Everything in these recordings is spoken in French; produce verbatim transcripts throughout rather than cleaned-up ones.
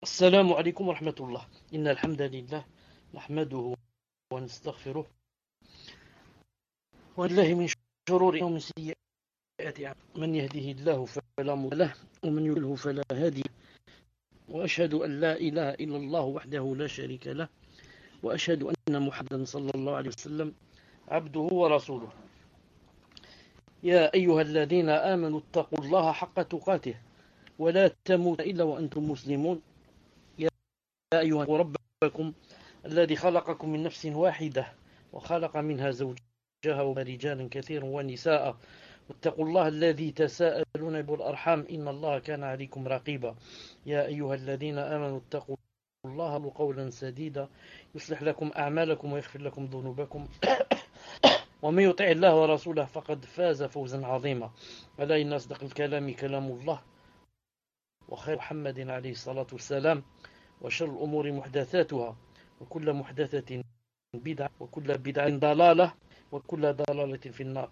السلام عليكم ورحمة الله. إن الحمد لله نحمده ونستغفره ونعوذ من شرور ومن سيئات أعمالنا. من يهده الله فلا مضل له ومن يضلل فلا هادي. وأشهد أن لا إله إلا الله وحده لا شريك له وأشهد أن محمدا صلى الله عليه وسلم عبده ورسوله. يا أيها الذين آمنوا اتقوا الله حق تقاته ولا تموتن إلا وأنتم مسلمون. يا أيها ربكم الذي خلقكم من نفس واحدة وخلق منها زوجها ورجالا كثيرا ونساء واتقوا الله الذي تساءلون به والأرحام إن الله كان عليكم رقيبا. يا أيها الذين آمنوا اتقوا الله قولا سديدا يصلح لكم أعمالكم ويغفر لكم ذنوبكم ومن يطع الله ورسوله فقد فاز فوزا عظيما. ألا إن أصدق الكلام كلام الله وخير محمد عليه الصلاة والسلام وشر الأمور محدثاتها وكل محدثة بدعة وكل بدعة ضلالة وكل ضلالة في النار.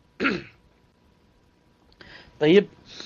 طيب,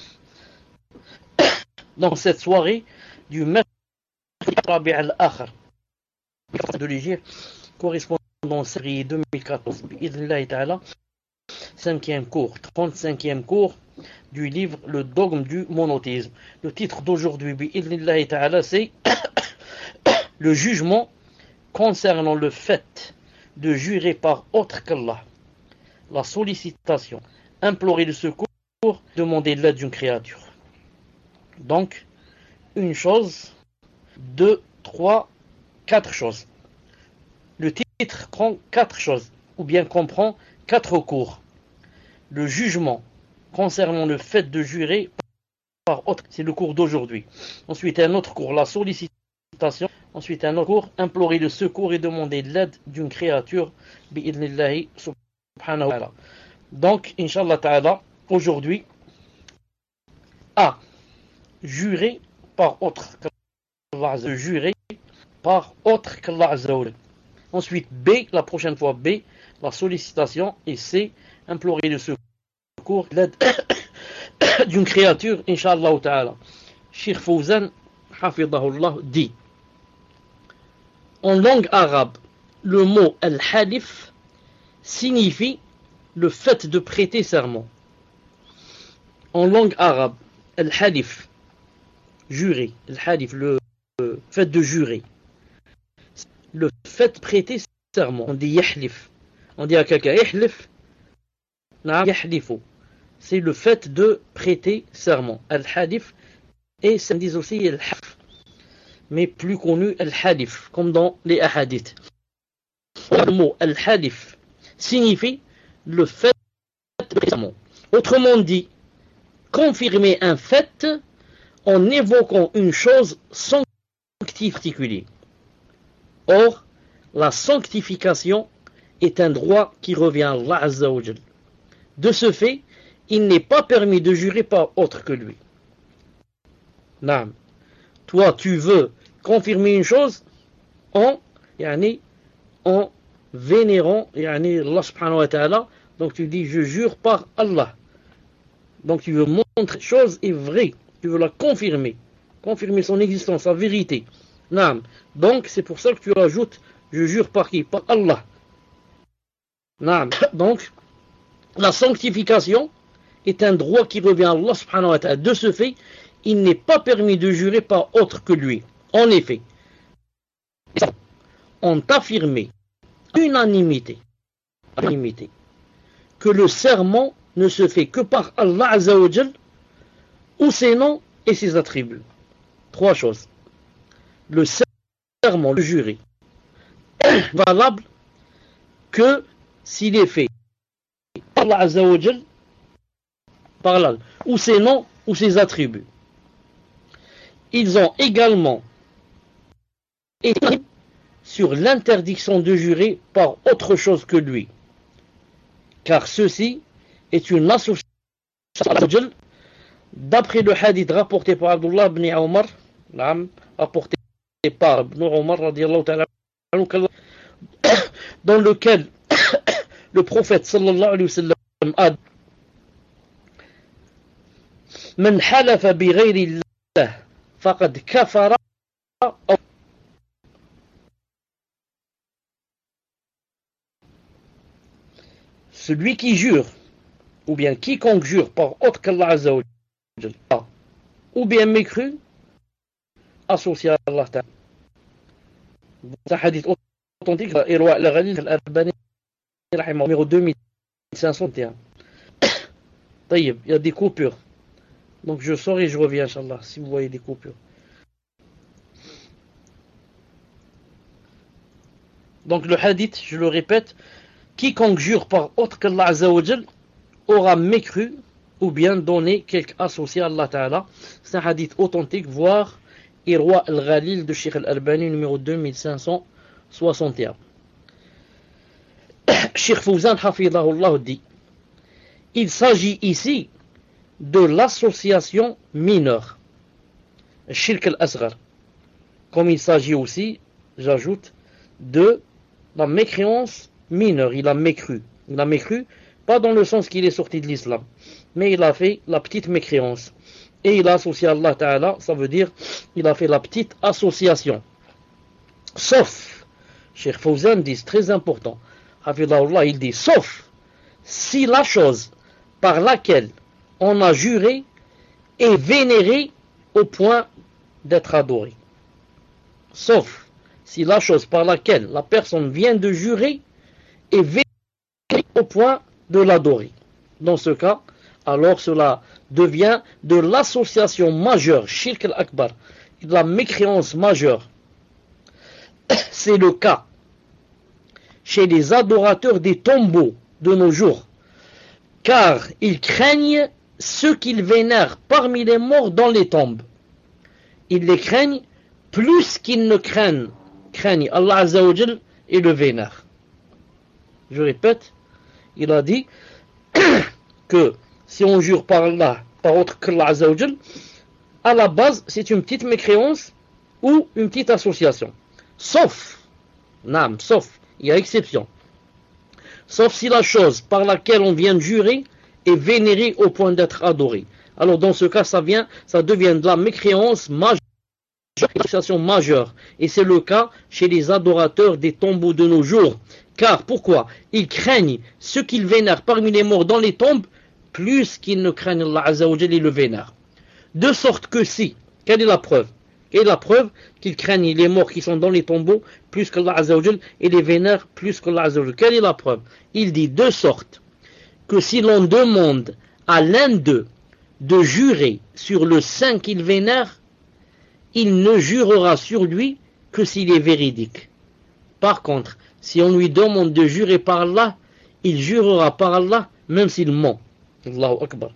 dans cette soirée du mercredi Rabi' al-Akhir de l'Égypte correspondant au février deux mille quatorze, bi'idhnillahi ta'ala, cinquième cours, trente-cinquième cours du livre Le dogme du monothéisme. Le titre d'aujourd'hui, bi'idhnillahi ta'ala, c'est le jugement concernant le fait de jurer par autre qu'Allah, la sollicitation, implorer le secours, demander l'aide d'une créature. Donc, une chose, deux, trois, quatre choses. Le titre prend quatre choses, ou bien comprend quatre cours. Le jugement concernant le fait de jurer par autre, c'est le cours d'aujourd'hui. Ensuite, un autre cours, la sollicitation. Ensuite, un autre cours, implorer le secours et demander l'aide d'une créature, bi'idhnillahi subhanahu wa ta'ala. Donc, Inch'Allah ta'ala, aujourd'hui, A. Jurer par autre qu'Allah Azza wa Jal. Jurer par autre qu'Allah Azza wa Jal. Ensuite, B, la prochaine fois B, la sollicitation. Et C, implorer le secours, l'aide d'une créature, Inch'Allah ta'ala. Cheikh Fawzan, hafidahullah, dit: en langue arabe, le mot al-halif signifie le fait de prêter serment. En langue arabe, al-halif, jurer, al-halif, le fait de jurer, le fait de prêter serment. On dit yahlif, on dit à quelqu'un yahlif, yahlifu, c'est le fait de prêter serment. Al-halif, et ça me dit aussi al-haf, mais plus connu al-halif, comme dans les ahadiths. Le mot al-halif signifie le fait de prêter serment. Autrement dit, confirmer un fait en évoquant une chose sanctifiée particulière. Or, la sanctification est un droit qui revient à Allah Azza wa Jal. De ce fait, il n'est pas permis de jurer par autre que lui. Naam. Toi, tu veux confirmer une chose en, yani, en vénérant yani, Allah subhanahu wa ta'ala. Donc tu dis, je jure par Allah. Donc tu veux montrer que chose est vraie. Tu veux la confirmer. Confirmer son existence, sa vérité. Naam. Donc c'est pour ça que tu rajoutes, je jure par qui? Par Allah. Naam. Donc, la sanctification est un droit qui revient à Allah subhanahu wa ta'ala. De ce fait, il n'est pas permis de jurer par autre que lui. En effet, on affirmé unanimité, unanimité que le serment ne se fait que par Allah Azza wa Jal ou ses noms et ses attributs. Trois choses. Le serment, le jurer, valable que s'il est fait par Allah Azza wa Jal, par Allah, ou ses noms ou ses attributs. Ils ont également été sur l'interdiction de jurer par autre chose que lui, car ceci est une association d'après le hadith rapporté par Abdullah ibn Omar, rapporté par Ibn Omar radiyallahu ta'ala, dans lequel le prophète sallallahu alayhi wa sallam a dit: Man halafa bi ghayri Allah faqad kafara Celui qui jure, ou bien quiconque jure par autre qu'Allah Azza wa Jalla, ou bien mécru, associé à Allah Ta'ala. C'est un hadith authentique, Irwa al-Ghalil al-Albani, numéro deux mille cinq cent un. Il y a des coupures. Donc je sors et je reviens, Inch'Allah, si vous voyez des coupures. Donc le hadith, je le répète, quiconque jure par autre qu'Allah Azza wa Jal aura mécru ou bien donné quelque associé à Allah Ta'ala. C'est un hadith authentique, voire Irwa al-Ghalil de Sheikh al-Albani, numéro deux mille cinq cent soixante et un. Sheikh Fawzan Hafidahullah dit: il s'agit ici de l'association mineure, Shirk al-Asghar, comme il s'agit aussi, j'ajoute, de la mécréance mineure. Il a mécru. Il a mécru, pas dans le sens qu'il est sorti de l'islam, mais il a fait la petite mécréance. Et il a associé à Allah Ta'ala, ça veut dire, il a fait la petite association. Sauf, Cheikh Fawzan dit, très important, Hafidahullah, il dit, sauf si la chose par laquelle on a juré est vénérée au point d'être adorée. Sauf si la chose par laquelle la personne vient de jurer est vénérée au point de l'adorer. Dans ce cas, alors cela devient de l'association majeure, Shirk al-Akbar, de la mécréance majeure. C'est le cas chez les adorateurs des tombeaux de nos jours, car ils craignent ceux qu'ils vénèrent parmi les morts dans les tombes. Ils les craignent plus qu'ils ne craignent, craignent Allah Azza wa Jal et le vénèrent. Je répète, il a dit que si on jure par Allah, par autre qu'Allah Azza wa Jal, à la base, c'est une petite mécréance ou une petite association. Sauf, nam, sauf, il y a exception. Sauf si la chose par laquelle on vient de jurer est vénérée au point d'être adorée. Alors dans ce cas, ça vient, ça devient de la mécréance majeure, une association majeure. Et c'est le cas chez les adorateurs des tombeaux de nos jours. Car pourquoi? Ils craignent ceux qu'ils vénèrent parmi les morts dans les tombes plus qu'ils ne craignent Allah Azza wa Jal et le vénèrent. De sorte que si, quelle est la preuve? Et la preuve qu'ils craignent les morts qui sont dans les tombeaux plus qu'Allah Azza wa Jal et les vénèrent plus qu'Allah Azza wa Jal. Quelle est la preuve? Il dit de sorte que si l'on demande à l'un d'eux de jurer sur le saint qu'il vénère, il ne jurera sur lui que s'il est véridique. Par contre, si on lui demande de jurer par Allah, il jurera par Allah même s'il ment. Allahu Akbar.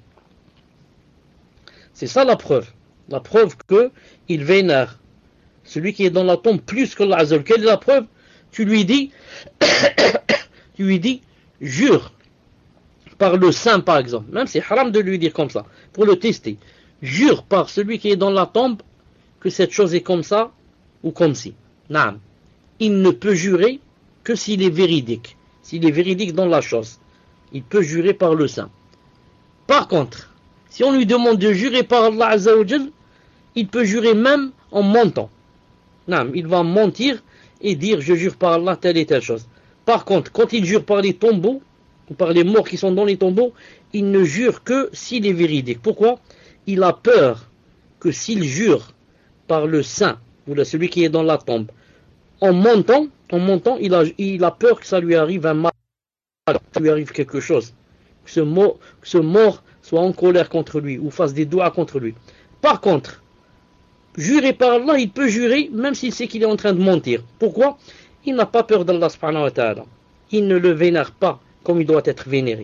C'est ça la preuve. La preuve qu'il vénère celui qui est dans la tombe plus que l'Azza wa Jal. Quelle est la preuve? Tu lui dis, tu lui dis, jure par le saint par exemple. Même c'est haram de lui dire comme ça, pour le tester. Jure par celui qui est dans la tombe que cette chose est comme ça ou comme ci. Naam. Il ne peut jurer que s'il est véridique. S'il est véridique dans la chose, il peut jurer par le saint. Par contre, si on lui demande de jurer par Allah Azza wa Jal, il peut jurer même en mentant. Non, il va mentir et dire je jure par Allah telle et telle chose. Par contre, quand il jure par les tombeaux, ou par les morts qui sont dans les tombeaux, il ne jure que s'il est véridique. Pourquoi? Il a peur que s'il jure par le saint, ou là, celui qui est dans la tombe, en mentant, en mentant, il a, il a peur que ça lui arrive un mal, que ça lui arrive quelque chose. Que ce mort, que ce mort soit en colère contre lui, ou fasse des doigts contre lui. Par contre, jurer par Allah, il peut jurer même s'il sait qu'il est en train de mentir. Pourquoi? Il n'a pas peur d'Allah subhanahu wa ta'ala. Il ne le vénère pas comme il doit être vénéré.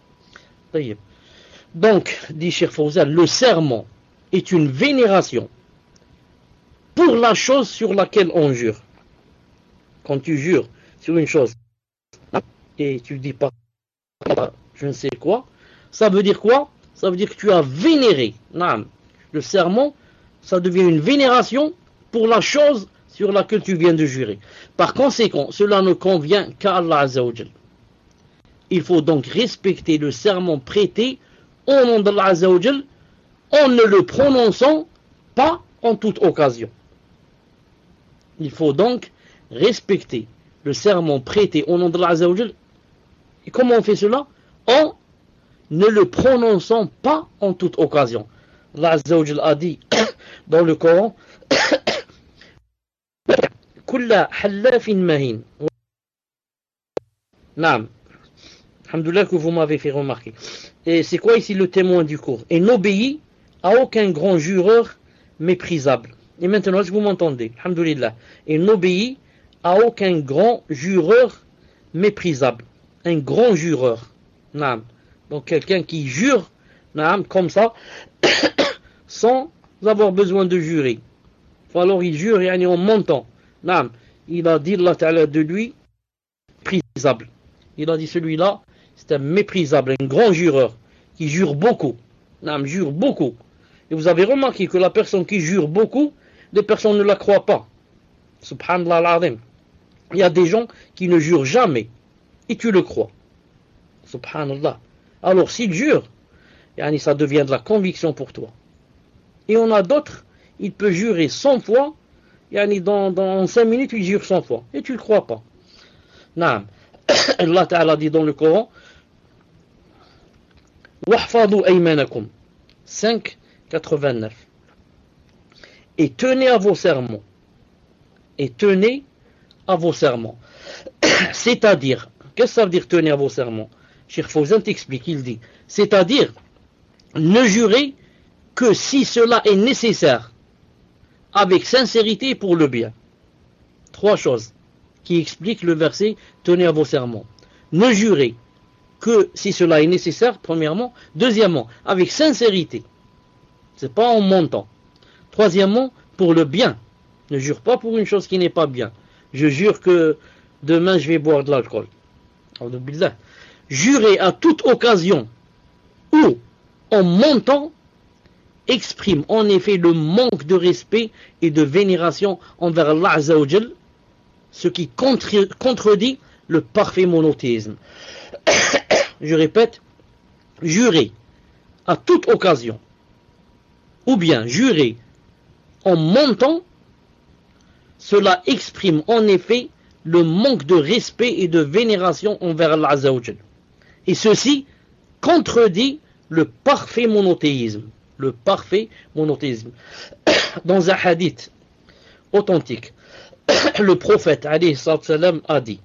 Donc, dit Cheikh Fawzan, le serment est une vénération pour la chose sur laquelle on jure. Quand tu jures sur une chose et tu dis pas je ne sais quoi, ça veut dire quoi? Ça veut dire que tu as vénéré. Naam. Le serment, ça devient une vénération pour la chose sur laquelle tu viens de jurer. Par conséquent, cela ne convient qu'à Allah Azza wa Jal. Il faut donc respecter le serment prêté au nom d'Allah Azza wa Jal en ne le prononçant pas en toute occasion. Il faut donc respecter le serment prêté au nom de Allah Azza wa Jal. Et comment on fait cela? En ne le prononçant pas en toute occasion. Allah Azza wa Jal a dit dans le Coran Kulla halafin mahin. Naam. Alhamdoulilah que vous m'avez fait remarquer. Et c'est quoi ici le témoin du cours? Et n'obéit à aucun grand jureur méprisable. Et maintenant, est-ce que vous m'entendez? Alhamdoulilah. Et n'obéit à aucun grand jureur méprisable. Un grand jureur. Naam. Donc quelqu'un qui jure, naam, comme ça, sans avoir besoin de jurer. Ou alors il jure yani, en montant. Naam. Il a dit Allah Ta'ala de lui, méprisable. Il a dit celui-là, c'est un méprisable, un grand jureur, qui jure beaucoup. Naam, jure beaucoup. Et vous avez remarqué que la personne qui jure beaucoup, les personnes ne la croient pas. Subhanallah al-Azim. Il y a des gens qui ne jurent jamais. Et tu le crois. Subhanallah. Alors s'il jure, yani, ça devient de la conviction pour toi. Et on a d'autres, il peut jurer cent fois, yani, dans, dans cinq minutes, il jure cent fois. Et tu ne le crois pas. Naam. Allah Ta'ala dit dans le Coran Wahfadhu aymanakum cinq quatre-vingt-neuf. Et tenez à vos serments. Et tenez à vos serments. C'est-à-dire, qu'est-ce que ça veut dire tenez à vos serments? Cheikh Fawzan t'explique, il dit, c'est-à-dire, ne jurez que si cela est nécessaire, avec sincérité pour le bien. Trois choses qui expliquent le verset tenez à vos serments. Ne jurez que si cela est nécessaire, premièrement. Deuxièmement, avec sincérité. C'est pas en mentant. Troisièmement, pour le bien. Ne jure pas pour une chose qui n'est pas bien. Je jure que demain je vais boire de l'alcool. Jurer à toute occasion ou en mentant exprime en effet le manque de respect et de vénération envers Allah Azza wa Jal, ce qui contre, contredit le parfait monothéisme. Je répète, jurer à toute occasion, ou bien jurer en mentant, cela exprime en effet le manque de respect et de vénération envers Allah Azza wa Jal. Et ceci contredit le parfait monothéisme. Le parfait monothéisme. Dans un hadith authentique, le prophète alayhi salam a dit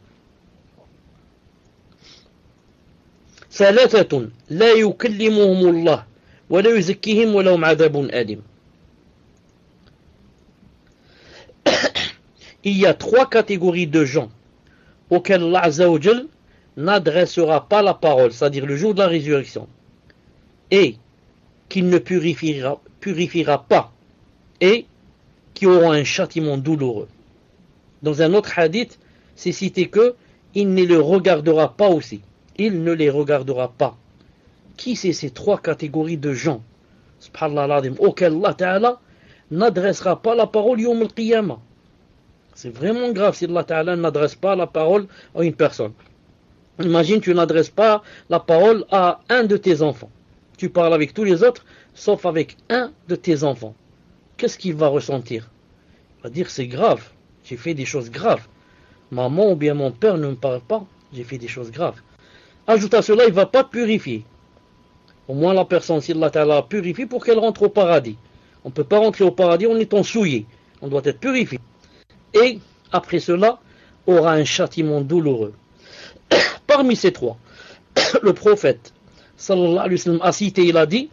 Salatatun la yukallimuhum Allah wa la yuzakkihim wa lahum adhabun alim. Il y a trois catégories de gens auxquels Allah Azza wa Jal n'adressera pas la parole, c'est-à-dire le jour de la résurrection, et qu'il ne purifiera, purifiera pas, et qui auront un châtiment douloureux. Dans un autre hadith, c'est cité que il ne les regardera pas aussi. Il ne les regardera pas. Qui c'est ces trois catégories de gens, subhanallah, auxquels Allah Ta'ala n'adressera pas la parole yawm al-qiyamah? C'est vraiment grave si Allah Ta'ala n'adresse pas la parole à une personne. Imagine, tu n'adresses pas la parole à un de tes enfants. Tu parles avec tous les autres, sauf avec un de tes enfants. Qu'est-ce qu'il va ressentir? Il va dire, c'est grave, j'ai fait des choses graves. Maman ou bien mon père ne me parle pas, j'ai fait des choses graves. Ajoute à cela, il ne va pas purifier. Au moins la personne, si Allah Ta'ala purifie pour qu'elle rentre au paradis. On ne peut pas rentrer au paradis en étant souillé. On doit être purifié. Et après cela, aura un châtiment douloureux. Parmi ces trois, le prophète sallallahu alayhi wa sallam a cité, il a dit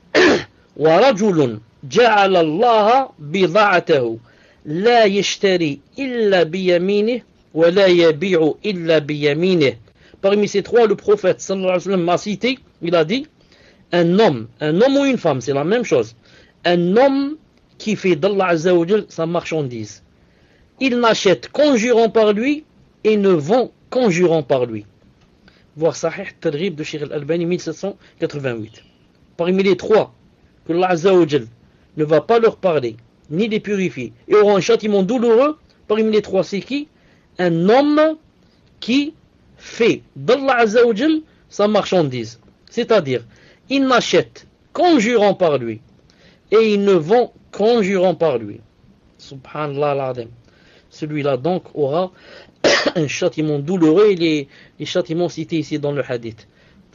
وَرَجُلٌ جَعَلَ اللَّهَ بِضَاعَتَهُ لَا يَشْتَرِي إِلَّا بِيَمِينِهِ وَلَا يَبِيعُ إِلَّا بِيَمِينِهِ. Parmi ces trois, le prophète sallallahu alayhi wa sallam a cité, il a dit un homme, un homme ou une femme, c'est la même chose. Un homme qui fait d'Allah Azza wa Jal sa marchandise. Il n'achète qu'en jurant par lui et ne vend qu'en jurant par lui. Voir Sahih Tadrib de Cheikh Al-Albani mille sept cent quatre-vingt-huit. Parmi les trois, que Allah Azza wa Jal ne va pas leur parler, ni les purifier, et aura un châtiment douloureux, parmi les trois, c'est qui? Un homme qui fait d'Allah Azza wa Jal sa marchandise. C'est-à-dire, il n'achète qu'en jurant par lui, et il ne vend qu'en jurant par lui. Subhanallah al-Azim. celui-là donc aura un châtiment douloureux, et les, les châtiments cités ici dans le hadith.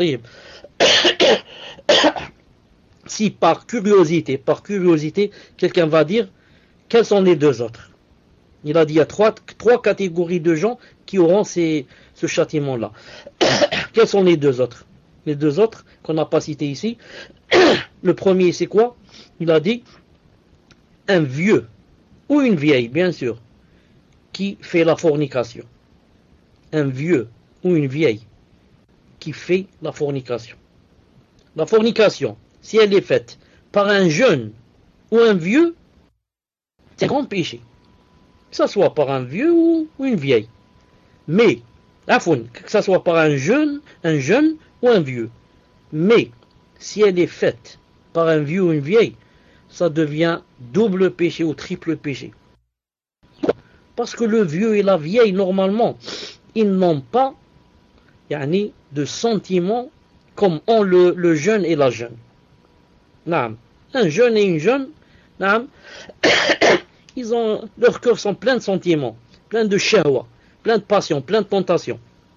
Si par curiosité, par curiosité, quelqu'un va dire, quels sont les deux autres? Il a dit, il y a trois, trois catégories de gens qui auront ces, ce châtiment-là. Quels sont les deux autres? Les deux autres qu'on n'a pas cités ici. Le premier, c'est quoi? Il a dit, un vieux ou une vieille, bien sûr, qui fait la fornication. Un vieux ou une vieille qui fait la fornication. La fornication, si elle est faite par un jeune ou un vieux, c'est un grand péché. Que ce soit par un vieux ou une vieille. Mais, que ce soit par un jeune, un jeune ou un vieux. Mais, si elle est faite par un vieux ou une vieille, ça devient double péché ou triple péché. Parce que le vieux et la vieille, normalement, ils n'ont pas yani, de sentiments comme ont le, le jeune et la jeune. Naam. Un jeune et une jeune, naam, ils ont, leurs cœurs sont pleins de sentiments, pleins de shahwa, pleins de passion, pleins de tentation.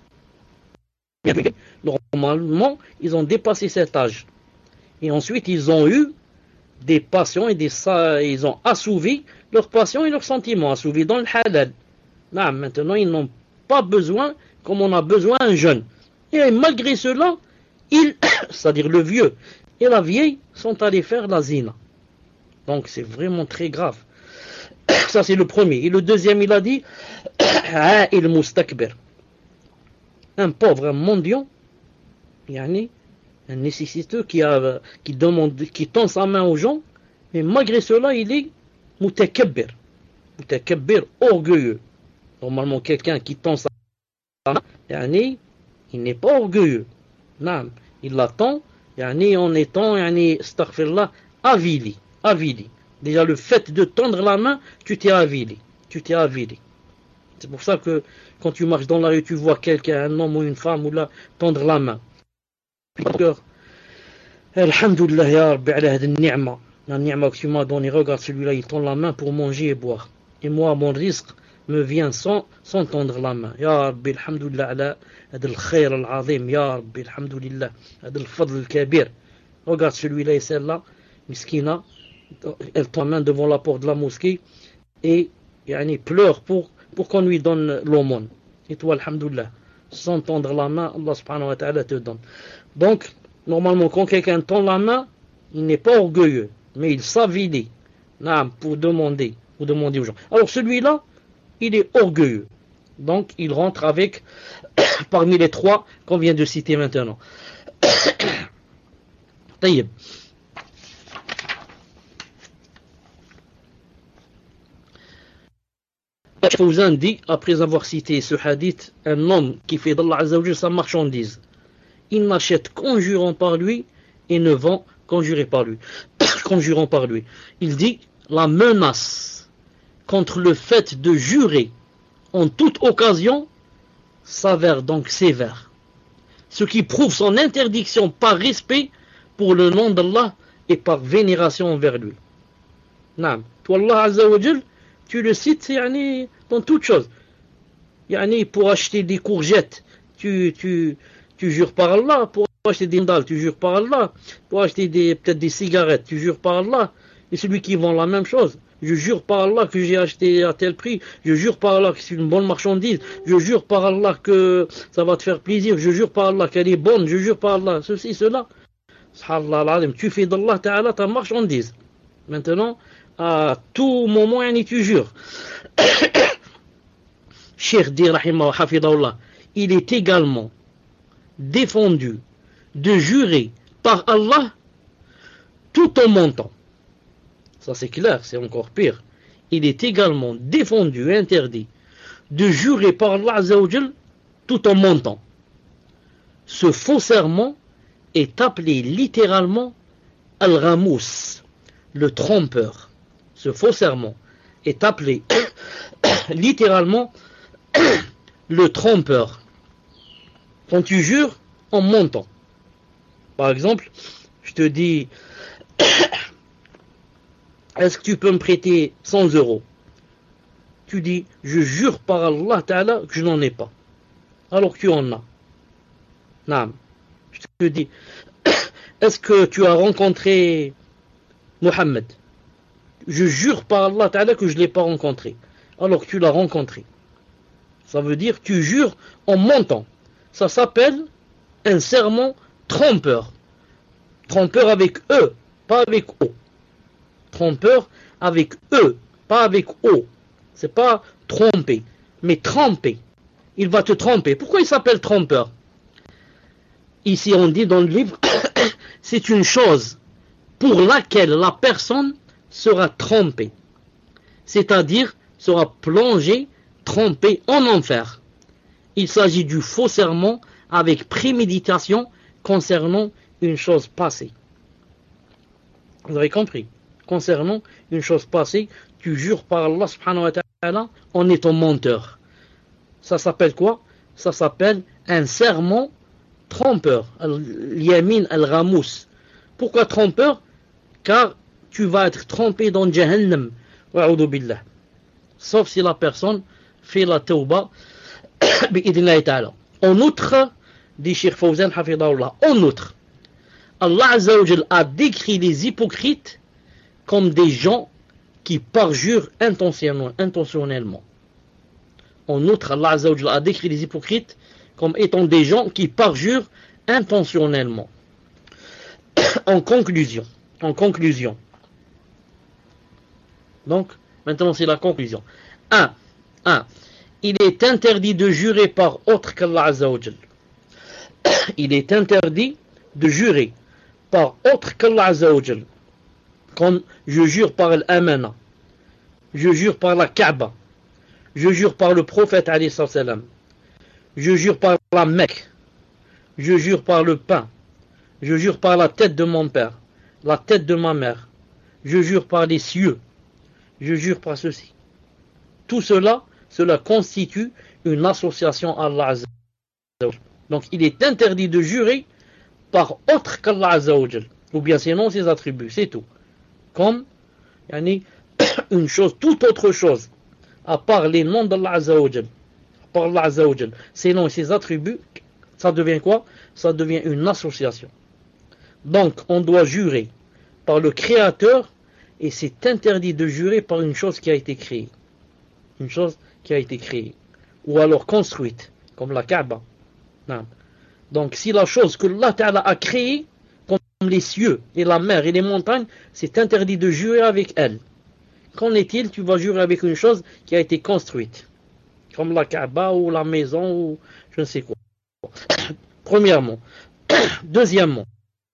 Normalement, ils ont dépassé cet âge. Et ensuite, ils ont eu des passions et des, ils ont assouvi leurs passions et leurs sentiments, assouvis dans le halal. Naam. Maintenant, ils n'ont pas besoin, comme on a besoin un jeune. Et malgré cela, ils, c'est-à-dire le vieux et la vieille, sont allés faire la zina. Donc c'est vraiment très grave. Ça c'est le premier. Et le deuxième, il a dit, il mustakbir. Un pauvre, un mendiant, yani, un nécessiteux qui, a, qui, demande, qui tend sa main aux gens, mais malgré cela, il est mutakabbir. Mutakabbir, orgueilleux. Normalement, quelqu'un qui tend sa main, yani, il n'est pas orgueilleux. Non, il l'attend, yani, en étant, yani, astaghfirullah, avili, avili. Déjà, le fait de tendre la main, tu t'es avili. Tu t'es avili. C'est pour ça que quand tu marches dans la rue, tu vois quelqu'un, un homme ou une femme, ou là, tendre la main. Alhamdulillah, ya Rabbi, ala hadi ni'ma. La ni'ma que tu m'as donné, regarde celui-là, il tend la main pour manger et boire. Et moi, mon risque me vient sans, sans tendre la main. Ya Rabbi, alhamdulillah, ala hadi al-khayr al-azim. Ya Rabbi, alhamdulillah, hadi al-fadl al-kabir. Regarde celui-là et celle-là, miskina, elle tend la main devant la porte de la mosquée et yani, pleure pour, pour qu'on lui donne l'aumône. Et toi, alhamdulillah, sans tendre la main, Allah subhanahu wa ta'ala te donne. Donc, normalement, quand quelqu'un tend la main, il n'est pas orgueilleux, mais il s'avilit pour demander, pour demander aux gens. Alors celui-là, il est orgueilleux. Donc, il rentre avec, parmi les trois qu'on vient de citer maintenant. Taïb. Fawzan dit, après avoir cité ce hadith, un homme qui fait d'Allah Azza wa Jalla sa marchandise, il n'achète qu'en jurant par lui et ne vend qu'en jurant par lui. Conjurant par lui. Il dit, la menace contre le fait de jurer en toute occasion s'avère donc sévère. Ce qui prouve son interdiction par respect pour le nom d'Allah et par vénération envers lui. Naam. Toi, Allah Azza wa Jalla, tu le cites yani, dans toutes choses. Yani, pour acheter des courgettes, tu, tu, tu jures par Allah. Pour acheter des mandales, tu jures par Allah. Pour acheter des, peut-être des cigarettes, tu jures par Allah. Et celui qui vend la même chose, je jure par Allah que j'ai acheté à tel prix. Je jure par Allah que c'est une bonne marchandise. Je jure par Allah que ça va te faire plaisir. Je jure par Allah qu'elle est bonne. Je jure par Allah ceci, cela. Subhanallah, tu fais d'Allah Ta'ala ta marchandise. Maintenant, à tout moment, tu jures. Cheikh dit, rahimah hafidahullah, il est également défendu de jurer par Allah tout en mentant. Ça c'est clair, c'est encore pire. Il est également défendu et interdit de jurer par Allah Azza wa Jal tout en mentant. Ce faux serment est appelé littéralement al-ghamous, le trompeur. Ce faux serment est appelé littéralement le trompeur. Quand tu jures en mentant. Par exemple, je te dis, est-ce que tu peux me prêter cent euros? tu dis, je jure par Allah Ta'ala que je n'en ai pas, alors que tu en as. Naam. Je te dis, est-ce que tu as rencontré Mohammed? Je jure par Allah Ta'ala que je ne l'ai pas rencontré, alors que tu l'as rencontré. Ça veut dire, tu jures en mentant. Ça s'appelle un serment trompeur. Trompeur avec E, pas avec O. Trompeur avec E, pas avec O. C'est pas tromper, mais tromper. Il va te tromper. Pourquoi il s'appelle trompeur? Ici on dit dans le livre, c'est une chose pour laquelle la personne sera trompée. C'est-à-dire sera plongée, trompée en enfer. Il s'agit du faux serment avec préméditation concernant une chose passée. Vous avez compris? Concernant une chose passée, tu jures par Allah subhanahu wa ta'ala en étant menteur. Ça s'appelle quoi? Ça s'appelle un serment trompeur. Al-Yamin al-Ghamous. Pourquoi trompeur? Car tu vas être trompé dans Jahannam. Wa'udhu billah. Sauf si la personne fait la tawba bi'idnillahi ta'ala. En outre, dit Cheikh Fawzan hafidahullah, en outre, Allah Azza wa Jal a décrit les hypocrites comme des gens qui parjurent intentionnellement. En outre, Allah Azza wa Jal a décrit les hypocrites comme étant des gens qui parjurent intentionnellement. En conclusion, en conclusion. Donc, maintenant c'est la conclusion. un. un. Il est interdit de jurer par autre qu'Allah Azza wa Jal. Il est interdit de jurer par autre qu'Allah Azza wa Jal. Comme je jure par l'amana, je jure par la Kaaba, je jure par le prophète alayhi salam, je jure par la Mecque, je jure par le pain, je jure par la tête de mon père, la tête de ma mère, je jure par les cieux, je jure par ceci. Tout cela, cela constitue une association à Allah Azza wa Jal. Donc il est interdit de jurer par autre qu'Allah Azza wa Jal, ou bien sinon ses attributs, c'est tout. Comme yani, une chose, toute autre chose, à part les noms d'Allah Azza wa Jal, à part Allah Azza wa Jal, ses noms et ses attributs, ça devient quoi? Ça devient une association. Donc on doit jurer par le Créateur, et c'est interdit de jurer par une chose qui a été créée. Une chose qui a été créée. Ou alors construite, comme la Kaaba. Non. Donc si la chose que Allah Ta'ala a créée, comme les cieux et la mer et les montagnes, c'est interdit de jurer avec elle. Qu'en est-il? Tu vas jurer avec une chose qui a été construite, comme la Kaaba ou la maison ou je ne sais quoi. Premièrement. Deuxièmement,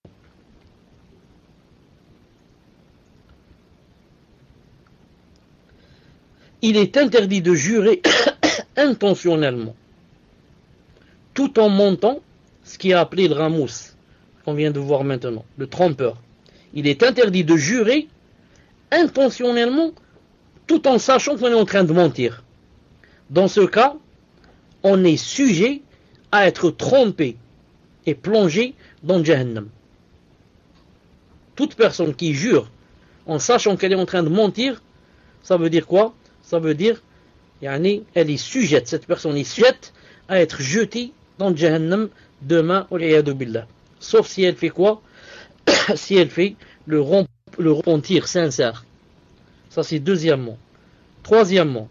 il est interdit de jurer intentionnellement, tout en montant ce qui est appelé le ramous, qu'on vient de voir maintenant, le trompeur. Il est interdit de jurer intentionnellement, tout en sachant qu'on est en train de mentir. Dans ce cas, on est sujet à être trompé et plongé dans Jahannam. Toute personne qui jure en sachant qu'elle est en train de mentir, ça veut dire quoi? Ça veut dire, yani, elle est sujette, cette personne est sujette à être jetée dans Jahannam demain, wal'iyadu billah. Sauf si elle fait quoi? Si elle fait le, romp, le repentir sincère. Ça c'est deuxièmement. Troisièmement,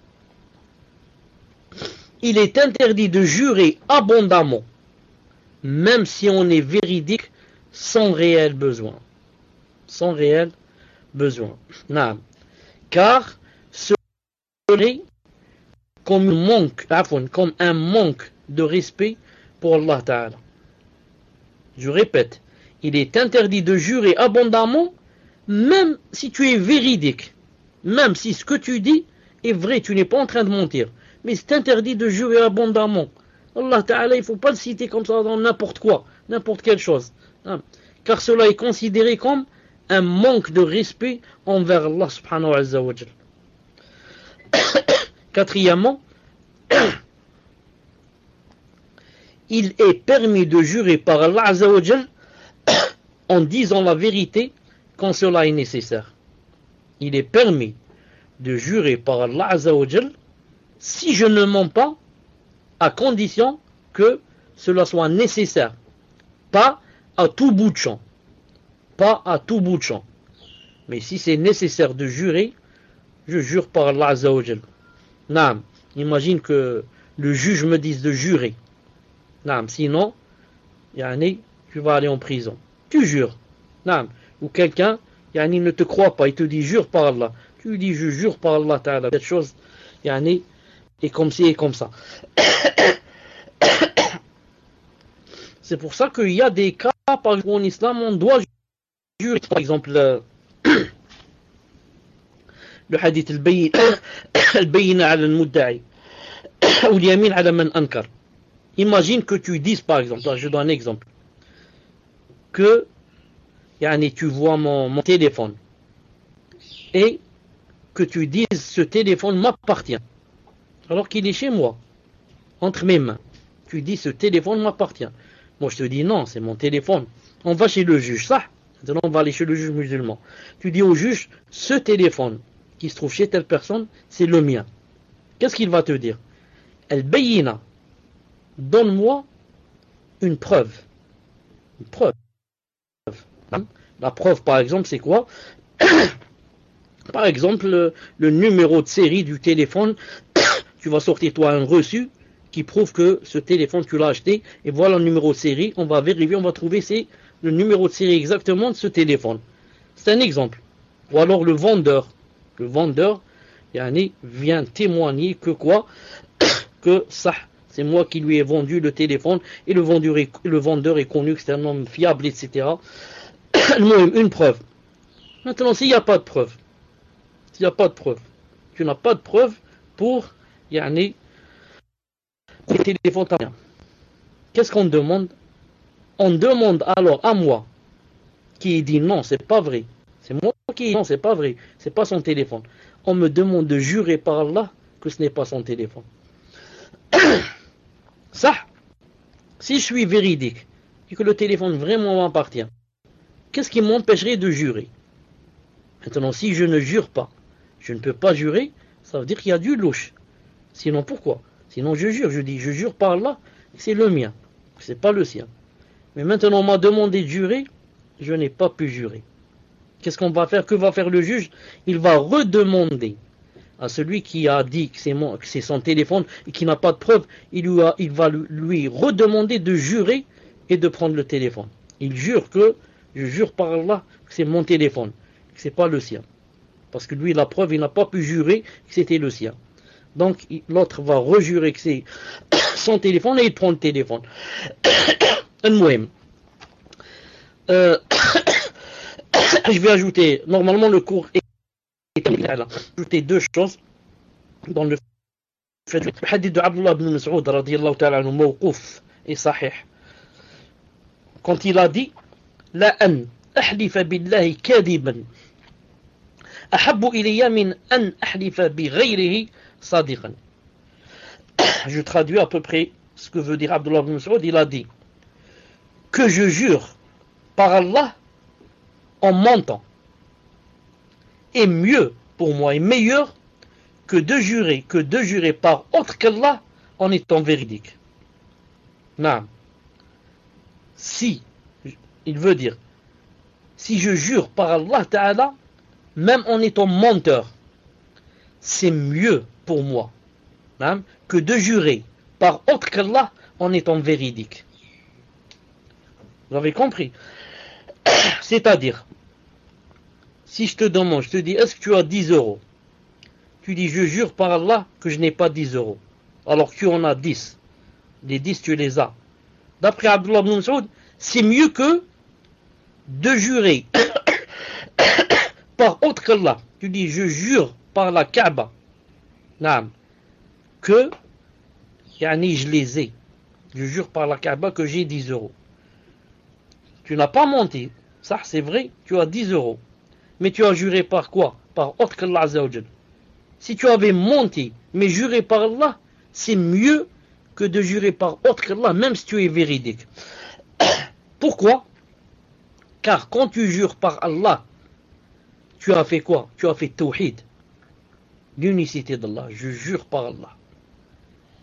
il est interdit de jurer abondamment, même si on est véridique, sans réel besoin. Sans réel besoin. Non. Car ce serait comme un manque, comme un manque de respect pour Allah Ta'ala. Je répète, il est interdit de jurer abondamment, même si tu es véridique, même si ce que tu dis est vrai, tu n'es pas en train de mentir. Mais c'est interdit de jurer abondamment. Allah Ta'ala, il ne faut pas le citer comme ça dans n'importe quoi, n'importe quelle chose. Hein. Car cela est considéré comme un manque de respect envers Allah subhanahu wa ta'ala. Quatrièmement, il est permis de jurer par Allah Azza wa Jal en disant la vérité quand cela est nécessaire. Il est permis de jurer par Allah Azza wa Jal si je ne mens pas, à condition que cela soit nécessaire, pas à tout bout de champ, pas à tout bout de champ. Mais si c'est nécessaire de jurer, je jure par Allah Azza wa Jal. Naam, imagine que le juge me dise de jurer. Naam, sinon, yani, tu vas aller en prison. Tu jures. Naam. Ou quelqu'un, yani, ne te croit pas, il te dit jure par Allah. Tu lui dis je jure par Allah Ta'ala. Cette chose, yani, est comme ci et comme ça. C'est pour ça qu'il y a des cas, par exemple, en islam, on doit jurer. Par exemple, le, le hadith al-bayyin ala al-mudda'i ou al-yamin ala man ankar. Imagine que tu dises, par exemple, je donne un exemple, que yani, tu vois mon, mon téléphone et que tu dises ce téléphone m'appartient alors qu'il est chez moi, entre mes mains. Tu dis ce téléphone m'appartient. Moi je te dis non, c'est mon téléphone. On va chez le juge, ça. Maintenant on va aller chez le juge musulman. Tu dis au juge, ce téléphone qui se trouve chez telle personne, c'est le mien. Qu'est-ce qu'il va te dire? Al-bayyina, donne-moi une preuve. Une preuve. La preuve, par exemple, c'est quoi? Par exemple, le, le numéro de série du téléphone, tu vas sortir toi un reçu qui prouve que ce téléphone tu l'as acheté, et voilà le numéro de série, on va vérifier, on va trouver c'est le numéro de série exactement de ce téléphone. C'est un exemple. Ou alors le vendeur, le vendeur, yani, vient témoigner que quoi? Que ça, c'est moi qui lui ai vendu le téléphone, et le vendeur est, le vendeur est connu, que c'est un homme fiable, et cetera. Une preuve. Maintenant, s'il n'y a pas de preuve, s'il n'y a pas de preuve, tu n'as pas de preuve pour, yani, le téléphone. Qu'est-ce qu'on demande? On demande alors à moi, qui dit non, c'est pas vrai. C'est moi qui dis non, c'est pas vrai. C'est pas son téléphone. On me demande de jurer par Allah que ce n'est pas son téléphone. Ça, si je suis véridique et que le téléphone vraiment m'appartient, qu'est-ce qui m'empêcherait de jurer? Maintenant, si je ne jure pas, je ne peux pas jurer, ça veut dire qu'il y a du louche. Sinon, pourquoi? Sinon, je jure, je dis, je jure par Allah, c'est le mien, c'est pas le sien. Mais maintenant, on m'a demandé de jurer, je n'ai pas pu jurer. Qu'est-ce qu'on va faire? Que va faire le juge? Il va redemander à celui qui a dit que c'est, mon, que c'est son téléphone et qui n'a pas de preuve, il, lui a, il va lui redemander de jurer et de prendre le téléphone. Il jure que, je jure par Allah, que c'est mon téléphone, que c'est pas le sien. Parce que lui, la preuve, il n'a pas pu jurer que c'était le sien. Donc, l'autre va rejurer que c'est son téléphone et il prend le téléphone. euh, je vais ajouter, normalement le cours est ajouter deux choses dans le fait. Le hadith de Abdullah ibn Mas'ud radiyallahu ta'ala anhu mawqouf et sahih. Quand il a dit la an ahlifa billahi kadiban ahabbu ilayya min an ahlifa bi ghayrihi sadiqan. Je traduis à peu près ce que veut dire Abdullah ibn Mas'ud. Il a dit que je jure par Allah en mentant est mieux pour moi, est meilleur que de jurer, que de jurer par autre qu'Allah en étant véridique. Non. Si, il veut dire, si je jure par Allah Ta'ala, même en étant menteur, c'est mieux pour moi, non, que de jurer par autre qu'Allah en étant véridique. Vous avez compris? C'est-à-dire, si je te demande, je te dis, est-ce que tu as dix euros? Tu dis, je jure par Allah que je n'ai pas dix euros. Alors que tu en as dix. Les dix, tu les as. D'après Abdullah ibn Mas'ud, c'est mieux que de jurer par autre qu'Allah. Tu dis, je jure par la Kaaba. Naam. Que, yani, je les ai. Je jure par la Kaaba que j'ai dix euros. Tu n'as pas menti. Ça, c'est vrai, tu as dix euros. Mais tu as juré par quoi? Par autre qu'Allah Azza wa Jal. Si tu avais menti, mais juré par Allah, c'est mieux que de jurer par autre qu'Allah, même si tu es véridique. Pourquoi? Car quand tu jures par Allah, tu as fait quoi? Tu as fait tawhid, l'unicité d'Allah. Je jure par Allah.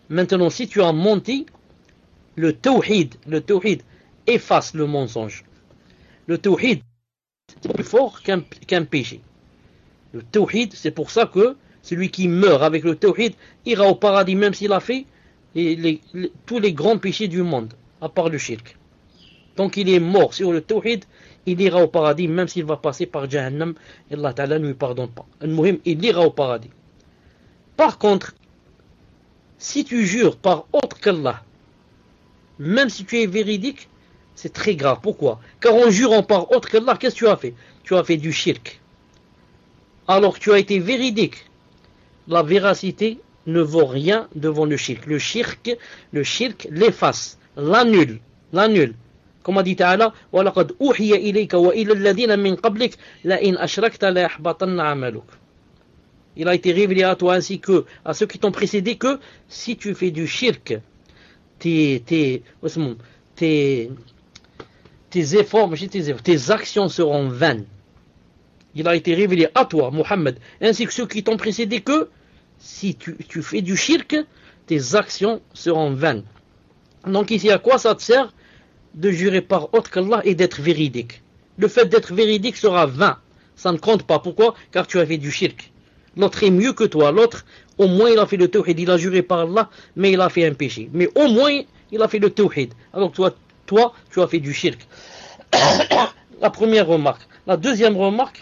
Maintenant, si tu as menti, le tawhid, le tawhid efface le mensonge. Le tawhid est plus fort qu'un, qu'un péché. Le tawhid, c'est pour ça que celui qui meurt avec le tawhid ira au paradis même s'il a fait les, les, les, tous les grands péchés du monde, à part le shirk. Tant qu'il est mort sur le tawhid, il ira au paradis même s'il va passer par Jahannam et Allah Ta'ala ne lui pardonne pas. Al-Muhim, il ira au paradis. Par contre, si tu jures par autre qu'Allah, même si tu es véridique, c'est très grave. Pourquoi? Car en jurant par autre qu'Allah, qu'est-ce que tu as fait? Tu as fait du shirk. Alors que tu as été véridique. La véracité ne vaut rien devant le shirk. Le shirk, le shirk l'efface, l'annule, l'annule. Comme a dit Ta'ala, وَلَقَدْ أُوحِيَ إِلَيْكَ وَإِلَى الَّذِينَ مِنْ قَبْلِكَ لَإِنْ أَشْرَكْتَ لَيَحْبَطَنَّ عَمَلُكَ. Il a été révélé à toi ainsi que à ceux qui t'ont précédé que si tu fais du shirk, tes, tes, tes, tes efforts, tes, efforts, tes actions seront vaines. Il a été révélé à toi, Mohammed, ainsi que ceux qui t'ont précédé que si tu, tu fais du shirk, tes actions seront vaines. Donc ici, à quoi ça te sert de jurer par autre qu'Allah et d'être véridique? Le fait d'être véridique sera vain. Ça ne compte pas. Pourquoi? Car tu as fait du shirk. L'autre est mieux que toi. L'autre, au moins, il a fait le tawhid. Il a juré par Allah, mais il a fait un péché. Mais au moins, il a fait le tawhid. Alors toi, toi, tu as fait du shirk. La première remarque. La deuxième remarque,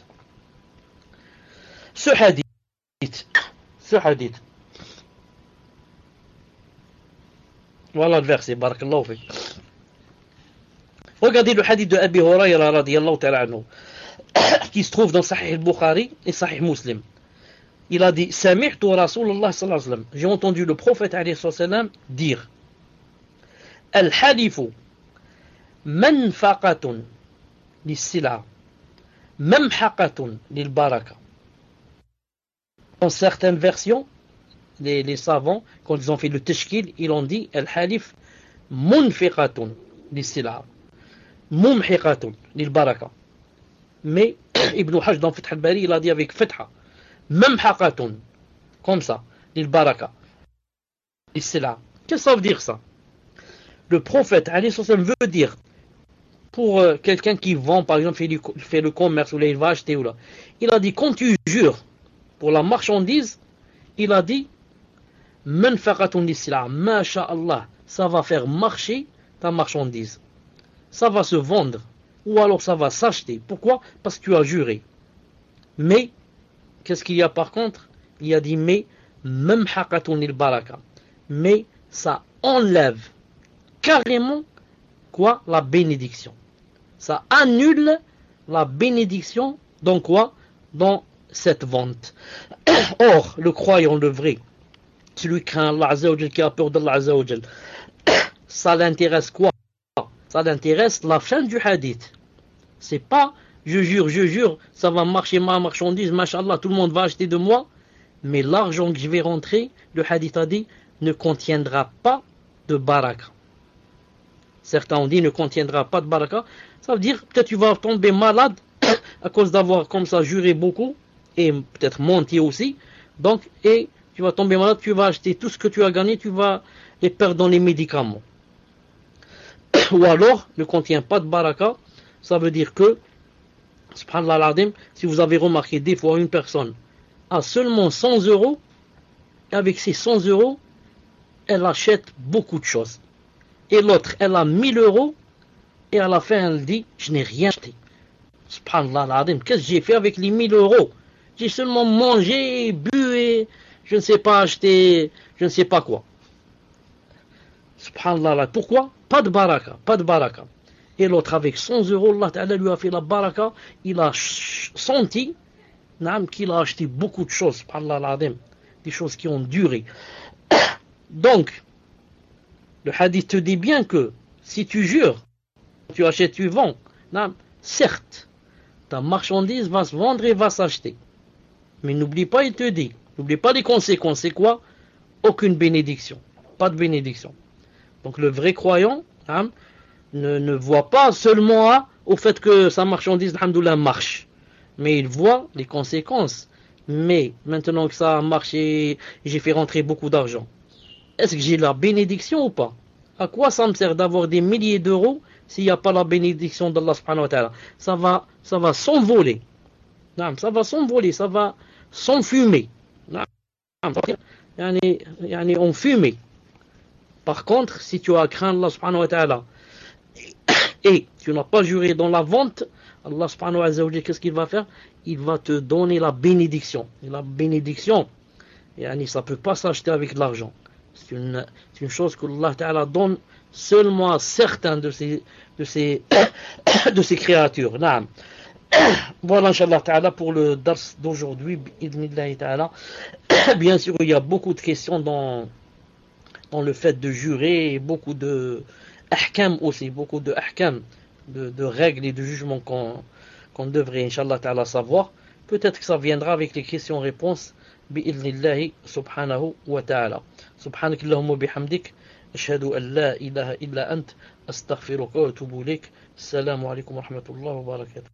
ce hadith. Ce hadith. Voilà le verset. Barakallahu fi. Regardez le hadith de Abi Hurayra radiyallahu ta'ala anhu, qui se trouve dans Sahih al-Bukhari et Sahih Muslim. Il a dit, Sami'tu Rasulullah sallallahu alayhi wa sallam. J'ai entendu le prophète alayhi wa sallam dire, Al-halifu manfaqatun lis-sila, mamhaqatun lil-baraka. Dans certaines versions, les, les savants, quand ils ont fait le tashkil, ils ont dit, Al-halif munfiqatun lis-sila, mumhiqatun lil-baraka. Mais Ibn Hajj dans Fath al-Bari, il a dit avec fatha, mamhaqatun, comme ça, lil-baraka. Lis-sila. Qu'est-ce que ça veut dire ça? Le prophète, alayhi sallam, veut dire, pour euh, quelqu'un qui vend, par exemple, fait, du, fait le commerce, ou là, il va acheter, ou là, il a dit, quand tu jures pour la marchandise, il a dit, manfaqatun lis-sila, masha'Allah, ça va faire marcher ta marchandise. Ça va se vendre, ou alors ça va s'acheter. Pourquoi? Parce que tu as juré. Mais, qu'est-ce qu'il y a par contre? Il a dit, mais, mamhaqatun lil-baraka. Mais, ça enlève carrément quoi? La bénédiction. Ça annule la bénédiction dans quoi? Dans cette vente. Or, le croyant, le vrai, celui qui craint Allah Azza wa Jal, qui a peur d'Allah Azza wa Jal, ça l'intéresse quoi? Ça l'intéresse la fin du hadith. C'est pas, je jure, je jure, ça va marcher ma marchandise, mashallah, tout le monde va acheter de moi, mais l'argent que je vais rentrer, le hadith a dit, ne contiendra pas de baraka. Certains ont dit ne contiendra pas de baraka. Ça veut dire peut-être tu vas tomber malade à cause d'avoir comme ça juré beaucoup et peut-être menti aussi. Donc, et tu vas tomber malade, tu vas acheter tout ce que tu as gagné, tu vas les perdre dans les médicaments. Ou alors, ne contient pas de baraka. Ça veut dire que, subhanallah al-azim, si vous avez remarqué des fois une personne a seulement cent euros, et avec ces cent euros, elle achète beaucoup de choses. Et l'autre, elle a mille euros, et à la fin, elle dit, je n'ai rien acheté. Subhanallah al-azim, qu'est-ce que j'ai fait avec les mille euros? J'ai seulement mangé, bu, et je ne sais pas acheter, je ne sais pas quoi. Subhanallah, pourquoi? Pas de baraka, pas de baraka. Et l'autre, avec cent euros, Allah Ta'ala lui a fait la baraka, il a senti qu'il a acheté beaucoup de choses, subhanallah al-azim, des choses qui ont duré. Donc, le hadith te dit bien que si tu jures, tu achètes, tu vends, certes, ta marchandise va se vendre et va s'acheter. Mais n'oublie pas, il te dit, n'oublie pas les conséquences. C'est quoi? Aucune bénédiction. Pas de bénédiction. Donc le vrai croyant hein, ne, ne voit pas seulement hein, au fait que sa marchandise, alhamdoulilah, marche. Mais il voit les conséquences. Mais maintenant que ça a marché, j'ai fait rentrer beaucoup d'argent. est-ce que j'ai la bénédiction ou pas? À quoi ça me sert d'avoir des milliers d'euros s'il n'y a pas la bénédiction d'Allah subhanahu wa ta'ala? Ça va, ça va s'envoler. Ça va s'envoler, ça va s'enfumer. Yani, yani en fumée. Par contre, si tu as craint Allah subhanahu wa ta'ala et tu n'as pas juré dans la vente, Allah subhanahu wa ta'ala, qu'est-ce qu'il va faire? Il va te donner la bénédiction. Et la bénédiction, yani, ça ne peut pas s'acheter avec de l'argent. C'est une, c'est une chose que Allah ta'ala donne seulement à certains de ces, de ces, de ces créatures. Naam. Voilà, Inch'Allah ta'ala, pour le dars d'aujourd'hui. Bien sûr, il y a beaucoup de questions dans, dans le fait de jurer, et beaucoup de ahkam aussi, beaucoup de ahkam, de, de règles et de jugements qu'on, qu'on devrait, Inch'Allah ta'ala, savoir. Peut-être que ça viendra avec les questions-réponses. Bi'idhnillahi subhanahu wa ta'ala. سبحانك اللهم وبحمدك أشهد أن لا إله إلا أنت أستغفرك وأتوب إليك السلام عليكم ورحمة الله وبركاته.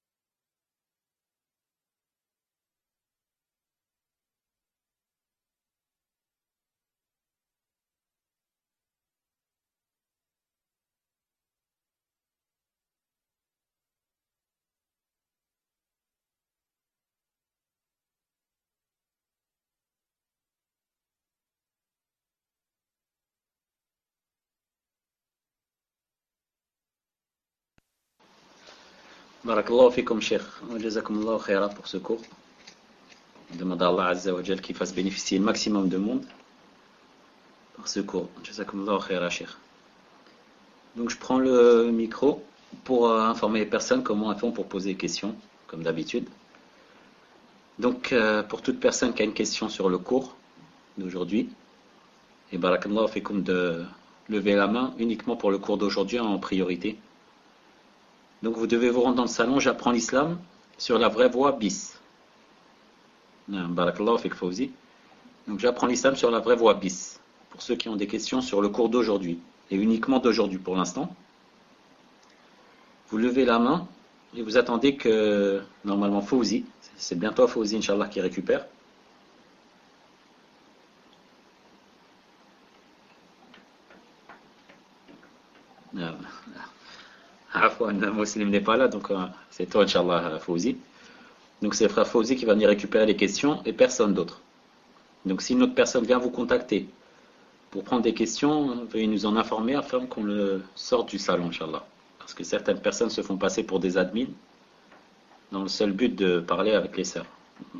Barakallahu fikum, Cheikh. Jazakumullahu khaira pour ce cours. Demande à Allah Azza wa Jal qu'il fasse bénéficier le maximum de monde par ce cours. Jazakumullahu khaira, Cheikh. Donc je prends le micro pour euh, informer les personnes comment elles font pour poser des questions, comme d'habitude. Donc euh, pour toute personne qui a une question sur le cours d'aujourd'hui, et barakallahu fikum de lever la main uniquement pour le cours d'aujourd'hui en priorité. Donc vous devez vous rendre dans le salon J'apprends l'islam sur la vraie voie bis. Barakallahu fik Fawzi. Donc J'apprends l'islam sur la vraie voie bis. Pour ceux qui ont des questions sur le cours d'aujourd'hui, et uniquement d'aujourd'hui pour l'instant, vous levez la main et vous attendez que, normalement Fawzi, c'est bientôt Fawzi Inch'Allah qui récupère. Afwan, Muslim n'est pas là, donc euh, c'est toi, Inch'Allah, Fawzi. Donc c'est le frère Fawzi qui va venir récupérer les questions et personne d'autre. Donc si une autre personne vient vous contacter pour prendre des questions, veuillez nous en informer afin qu'on le sorte du salon, Inch'Allah. Parce que certaines personnes se font passer pour des admins dans le seul but de parler avec les sœurs.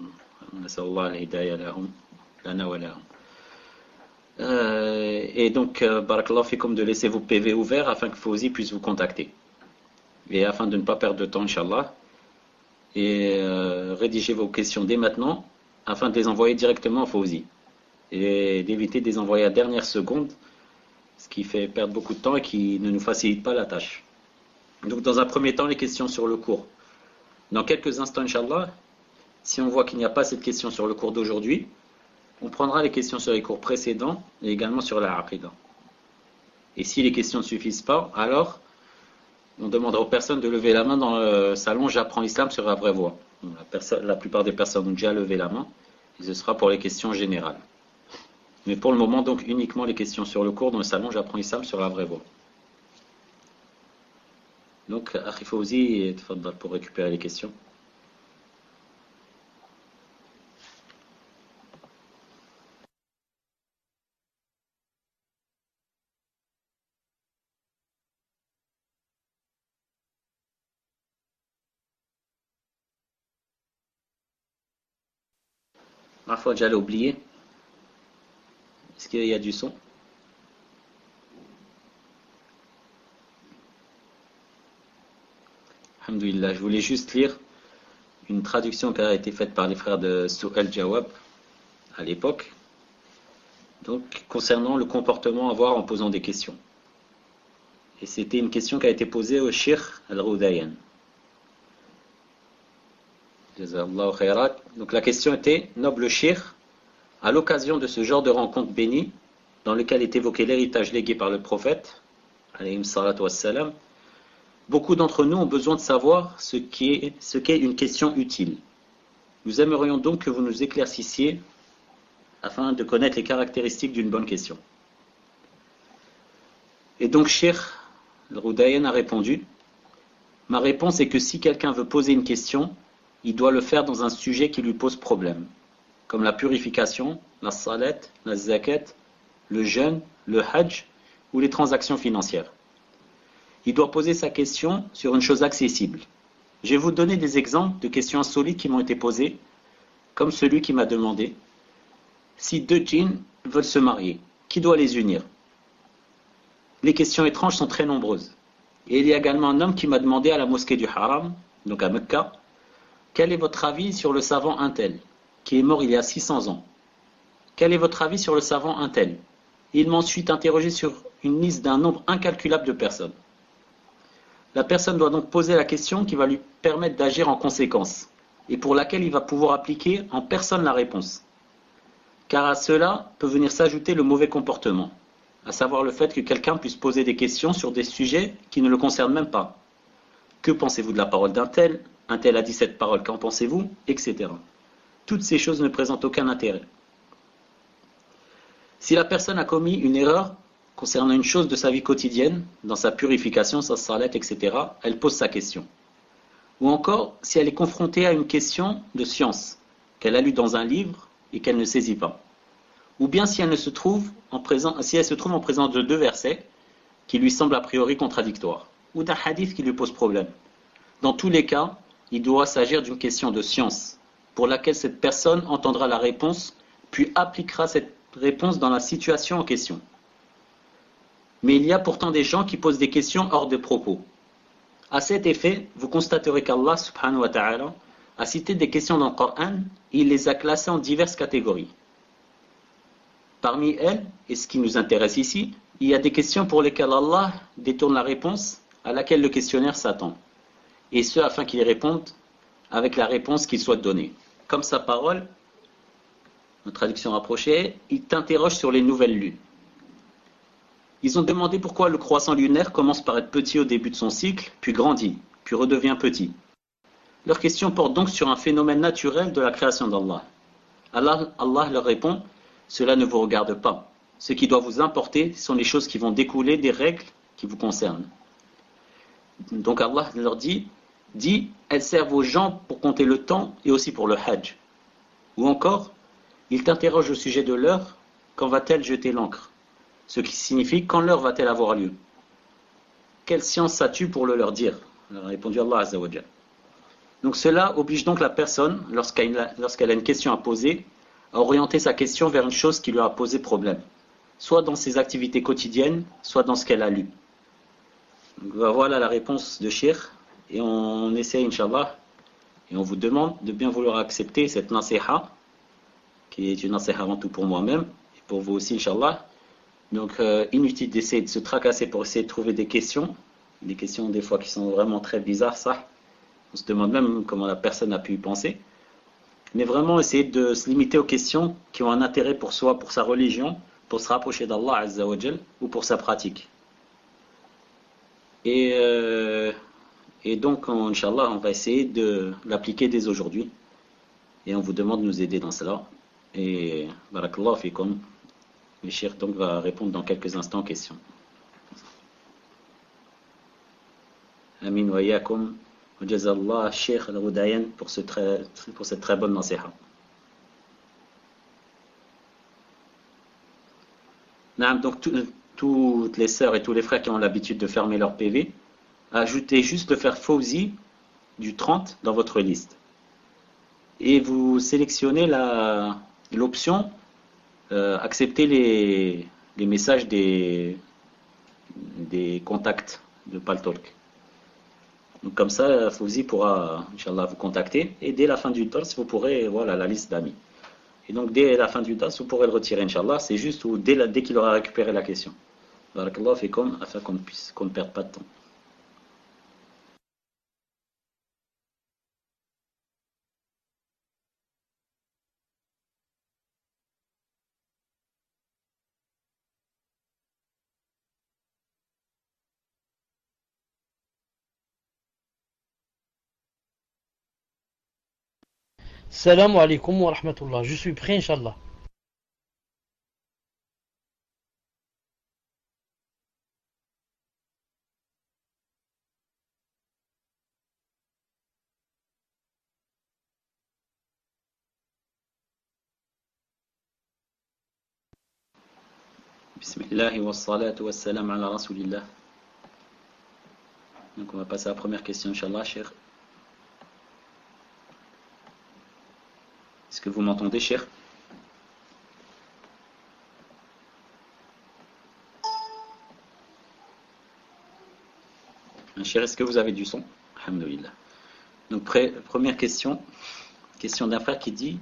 Euh, et donc, euh, barakallahu fikum, de laisser vos P V ouverts afin que Fawzi puisse vous contacter. Et afin de ne pas perdre de temps, Inch'Allah, et euh, rédigez vos questions dès maintenant, afin de les envoyer directement à Fawzi. Et d'éviter de les envoyer à dernière seconde, ce qui fait perdre beaucoup de temps et qui ne nous facilite pas la tâche. Donc dans un premier temps, les questions sur le cours. Dans quelques instants, Inch'Allah, si on voit qu'il n'y a pas cette question sur le cours d'aujourd'hui, on prendra les questions sur les cours précédents et également sur la Aqidah. Et si les questions ne suffisent pas, alors on demandera aux personnes de lever la main dans le salon J'apprends l'islam sur la vraie voie. La, perso- la plupart des personnes ont déjà levé la main et ce sera pour les questions générales. Mais pour le moment, donc uniquement les questions sur le cours dans le salon J'apprends l'islam sur la vraie voie. Donc, Akhi Fawzi, tfaddal pour récupérer les questions. Parfois, j'allais oublier. Est-ce qu'il y a du son? Alhamdulillah, je voulais juste lire une traduction qui a été faite par les frères de Su'al Jawab à l'époque, donc concernant le comportement à avoir en posant des questions. Et c'était une question qui a été posée au Cheikh Al-Roudayan. Jazallahu khairat. Donc la question était: noble Cheikh, à l'occasion de ce genre de rencontre bénie, dans lequel est évoqué l'héritage légué par le prophète, alayhi salatu wassalam, beaucoup d'entre nous ont besoin de savoir ce qu'est, ce qu'est une question utile. Nous aimerions donc que vous nous éclaircissiez afin de connaître les caractéristiques d'une bonne question. Et donc Cheikh Al-Roudayan a répondu: ma réponse est que si quelqu'un veut poser une question, il doit le faire dans un sujet qui lui pose problème, comme la purification, la salat, la zakat, le jeûne, le hajj ou les transactions financières. Il doit poser sa question sur une chose accessible. Je vais vous donner des exemples de questions insolites qui m'ont été posées, comme celui qui m'a demandé: si deux djinns veulent se marier, qui doit les unir? Les questions étranges sont très nombreuses. Et il y a également un homme qui m'a demandé à la mosquée du Haram, donc à Mecca: quel est votre avis sur le savant untel, qui est mort il y a six cents ans? Quel est votre avis sur le savant untel? Il m'a ensuite interrogé sur une liste d'un nombre incalculable de personnes. La personne doit donc poser la question qui va lui permettre d'agir en conséquence, et pour laquelle il va pouvoir appliquer en personne la réponse. Car à cela peut venir s'ajouter le mauvais comportement, à savoir le fait que quelqu'un puisse poser des questions sur des sujets qui ne le concernent même pas. Que pensez-vous de la parole d'un tel? Un tel a dit cette parole, qu'en pensez-vous? Etc. Toutes ces choses ne présentent aucun intérêt. Si la personne a commis une erreur concernant une chose de sa vie quotidienne, dans sa purification, sa salat, et cetera, elle pose sa question. Ou encore, si elle est confrontée à une question de science, qu'elle a lue dans un livre et qu'elle ne saisit pas. Ou bien si elle, ne se trouve en présence, si elle se trouve en présence de deux versets qui lui semblent a priori contradictoires, ou d'un hadith qui lui pose problème. Dans tous les cas, il doit s'agir d'une question de science, pour laquelle cette personne entendra la réponse, puis appliquera cette réponse dans la situation en question. Mais il y a pourtant des gens qui posent des questions hors de propos. À cet effet, vous constaterez qu'Allah subhanahu wa ta'ala a cité des questions dans le Coran et il les a classées en diverses catégories. Parmi elles, et ce qui nous intéresse ici, il y a des questions pour lesquelles Allah détourne la réponse à laquelle le questionnaire s'attend, et ce afin qu'il réponde avec la réponse qu'il souhaite donner. Comme sa parole, en traduction rapprochée, il t'interroge sur les nouvelles lunes. Ils ont demandé pourquoi le croissant lunaire commence par être petit au début de son cycle, puis grandit, puis redevient petit. Leur question porte donc sur un phénomène naturel de la création d'Allah. Allah, Allah leur répond: cela ne vous regarde pas. Ce qui doit vous importer sont les choses qui vont découler des règles qui vous concernent. Donc Allah leur dit, dit, elles servent aux gens pour compter le temps et aussi pour le hajj. Ou encore, il t'interroge au sujet de l'heure, quand va-t-elle jeter l'encre? Ce qui signifie, quand l'heure va-t-elle avoir lieu? Quelle science as-tu pour le leur dire? Alors, a répondu Allah Azza wa Jal. Donc cela oblige donc la personne, lorsqu'elle a, lorsqu'elle a une question à poser, à orienter sa question vers une chose qui lui a posé problème, soit dans ses activités quotidiennes, soit dans ce qu'elle a lu. Donc, voilà la réponse de Cheikh, et on essaie, Inch'Allah, et on vous demande de bien vouloir accepter cette nasiha, qui est une nasiha avant tout pour moi-même, et pour vous aussi, Inch'Allah. Donc euh, inutile d'essayer de se tracasser pour essayer de trouver des questions, des questions des fois qui sont vraiment très bizarres, ça. On se demande même comment la personne a pu y penser. Mais vraiment essayer de se limiter aux questions qui ont un intérêt pour soi, pour sa religion, pour se rapprocher d'Allah Azza wa Jal, ou pour sa pratique. Et, euh, et donc, Inch'Allah, on va essayer de l'appliquer dès aujourd'hui. Et on vous demande de nous aider dans cela. Et barakallahu fikum. Le cheikh donc va répondre dans quelques instants aux questions. Amin wa yakum. Wa jazallah Cheikh Al-Roudayan pour, ce très, pour cette très bonne nasiha. Donc tout, toutes les sœurs et tous les frères qui ont l'habitude de fermer leur P V, ajoutez juste le faire Fawzi du trente dans votre liste. Et vous sélectionnez la, l'option euh, accepter les, les messages des, des contacts de Paltalk. Donc comme ça, Fawzi pourra, Inch'Allah, vous contacter. Et dès la fin du dars, vous pourrez, voilà, la liste d'amis. Et donc dès la fin du dars, vous pourrez le retirer, Inch'Allah. C'est juste ou dès, la, dès qu'il aura récupéré la question. Barakallahu fikum, afin qu'on puisse, qu'on ne perde pas de temps. Salam alaikum wa rahmatullah. Je suis prêt, Inch'Allah. Bismillah wa salatu wa salam ala rasulillah. Donc on va passer à la première question, Inch'Allah, cher. Est-ce que vous m'entendez, cher? Cher, est-ce que vous avez du son? Alhamdulillah. Donc, pré- première question. Question d'un frère qui dit: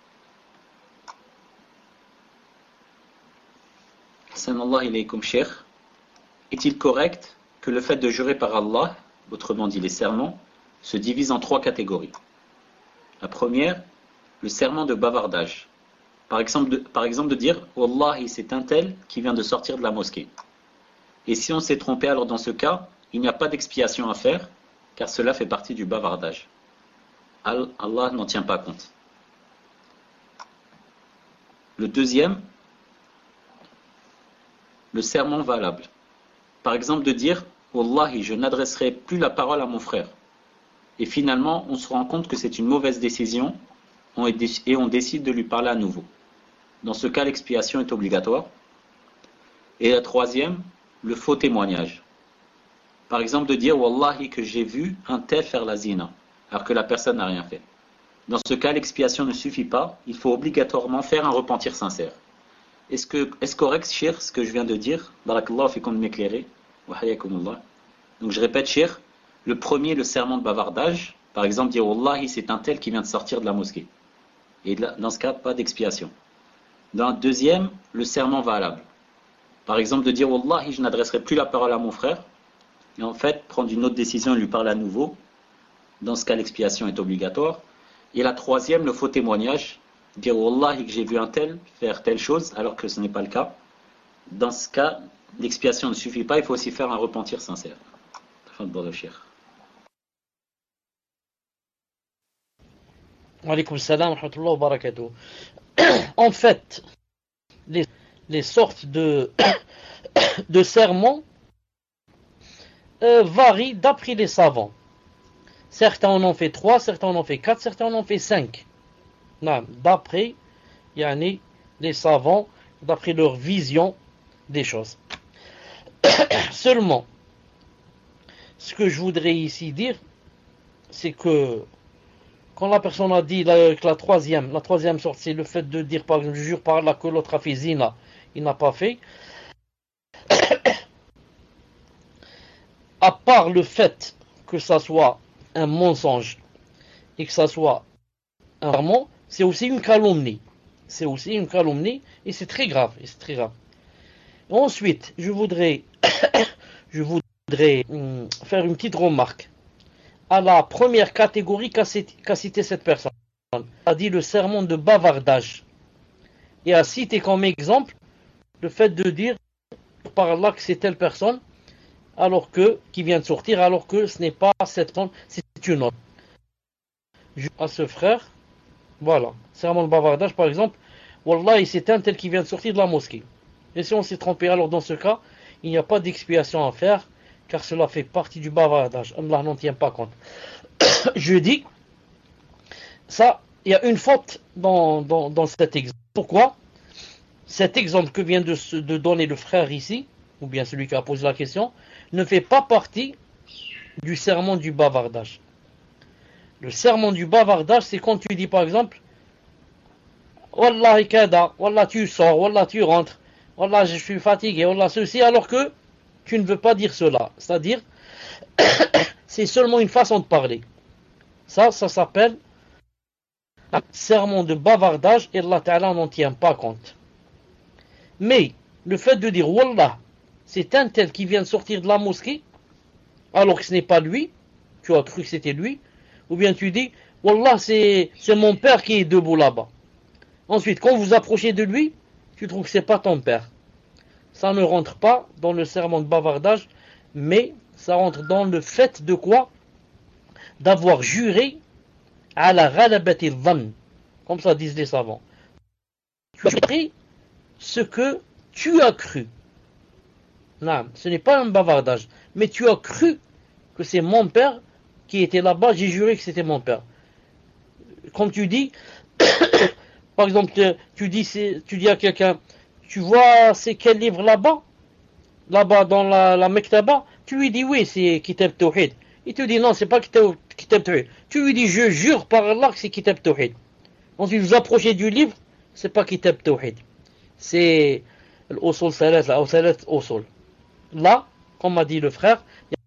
Sanallah ilaykum, cher. Est-il correct que le fait de jurer par Allah, autrement dit les serments, se divise en trois catégories? La première, le serment de bavardage. Par exemple, de, par exemple de dire Wallahi, c'est un tel qui vient de sortir de la mosquée. Et si on s'est trompé, alors dans ce cas, il n'y a pas d'expiation à faire, car cela fait partie du bavardage. Allah n'en tient pas compte. Le deuxième, le serment valable. Par exemple de dire Wallahi, je n'adresserai plus la parole à mon frère. Et finalement, on se rend compte que c'est une mauvaise décision et on décide de lui parler à nouveau. Dans ce cas, l'expiation est obligatoire. Et la troisième, le faux témoignage. Par exemple de dire Wallahi, que j'ai vu un tel faire la zina, alors que la personne n'a rien fait. Dans ce cas, l'expiation ne suffit pas, il faut obligatoirement faire un repentir sincère. Est-ce que est-ce correct, cher, ce que je viens de dire? Barakallahu fikum de m'éclairer. Wa hayakumullah. Donc je répète, cher, le premier, le serment de bavardage. Par exemple, dire Wallahi, c'est un tel qui vient de sortir de la mosquée. Et dans ce cas, pas d'expiation. Dans le deuxième, le serment valable. Par exemple, de dire Wallahi, je n'adresserai plus la parole à mon frère. Et en fait, prendre une autre décision et lui parler à nouveau. Dans ce cas, l'expiation est obligatoire. Et la troisième, le faux témoignage. Dire Wallahi, que j'ai vu un tel faire telle chose, alors que ce n'est pas le cas. Dans ce cas, l'expiation ne suffit pas, il faut aussi faire un repentir sincère. Fin de bord, cher. Wa alaykoum salam wa rahmatullahi wa barakatuh. En fait, les, les sortes de, de serments euh, varient d'après les savants. Certains en ont fait trois, certains en ont fait quatre, certains en ont fait cinq. Non, d'après yani, les savants, d'après leur vision des choses. Seulement, ce que je voudrais ici dire, c'est que quand la personne a dit la, que la troisième, la troisième sorte, c'est le fait de dire par exemple, je jure par Allah que l'autre a fait zina, il n'a pas fait. À part le fait que ça soit un mensonge et que ça soit un serment, c'est aussi une calomnie. C'est aussi une calomnie et c'est très grave. Et c'est très grave. Ensuite, je voudrais, je voudrais hum, faire une petite remarque à la première catégorie qu'a cité cette personne. Elle a dit le serment de bavardage et a cité comme exemple le fait de dire par là que c'est telle personne alors que qui vient de sortir alors que ce n'est pas cette personne, c'est une autre. À ce frère, voilà, serment de bavardage par exemple, Wallah, c'est un tel qui vient de sortir de la mosquée. Et si on s'est trompé, alors dans ce cas, il n'y a pas d'expiation à faire, car cela fait partie du bavardage. Allah n'en tient pas compte. Je dis, ça, il y a une faute dans, dans, dans cet exemple. Pourquoi? Cet exemple que vient de, de donner le frère ici, ou bien celui qui a posé la question, ne fait pas partie du serment du bavardage. Le serment du bavardage, c'est quand tu dis par exemple, Wallah kada, Wallah tu sors, Wallah tu rentres, Wallah je suis fatigué, Wallah ceci, alors que tu ne veux pas dire cela. C'est-à-dire, c'est seulement une façon de parler. Ça, ça s'appelle un serment de bavardage et Allah Ta'ala n'en tient pas compte. Mais, le fait de dire Wallah, c'est un tel qui vient de sortir de la mosquée, alors que ce n'est pas lui, tu as cru que c'était lui, ou bien tu dis Wallah, c'est, c'est mon père qui est debout là-bas. Ensuite, quand vous approchez de lui, tu trouves que c'est pas ton père. Ça ne rentre pas dans le serment de bavardage, mais ça rentre dans le fait de quoi? D'avoir juré à la ghalabati dhann, comme ça disent les savants. Tu as juré ce que tu as cru. Non, ce n'est pas un bavardage, mais tu as cru que c'est mon père qui était là-bas, j'ai juré que c'était mon père. Comme tu dis, par exemple, tu dis, tu dis à quelqu'un, tu vois c'est quel livre là-bas, là-bas dans la, la Mektaba, tu lui dis oui, c'est Kitab Tawhid. Il te dit non, c'est pas Kitab, Kitab Tawhid. Tu lui dis je jure par Allah que c'est Kitab Tawhid. Ensuite vous approchez du livre, c'est pas Kitab Tawhid. C'est l'Usul Salat, la Salat Usul. Là, comme m'a dit le frère,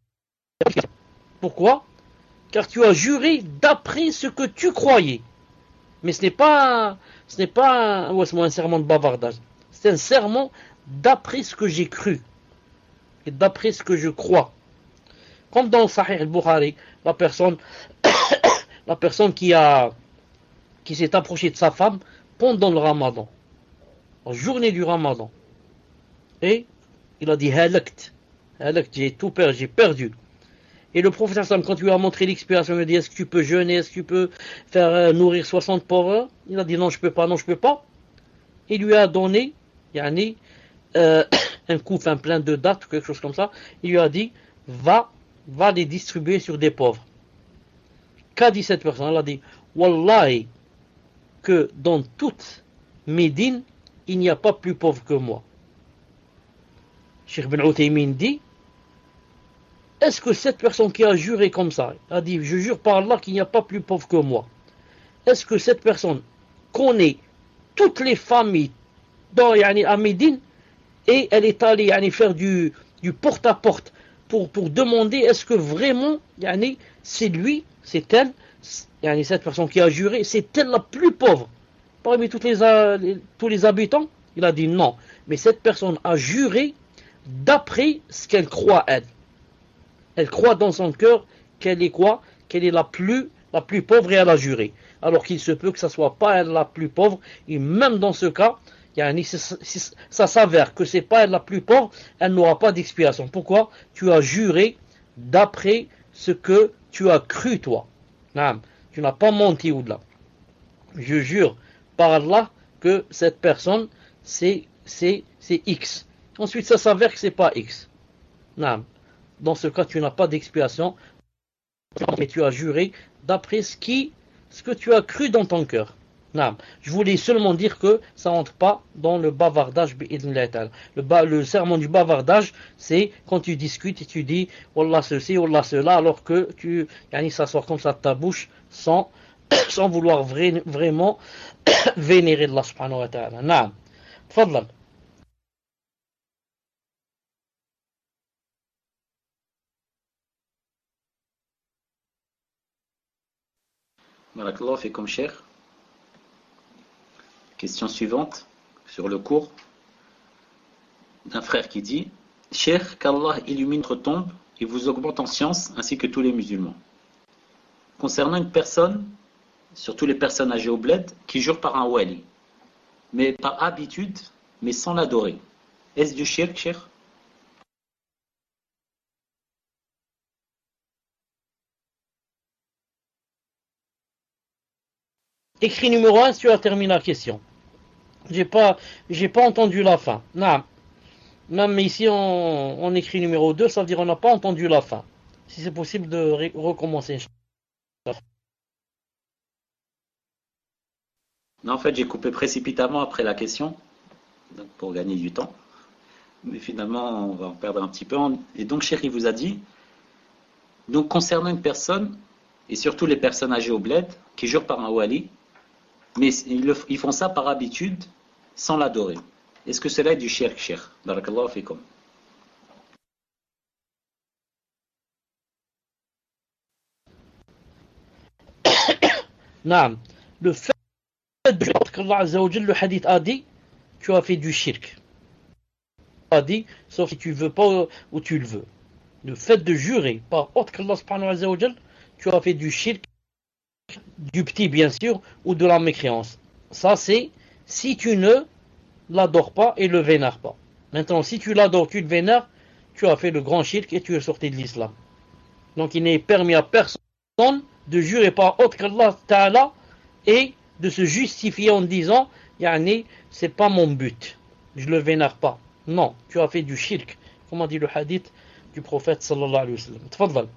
pourquoi? Car tu as juré d'après ce que tu croyais. Mais ce n'est pas, ce n'est pas un, un serment de bavardage. C'est un serment d'après ce que j'ai cru et d'après ce que je crois. Comme dans le Sahih al-Bukhari, la personne, la personne qui a, qui s'est approchée de sa femme pendant le Ramadan, la journée du Ramadan, et il a dit halakt, halakt, j'ai tout perdu, j'ai perdu. Et le prophète, quand tu lui as montré l'expiration, il lui a dit est-ce que tu peux jeûner, est-ce que tu peux faire euh, nourrir soixante pauvres? Il a dit non, je peux pas, non, je peux pas. Il lui a donné, yani, euh, un couf, un plein de dates, quelque chose comme ça. Il lui a dit va, va les distribuer sur des pauvres. Qu'a dit cette personne? Elle a dit wallahi, que dans toute Médine, il n'y a pas plus pauvre que moi. Cheikh Ben Uthaymin dit est-ce que cette personne qui a juré comme ça, a dit je jure par Allah qu'il n'y a pas plus pauvre que moi, est-ce que cette personne connaît toutes les familles dans, yani, à Médine et elle est allée yani, faire du, du porte-à-porte pour, pour demander est-ce que vraiment yani, c'est lui, c'est elle, yani, cette personne qui a juré, c'est elle la plus pauvre parmi toutes les, les, tous les habitants? Il a dit non, mais cette personne a juré d'après ce qu'elle croit elle. Elle croit dans son cœur qu'elle est quoi? Qu'elle est la plus, la plus pauvre et elle a juré. Alors qu'il se peut que ce ne soit pas elle la plus pauvre. Et même dans ce cas, si ça s'avère que ce n'est pas elle la plus pauvre, elle n'aura pas d'expiation. Pourquoi? Tu as juré d'après ce que tu as cru toi. Non, tu n'as pas menti au-delà. Je jure par Allah que cette personne, c'est X. Ensuite, ça s'avère que ce n'est pas X. Non. Dans ce cas, tu n'as pas d'expiation, mais tu as juré d'après ce, qui, ce que tu as cru dans ton cœur. Non. Je voulais seulement dire que ça n'entre pas dans le bavardage. Le, ba, le serment du bavardage, c'est quand tu discutes et tu dis Wallah ceci, Wallah cela, alors que tu, yani, ça sort comme ça de ta bouche sans, sans vouloir vra vraiment vénérer Allah subhanahu wa ta'ala. Non. Tfadlal. Barakallahu fikum cher. Question suivante sur le cours d'un frère qui dit cher, qu'Allah illumine votre tombe et vous augmente en science ainsi que tous les musulmans. Concernant une personne, surtout les personnes âgées au bled, qui jurent par un wali, mais par habitude, mais sans l'adorer. Est-ce du shirk, cher? Écrit numéro un, si tu as terminé la question. J'ai pas, j'ai pas entendu la fin. Non. Même ici, on, on écrit numéro deux, ça veut dire qu'on n'a pas entendu la fin. Si c'est possible de recommencer. Non, en fait, j'ai coupé précipitamment après la question, donc pour gagner du temps. Mais finalement, on va en perdre un petit peu. Et donc, Cheikh, il vous a dit, donc concernant une personne, et surtout les personnes âgées au bled, qui jurent par un wali, mais ils, le, ils font ça par habitude, sans l'adorer. Est-ce que cela est du shirk, Cheikh? Barakallahu fikum. Non. Le fait de jurer qu'Allah Azza wa Jalla, le hadith a dit, tu as fait du shirk. A dit, sauf si tu veux pas ou tu le veux. Le fait de jurer par autre qu'Allah subhanahu wa ta'ala, tu as fait du shirk, du petit bien sûr, ou de la mécréance. Ça c'est si tu ne l'adores pas et le vénères pas. Maintenant, si tu l'adores, tu le vénères, tu as fait le grand shirk et tu es sorti de l'islam. Donc il n'est permis à personne de jurer par autre qu'Allah ta'ala et de se justifier en disant yani, c'est pas mon but, je le vénère pas. Non, tu as fait du shirk, comme a dit le hadith du prophète sallallahu alayhi wa sallam. Tfadlal.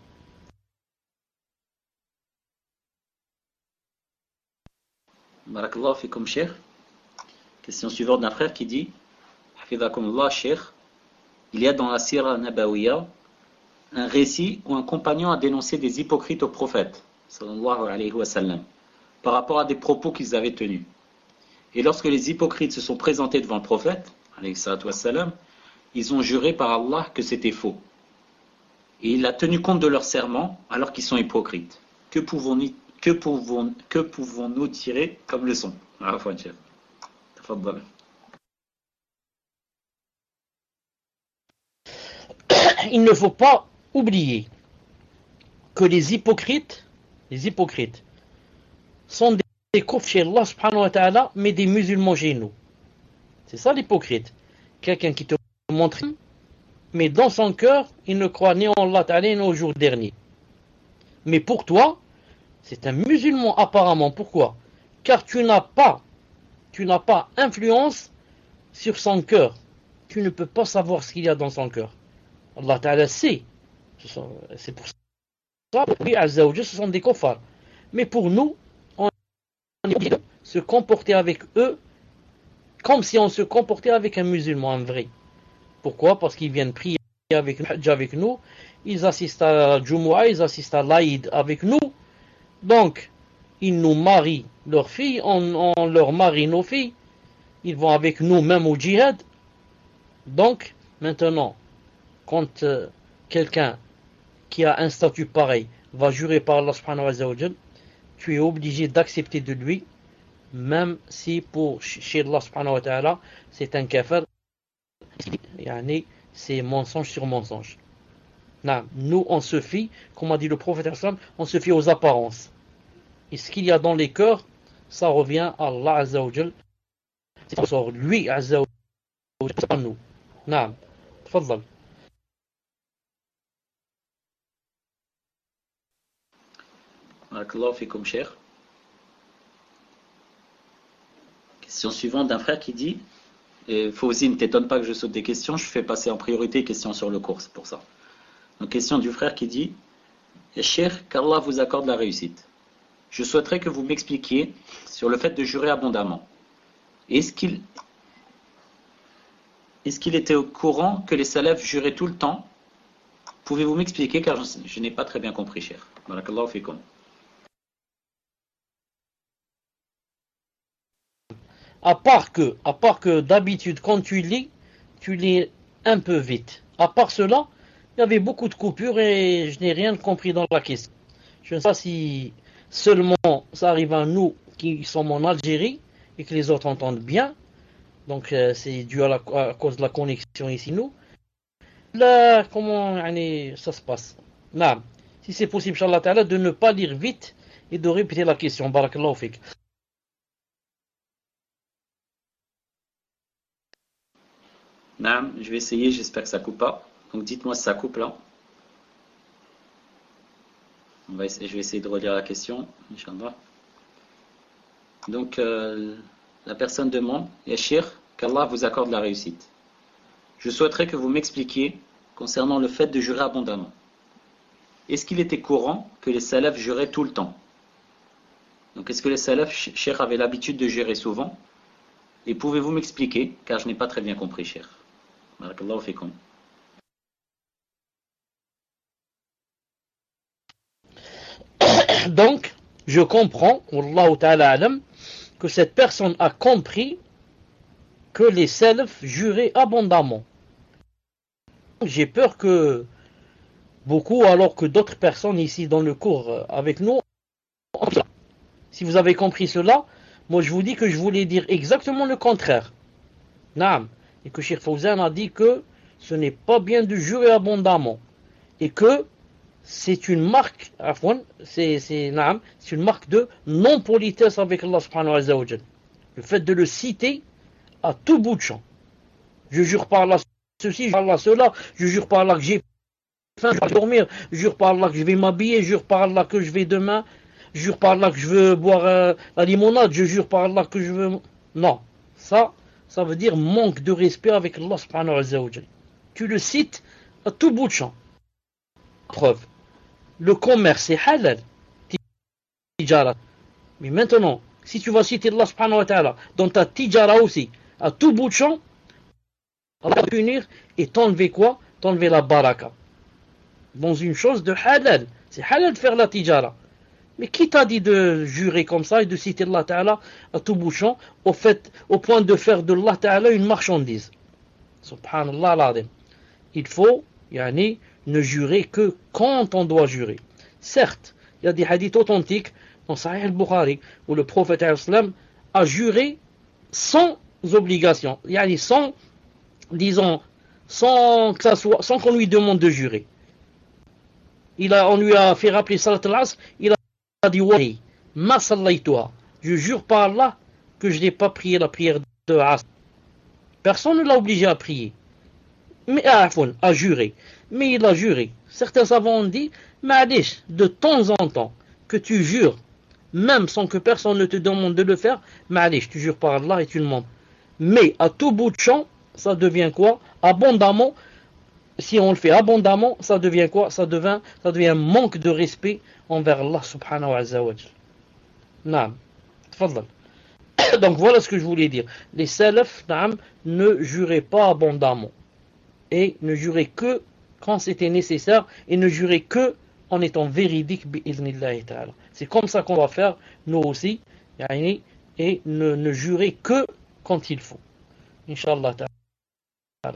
Barakallahu fikum, cher. Question suivante d'un frère qui dit Hafidhakumullah, Cheikh, il y a dans la Sira Nabawiya un récit où un compagnon a dénoncé des hypocrites au prophète, sallallahu alayhi wa sallam, par rapport à des propos qu'ils avaient tenus. Et lorsque les hypocrites se sont présentés devant le prophète, alayhi salatu wa sallam, ils ont juré par Allah que c'était faux. Et il a tenu compte de leurs serments alors qu'ils sont hypocrites. Que pouvons-nous, que pouvons, que pouvons-nous tirer comme leçon? Il ne faut pas oublier que les hypocrites, les hypocrites sont des, des kuffs chez Allah subhanahu wa ta'ala, mais des musulmans chez nous. C'est ça l'hypocrite. Quelqu'un qui te montre, mais dans son cœur, il ne croit ni en Allah ta'ala ni au jour dernier. Mais pour toi, c'est un musulman apparemment. Pourquoi? Car tu n'as pas, tu n'as pas influence sur son cœur. Tu ne peux pas savoir ce qu'il y a dans son cœur. Allah ta'ala sait. C'est pour ça que lui, Azza wa Jalla, ce sont des kuffars. Mais pour nous, on doit se comporter avec eux comme si on se comportait avec un musulman, un vrai. Pourquoi? Parce qu'ils viennent prier avec, avec nous, ils assistent à Jumu'ah, ils assistent à l'Aïd avec nous. Donc, ils nous marient leurs filles, on, on leur marie nos filles. Ils vont avec nous même au djihad. Donc, maintenant, quand euh, quelqu'un qui a un statut pareil va jurer par Allah subhanahu wa ta'ala, tu es obligé d'accepter de lui, même si pour chez Allah subhanahu wa ta'ala, c'est un kafir, c'est mensonge sur mensonge. Non, nous, on se fie, comme a dit le prophète, on se fie aux apparences. Et ce qu'il y a dans les cœurs, ça revient à Allah Azza wa Jal. C'est lui Azza wa Jal, c'est pas nous. Non, tfadal. Barakallahu fikum, cher. Question suivante d'un frère qui dit, et Fawzi, ne t'étonne pas que je saute des questions, je fais passer en priorité les questions sur le cours, c'est pour ça. Donc, question du frère qui dit, cher, qu'Allah vous accorde la réussite. Je souhaiterais que vous m'expliquiez sur le fait de jurer abondamment. Est-ce qu'il est-ce qu'il était au courant que les salafs juraient tout le temps? Pouvez-vous m'expliquer, car je, je n'ai pas très bien compris, cher. Barakallahu fikum. À part que, à part que d'habitude, quand tu lis, tu lis un peu vite. À part cela, il y avait beaucoup de coupures et je n'ai rien compris dans la question. Je ne sais pas si seulement ça arrive à nous qui sommes en Algérie et que les autres entendent bien. Donc euh, c'est dû à, la, à cause de la connexion ici, nous. Là, comment allez, ça se passe? Là, si c'est possible, Inch'Allah Ta'ala, de ne pas lire vite et de répéter la question. Barakallahu fik. Non, je vais essayer, j'espère que ça coupe pas. Donc dites-moi si ça coupe là. On va essayer, je vais essayer de relire la question, Inch'Allah. Donc euh, la personne demande, Yashir, qu'Allah vous accorde la réussite. Je souhaiterais que vous m'expliquiez concernant le fait de jurer abondamment. Est-ce qu'il était courant que les salafs juraient tout le temps? Donc est-ce que les salafs, Cheikh, avaient l'habitude de jurer souvent? Et pouvez-vous m'expliquer, car je n'ai pas très bien compris, Cheikh. Barakallahu fikum. Donc, je comprends, Wallahu ta'ala alam, que cette personne a compris que les salafs juraient abondamment. J'ai peur que beaucoup, alors que d'autres personnes ici dans le cours avec nous, si vous avez compris cela, moi je vous dis que je voulais dire exactement le contraire. Naam. Et que Cheikh Fawzan a dit que ce n'est pas bien de jurer abondamment. Et que c'est une marque, c'est, c'est, naam, c'est une marque de non-politesse avec Allah subhanahu wa ta'ala. Le fait de le citer à tout bout de champ. Je jure par Allah ceci, je jure par Allah cela, je jure par Allah que j'ai faim, je vais dormir, je jure par Allah que je vais m'habiller, je jure par Allah que je vais demain, je jure par Allah que je veux boire euh, la limonade, je jure par Allah que je veux... Non, ça, ça veut dire manque de respect avec Allah subhanahu wa ta'ala. Tu le cites à tout bout de champ. Preuve. Le commerce c'est halal. Tijara. Mais maintenant, si tu vas citer Allah subhanahu wa ta'ala dans ta tijara aussi, à tout bout de champ, Allah va punir et t'enlever quoi? T'enlever la baraka. Dans une chose de halal. C'est halal de faire la tijara. Mais qui t'a dit de jurer comme ça et de citer Allah Ta'ala à tout bouchon au, fait, au point de faire de Allah Ta'ala une marchandise? Subhanallah l'azim. Il faut yani, ne jurer que quand on doit jurer. Certes, il y a des hadiths authentiques dans Sahih al-Bukhari où le prophète a juré sans obligation, yani sans, disons, sans que ça soit, sans qu'on lui demande de jurer. Il a, on lui a fait rappeler Salat al-Asr, il a dit Wahi, ma sallaytuha. Je jure par Allah que je n'ai pas prié la prière de Asr. Personne ne l'a obligé à prier. Mais à, à jurer. Mais il a juré. Certains savants ont dit, Ma'alish, de temps en temps, que tu jures, même sans que personne ne te demande de le faire, Ma'alish, tu jures par Allah et tu le montres. Mais à tout bout de champ, ça devient quoi? Abondamment. Si on le fait abondamment, ça devient quoi? Ça devient, ça devient un manque de respect envers Allah subhanahu wa ta'ala. Naam. Tfadal. Donc voilà ce que je voulais dire. Les salafs, naam, ne juraient pas abondamment. Et ne juraient que quand c'était nécessaire. Et ne juraient que en étant véridique bi'idhnillahi ta'ala. C'est comme ça qu'on va faire, nous aussi. Yani, et ne, ne jurer que quand il faut. Inch'Allah ta'ala.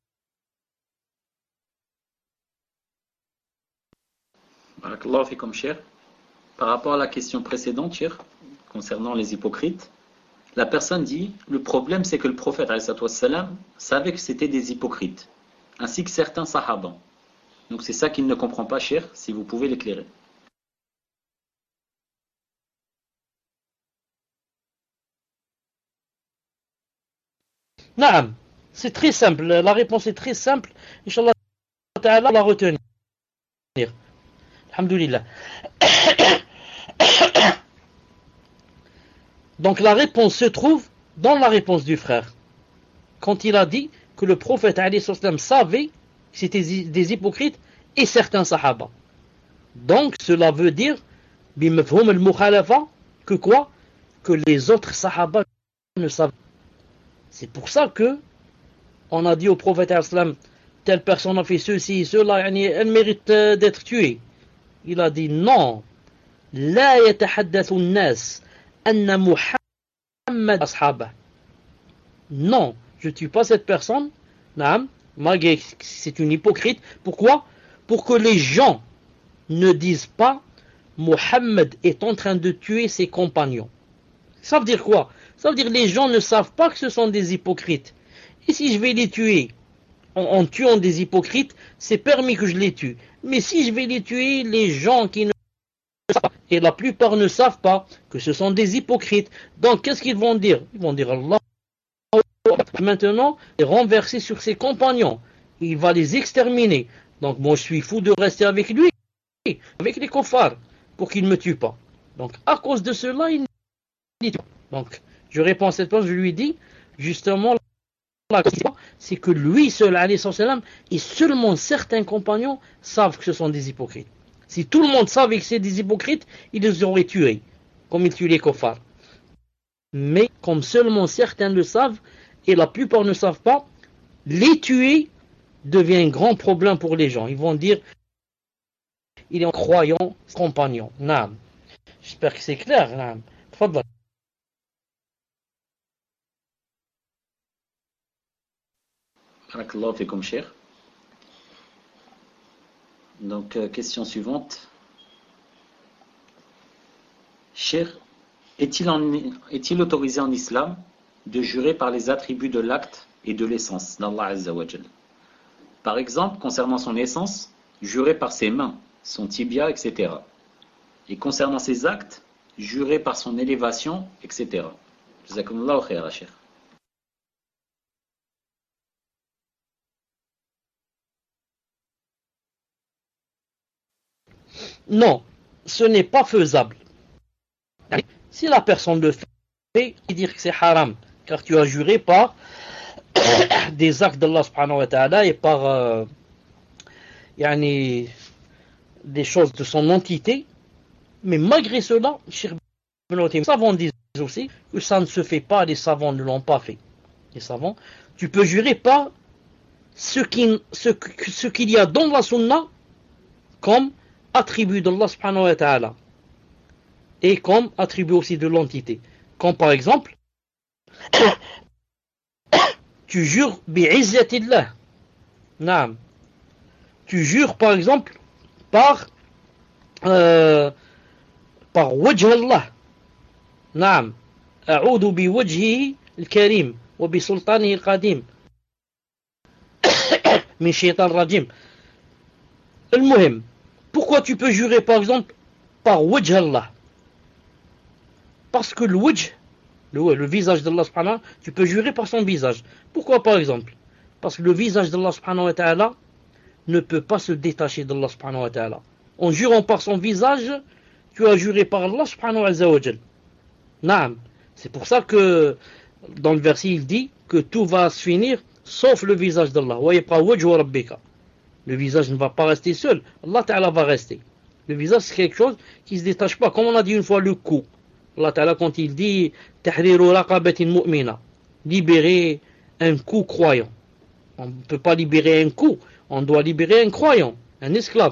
Barakallahu fikum, cher. Par rapport à la question précédente, cher, concernant les hypocrites, la personne dit, le problème c'est que le prophète salam, savait que c'était des hypocrites, ainsi que certains sahaba. Donc c'est ça qu'il ne comprend pas, cher, si vous pouvez l'éclairer. Naam, c'est très simple, la réponse est très simple, Inch'Allah ta'ala la retenir. Alhamdulillah. Donc la réponse se trouve dans la réponse du frère. Quand il a dit que le prophète savait que c'était des hypocrites et certains sahaba. Donc cela veut dire bimafhum al-mukhalafa que quoi? Que les autres sahaba ne savent. C'est pour ça que on a dit au prophète telle personne a fait ceci et cela, elle mérite d'être tuée. Il a dit non. La yatahaddathu an-nas anna Muhammad ashaba. Non, je ne tue pas cette personne. Naam, malgré que c'est une hypocrite. Pourquoi? Pour que les gens ne disent pas Muhammad est en train de tuer ses compagnons. Ça veut dire quoi? Ça veut dire que les gens ne savent pas que ce sont des hypocrites. Et si je vais les tuer en, en tuant des hypocrites, c'est permis que je les tue. Mais si je vais les tuer, les gens qui ne savent pas, et la plupart ne savent pas que ce sont des hypocrites, donc qu'est-ce qu'ils vont dire? Ils vont dire Allah maintenant est renversé sur ses compagnons. Il va les exterminer. Donc moi je suis fou de rester avec lui, avec les kuffars, pour qu'il ne me tue pas. Donc à cause de cela, il ne tue pas. Donc je réponds à cette chose, je lui dis justement la question, c'est que lui seul, alayhi salam, et seulement certains compagnons savent que ce sont des hypocrites. Si tout le monde savait que c'est des hypocrites, ils les auraient tués, comme ils tuent les kuffars. Mais comme seulement certains le savent, et la plupart ne savent pas, les tuer devient un grand problème pour les gens. Ils vont dire, il est un croyant compagnon. Naam. J'espère que c'est clair. Naam. Tfadal. Barakallahu fikum, cher. Donc, euh, question suivante. Cher, est-il, en, est-il autorisé en islam de jurer par les attributs de l'acte et de l'essence d'Allah Azza wa Jal? Par exemple, concernant son essence, jurer par ses mains, son tibia, et cetera. Et concernant ses actes, jurer par son élévation, et cetera. Jazakumullahu khaira, cher. Non, ce n'est pas faisable. Si la personne le fait, il dit que c'est haram, car tu as juré par des actes d'Allah subhanahu wa ta'ala et par euh, yani, des choses de son entité. Mais malgré cela, les savants disent aussi que ça ne se fait pas, les savants ne l'ont pas fait. Les savants, tu peux jurer par ce qu'il ce, ce qu'il y a dans la sunna comme attribut d'Allah subhanahu wa ta'ala et comme attribut aussi de l'entité. Comme par exemple, tu jures bi'izzatillah. Naam. Tu jures par exemple par euh, par wajh Allah. Naam. A'udhu bi wajhihi al-karim wa bi sultanihi al-qadim min shaytan rajim. Al-muhim. Pourquoi tu peux jurer par exemple par wajh Allah? Parce que le wajh, le, le visage d'Allah subhanahu wa ta'ala, tu peux jurer par son visage. Pourquoi par exemple? Parce que le visage d'Allah subhanahu wa ta'ala ne peut pas se détacher d'Allah subhanahu wa ta'ala. En jurant par son visage, tu as juré par Allah subhanahu wa ta'ala. Naam. C'est pour ça que dans le verset il dit que tout va se finir sauf le visage d'Allah. Le visage ne va pas rester seul, Allah ta'ala va rester. Le visage c'est quelque chose qui ne se détache pas. Comme on a dit une fois le cou. Allah ta'ala quand il dit tahriru raqabatin mu'mina, libérer un cou croyant. On ne peut pas libérer un cou, on doit libérer un croyant, un esclave.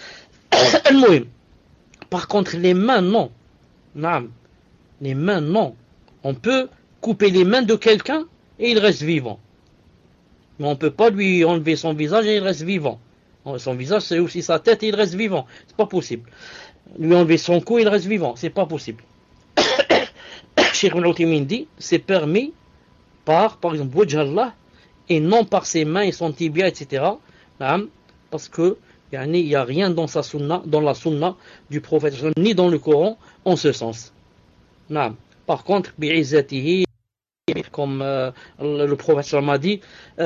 Par contre les mains non. Naam. Les mains non. On peut couper les mains de quelqu'un et il reste vivant. Mais on ne peut pas lui enlever son visage et il reste vivant. Son visage c'est aussi sa tête et il reste vivant. C'est pas possible. Lui enlever son cou et il reste vivant. C'est pas possible. Cheikh Ibn Uthaymin dit c'est permis par par exemple wajh Allah et non par ses mains et son tibia, et cetera. Parce que il n'y a rien dans sa sunna, dans la sunna du prophète ni dans le Coran en ce sens. Par contre, bi'izzatihi, comme euh, le prophète m'a dit,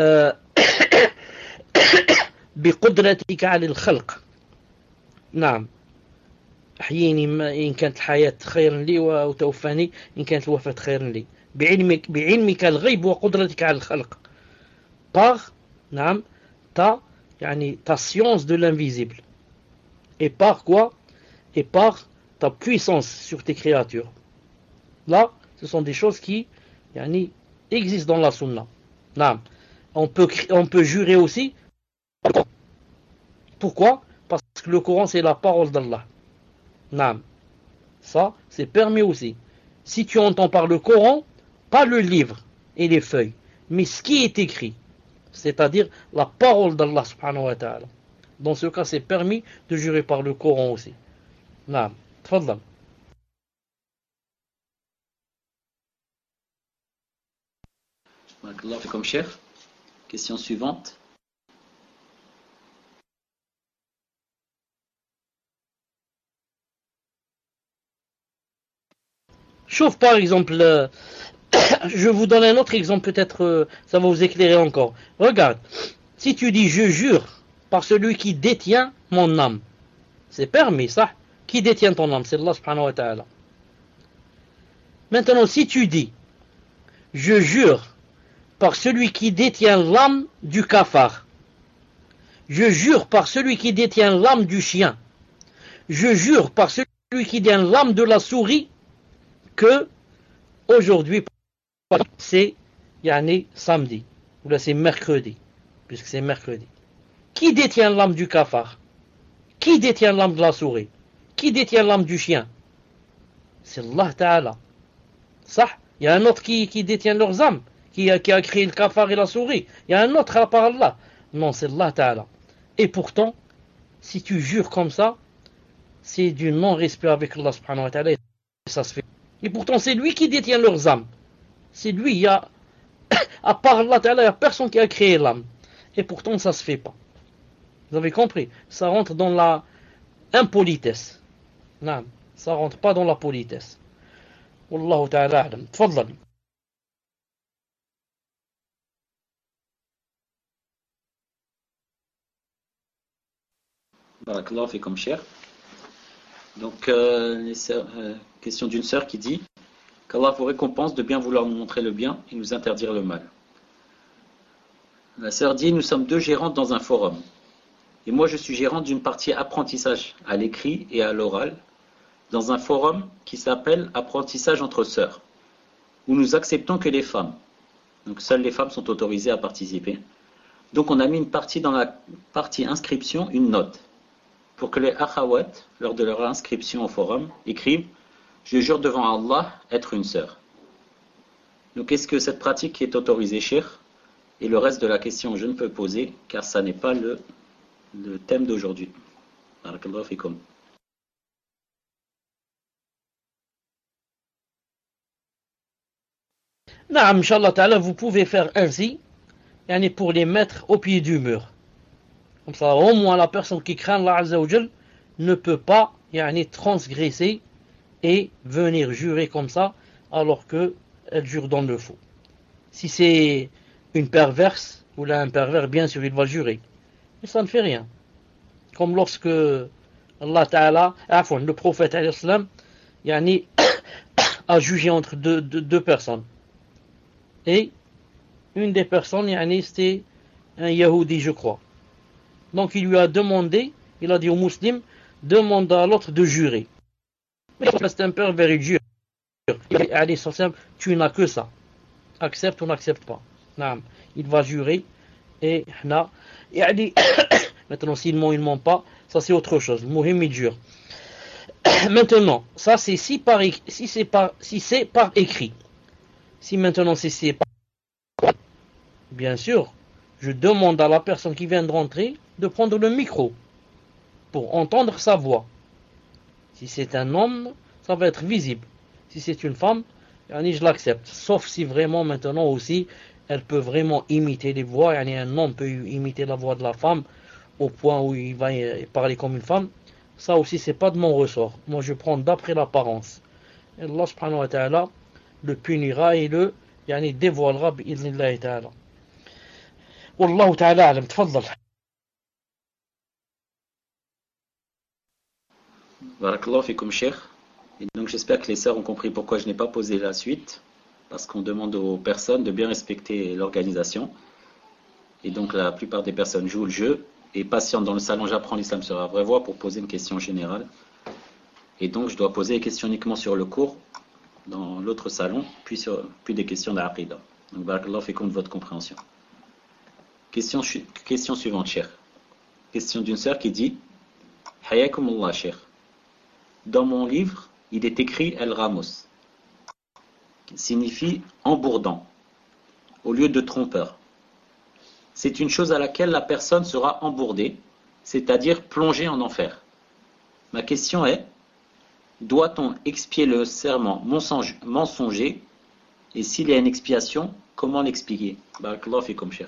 biqudratika ala al-khalq. نعم. أحييني إن كانت الحياة خيرا لي وتوفاني إن كانت الوفاة خيرا لي. بعلمك بعلمك الغيب وقدرتك على الخلق. Par, نعم, ta, يعني, ta science de l'invisible. Et par quoi? Et par ta puissance sur tes créatures. Là, ce sont des choses qui yani, existent dans la sunna. Naam. On peut, on peut jurer aussi. Pourquoi? Parce que le Coran, c'est la parole d'Allah. Naam. Ça, c'est permis aussi. Si tu entends par le Coran, pas le livre et les feuilles, mais ce qui est écrit, c'est-à-dire la parole d'Allah subhanahu wa ta'ala. Dans ce cas, c'est permis de jurer par le Coran aussi. Naam. Tfadlam. Comme cher. Question suivante. Chauffe par exemple, euh, je vous donne un autre exemple, peut-être euh, ça va vous éclairer encore. Regarde, si tu dis je jure par celui qui détient mon âme, c'est permis ça. Qui détient ton âme? C'est Allah subhanahu wa ta'ala. Maintenant, si tu dis je jure par celui qui détient l'âme du cafard, je jure par celui qui détient l'âme du chien, je jure par celui qui détient l'âme de la souris, que aujourd'hui c'est yani, samedi, ou là c'est mercredi, puisque c'est mercredi. Qui détient l'âme du cafard? Qui détient l'âme de la souris? Qui détient l'âme du chien? C'est Allah Ta'ala. Ça, il y a un autre qui, qui détient leurs âmes, qui a, qui a créé le cafard et la souris. Il y a un autre à part Allah. Non, c'est Allah Ta'ala. Et pourtant, si tu jures comme ça, c'est du non-respect avec Allah subhanahu wa ta'ala, et ça se fait. Et pourtant, c'est lui qui détient leurs âmes. C'est lui, il y a, à part Allah Ta'ala, il n'y a personne qui a créé l'âme. Et pourtant, ça se fait pas. Vous avez compris? Ça rentre dans la impolitesse. Non, ça rentre pas dans la politesse. Wallahu ta'ala a'lam. Tfaddal. Barakallahu fikum cher. Donc, euh, les sœurs, euh, question d'une sœur qui dit qu'Allah vous récompense de bien vouloir nous montrer le bien et nous interdire le mal. La sœur dit, nous sommes deux gérantes dans un forum. Et moi, je suis gérante d'une partie apprentissage à l'écrit et à l'oral dans un forum qui s'appelle Apprentissage entre sœurs, où nous acceptons que les femmes, donc seules les femmes sont autorisées à participer, Donc on a mis une partie dans la partie inscription, une note, pour que les akhawat, lors de leur inscription au forum, écrivent « Je jure devant Allah être une sœur ». Donc est-ce que cette pratique est autorisée, cheikh? Et le reste de la question, je ne peux poser, car ça n'est pas le, le thème d'aujourd'hui. Barakallahu fikum. Naam, Inch'Allah Ta'ala, vous pouvez faire ainsi, yani pour les mettre au pied du mur. Comme ça, au moins la personne qui craint Allah Azza wa Jal ne peut pas yani, transgresser et venir jurer comme ça, alors qu'elle jure dans le faux. Si c'est une perverse, ou là un pervers, bien sûr, il va jurer. Mais ça ne fait rien. Comme lorsque Allah Ta'ala, afwan, le prophète alayhi salam, yani, a jugé entre deux, deux, deux personnes. Et une des personnes, yani, c'était un Yahoudi, je crois. Donc il lui a demandé, il a dit aux musulmans, demande à l'autre de jurer. Mais c'est un pervers, il jure. Allez, tu n'as que ça. Accepte ou n'accepte pas. Il va jurer. Et là, maintenant s'il ment, il ne ment pas, ça c'est autre chose. Mouhim, il jure. Maintenant, ça c'est si, par, si c'est par, si c'est par écrit. Si maintenant c'est, c'est par, bien sûr, je demande à la personne qui vient de rentrer de prendre le micro pour entendre sa voix. Si c'est un homme, ça va être visible. Si c'est une femme, je l'accepte. Sauf si vraiment maintenant aussi, elle peut vraiment imiter les voix. Un homme peut imiter la voix de la femme au point où il va parler comme une femme. Ça aussi, c'est pas de mon ressort. Moi, je prends d'après l'apparence. Et Allah subhanahu wa ta'ala le punira et le yani, dévoilera bi'idhnillahi ta'ala. Wallahu ta'ala alam. Tfaddal. Barakallahu fikum, cheikh. Et donc j'espère que les sœurs ont compris pourquoi je n'ai pas posé la suite, parce qu'on demande aux personnes de bien respecter l'organisation. Et donc la plupart des personnes jouent le jeu et patientent dans le salon J'apprends l'islam sur la vraie voie pour poser une question générale. Et donc je dois poser des questions uniquement sur le cours dans l'autre salon, puis, sur, puis des questions d'Aqidah. Donc barakallahu fikum de votre compréhension. Question, question suivante, cheikh. Question d'une sœur qui dit Hayakumullah, cheikh. Dans mon livre, il est écrit El Ramos, qui signifie embourdant, au lieu de trompeur. C'est une chose à laquelle la personne sera embourdée, c'est-à-dire plongée en enfer. Ma question est, doit-on expier le serment mensonger? Et s'il y a une expiation, comment l'expliquer? Barakallahu fikum, cheikh.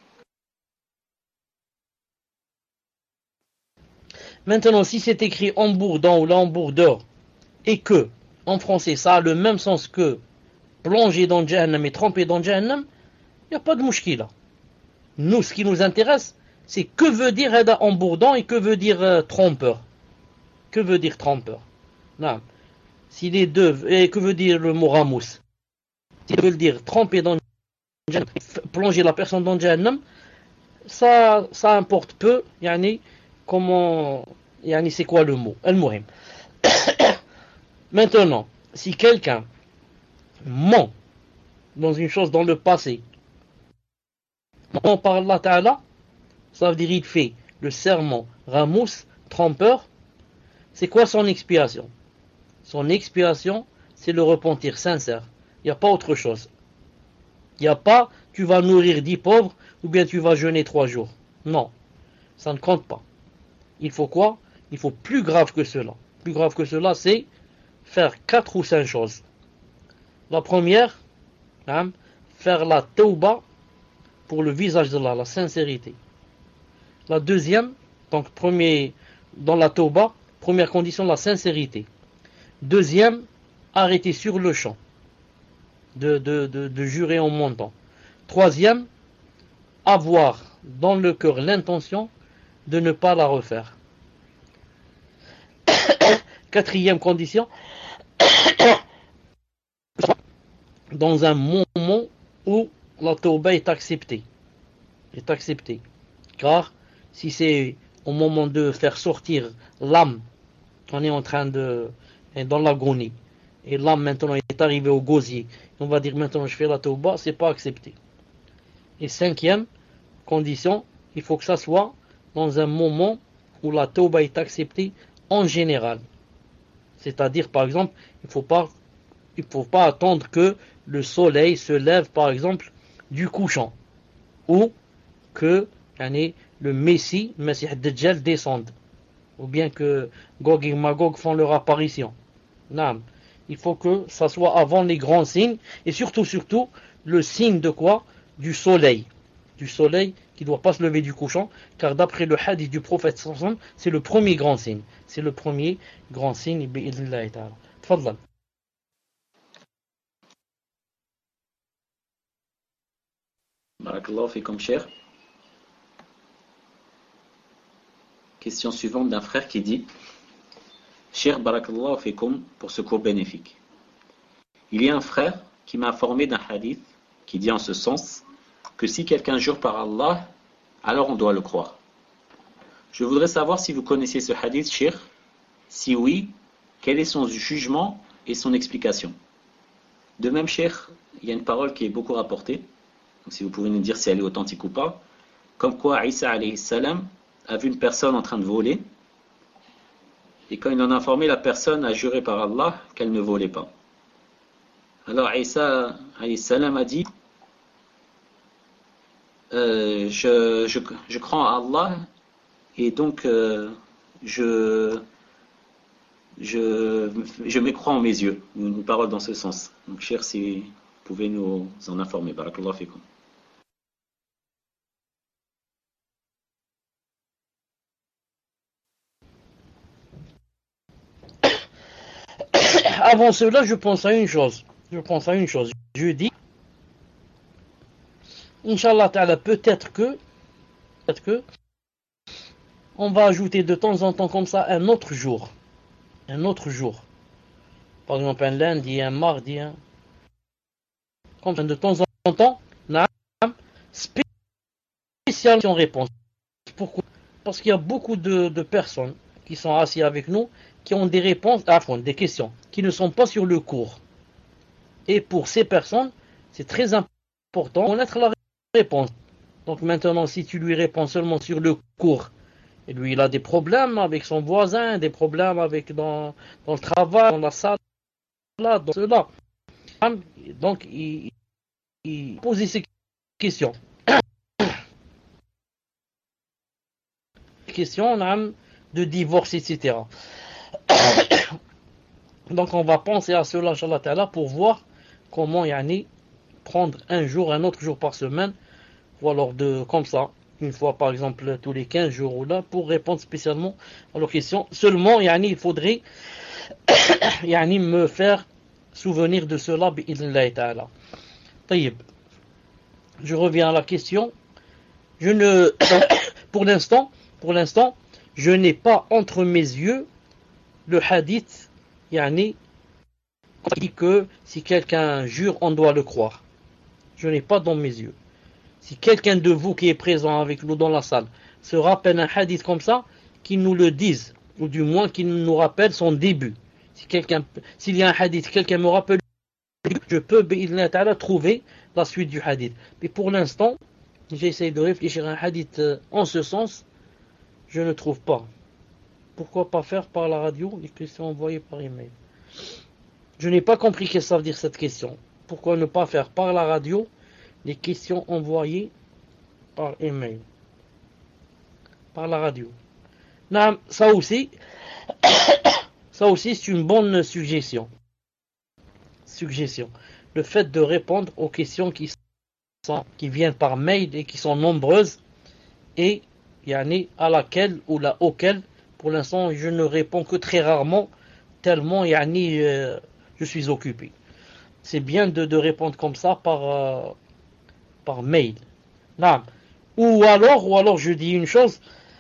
Maintenant, si c'est écrit embourdant ou l'embourdeur, et que, en français, ça a le même sens que plonger dans Jahannam et tremper dans Jahannam, il n'y a pas de mouchkila. Nous, ce qui nous intéresse, c'est que veut dire Hada embourdant et que veut dire euh, trompeur. Que veut dire trompeur? Non. Si les deux, et que veut dire le mot ramous? S'il veut dire tremper dans Jahannam, plonger la personne dans Jahannam, ça, ça importe peu, yani, comment, yani, c'est quoi le mot? Al-Muhim. Maintenant, si quelqu'un ment dans une chose dans le passé, ment par Allah Ta'ala, ça veut dire il fait le serment ramous, trompeur, c'est quoi son expiation? Son expiation, c'est le repentir sincère. Il n'y a pas autre chose. Il n'y a pas, tu vas nourrir dix pauvres, ou bien tu vas jeûner trois jours. Non, ça ne compte pas. Il faut quoi? Il faut plus grave que cela. Plus grave que cela, c'est faire quatre ou cinq choses. La première, hein, faire la tauba pour le visage d'Allah, la sincérité. La deuxième, donc premier, dans la tauba, première condition, la sincérité. Deuxième, arrêter sur le champ de, de, de, de jurer en montant. Troisième, avoir dans le cœur l'intention de ne pas la refaire. Quatrième condition, dans un moment où la tauba est acceptée. Est acceptée. Car si c'est au moment de faire sortir l'âme, on est en train de, dans l'agonie, et l'âme maintenant est arrivée au gosier, on va dire maintenant je fais la tauba, c'est pas accepté. Et cinquième, condition, il faut que ça soit dans un moment où la tauba est acceptée en général. C'est-à-dire, par exemple, il ne faut pas, il faut pas attendre que le soleil se lève, par exemple, du couchant. Ou que yani, le Messie, le Messie Dajjal descende. Ou bien que Gog et Magog font leur apparition. Non. Il faut que ça soit avant les grands signes. Et surtout, surtout, le signe de quoi? Du soleil. Du soleil qui ne doit pas se lever du couchant. Car d'après le hadith du prophète, c'est le premier grand signe. C'est le premier grand signe. Bi'idhnillahi ta'ala. Tfadlal. Barakallahu fikum, cher. Question suivante d'un frère qui dit: Cher Barakallahu fikum pour ce cours bénéfique. Il y a un frère qui m'a informé d'un hadith qui dit en ce sens que si quelqu'un jure par Allah, alors on doit le croire. Je voudrais savoir si vous connaissez ce hadith, cher. Si oui, quel est son jugement et son explication. De même, cher, il y a une parole qui est beaucoup rapportée. Donc, si vous pouvez nous dire si elle est authentique ou pas. Comme quoi, Isa alayhi salam a vu une personne en train de voler. Et quand il en a informé, la personne a juré par Allah qu'elle ne volait pas. Alors Isa alayhi salam a dit euh, je, je, je crois en Allah et donc euh, je, je, je m'écrois en mes yeux. Une parole dans ce sens. Donc cher, si vous pouvez nous en informer. Barakallahu fikum. Avant cela, je pense à une chose. Je pense à une chose. Je dis, Inch'Allah ta'ala, peut-être que, peut-être que, on va ajouter de temps en temps comme ça un autre jour. Un autre jour. Par exemple, un lundi, un mardi, un... comme ça, de temps en temps, spécialement réponse. Pourquoi? Parce qu'il y a beaucoup de, de personnes qui sont assis avec nous, qui ont des réponses, à fond, des questions, qui ne sont pas sur le cours. Et pour ces personnes, c'est très important de connaître la réponse. Donc maintenant, si tu lui réponds seulement sur le cours, et lui il a des problèmes avec son voisin, des problèmes avec dans, dans le travail, dans la salle, là, dans cela. Donc il, il pose ces questions. Questions de divorce, et cetera. Donc on va penser à cela, Inch'Allah Ta'ala, pour voir comment yani, prendre un jour, un autre jour par semaine, ou alors de, comme ça, une fois par exemple tous les quinze jours ou là, pour répondre spécialement à leurs questions. Seulement, yani, il faudrait yani, me faire souvenir de cela, bi'idhnillahi ta'ala. Taïb. Je reviens à la question. Je ne, pour l'instant, pour l'instant, je n'ai pas entre mes yeux le hadith, yani, qui dit que si quelqu'un jure, on doit le croire. Je n'ai pas dans mes yeux. Si quelqu'un de vous qui est présent avec nous dans la salle se rappelle un hadith comme ça, qu'il nous le dise, ou du moins qu'il nous rappelle son début. Si quelqu'un, s'il y a un hadith, quelqu'un me rappelle, je peux bi'idhnillahi ta'ala trouver la suite du hadith. Mais pour l'instant, j'essaie de réfléchir à un hadith en ce sens, je ne trouve pas. Pourquoi pas faire par la radio les questions envoyées par email? Je n'ai pas compris ce que ça veut dire cette question. Pourquoi ne pas faire par la radio les questions envoyées par email? Par la radio. Non, ça aussi, ça aussi c'est une bonne suggestion. Suggestion. Le fait de répondre aux questions qui sont, qui viennent par mail et qui sont nombreuses et yani, à laquelle ou là auquel pour l'instant je ne réponds que très rarement tellement yani, euh, je suis occupé. C'est bien de, de répondre comme ça par, euh, par mail. Non. Ou alors, ou alors je dis une chose.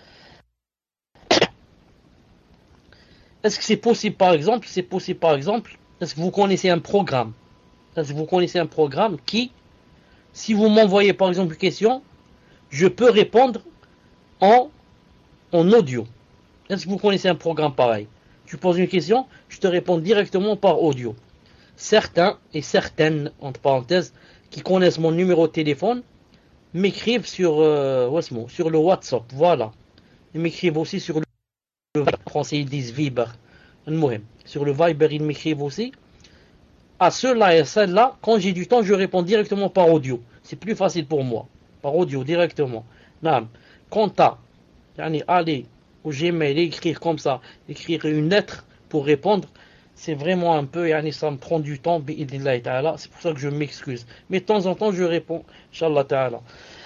Est-ce que c'est possible par exemple, c'est possible par exemple, est-ce que vous connaissez un programme? Est-ce que vous connaissez un programme qui, si vous m'envoyez par exemple une question, je peux répondre en, en audio? Est-ce que vous connaissez un programme pareil? Tu poses une question, je te réponds directement par audio. Certains et certaines, entre parenthèses, qui connaissent mon numéro de téléphone, m'écrivent sur, euh, Wasmo, sur le WhatsApp, voilà. Ils m'écrivent aussi sur le, le Viber. En français, ils disent Viber. Sur le Viber, ils m'écrivent aussi. À ceux-là et à celles-là, quand j'ai du temps, je réponds directement par audio. C'est plus facile pour moi. Par audio, directement. Non. Quant à, yani, aller au Gmail, écrire comme ça, écrire une lettre pour répondre, c'est vraiment un peu, yani, ça me prend du temps, bi'idnillahi ta'ala. C'est pour ça que je m'excuse. Mais de temps en temps, je réponds, Inch'Allah ta'ala.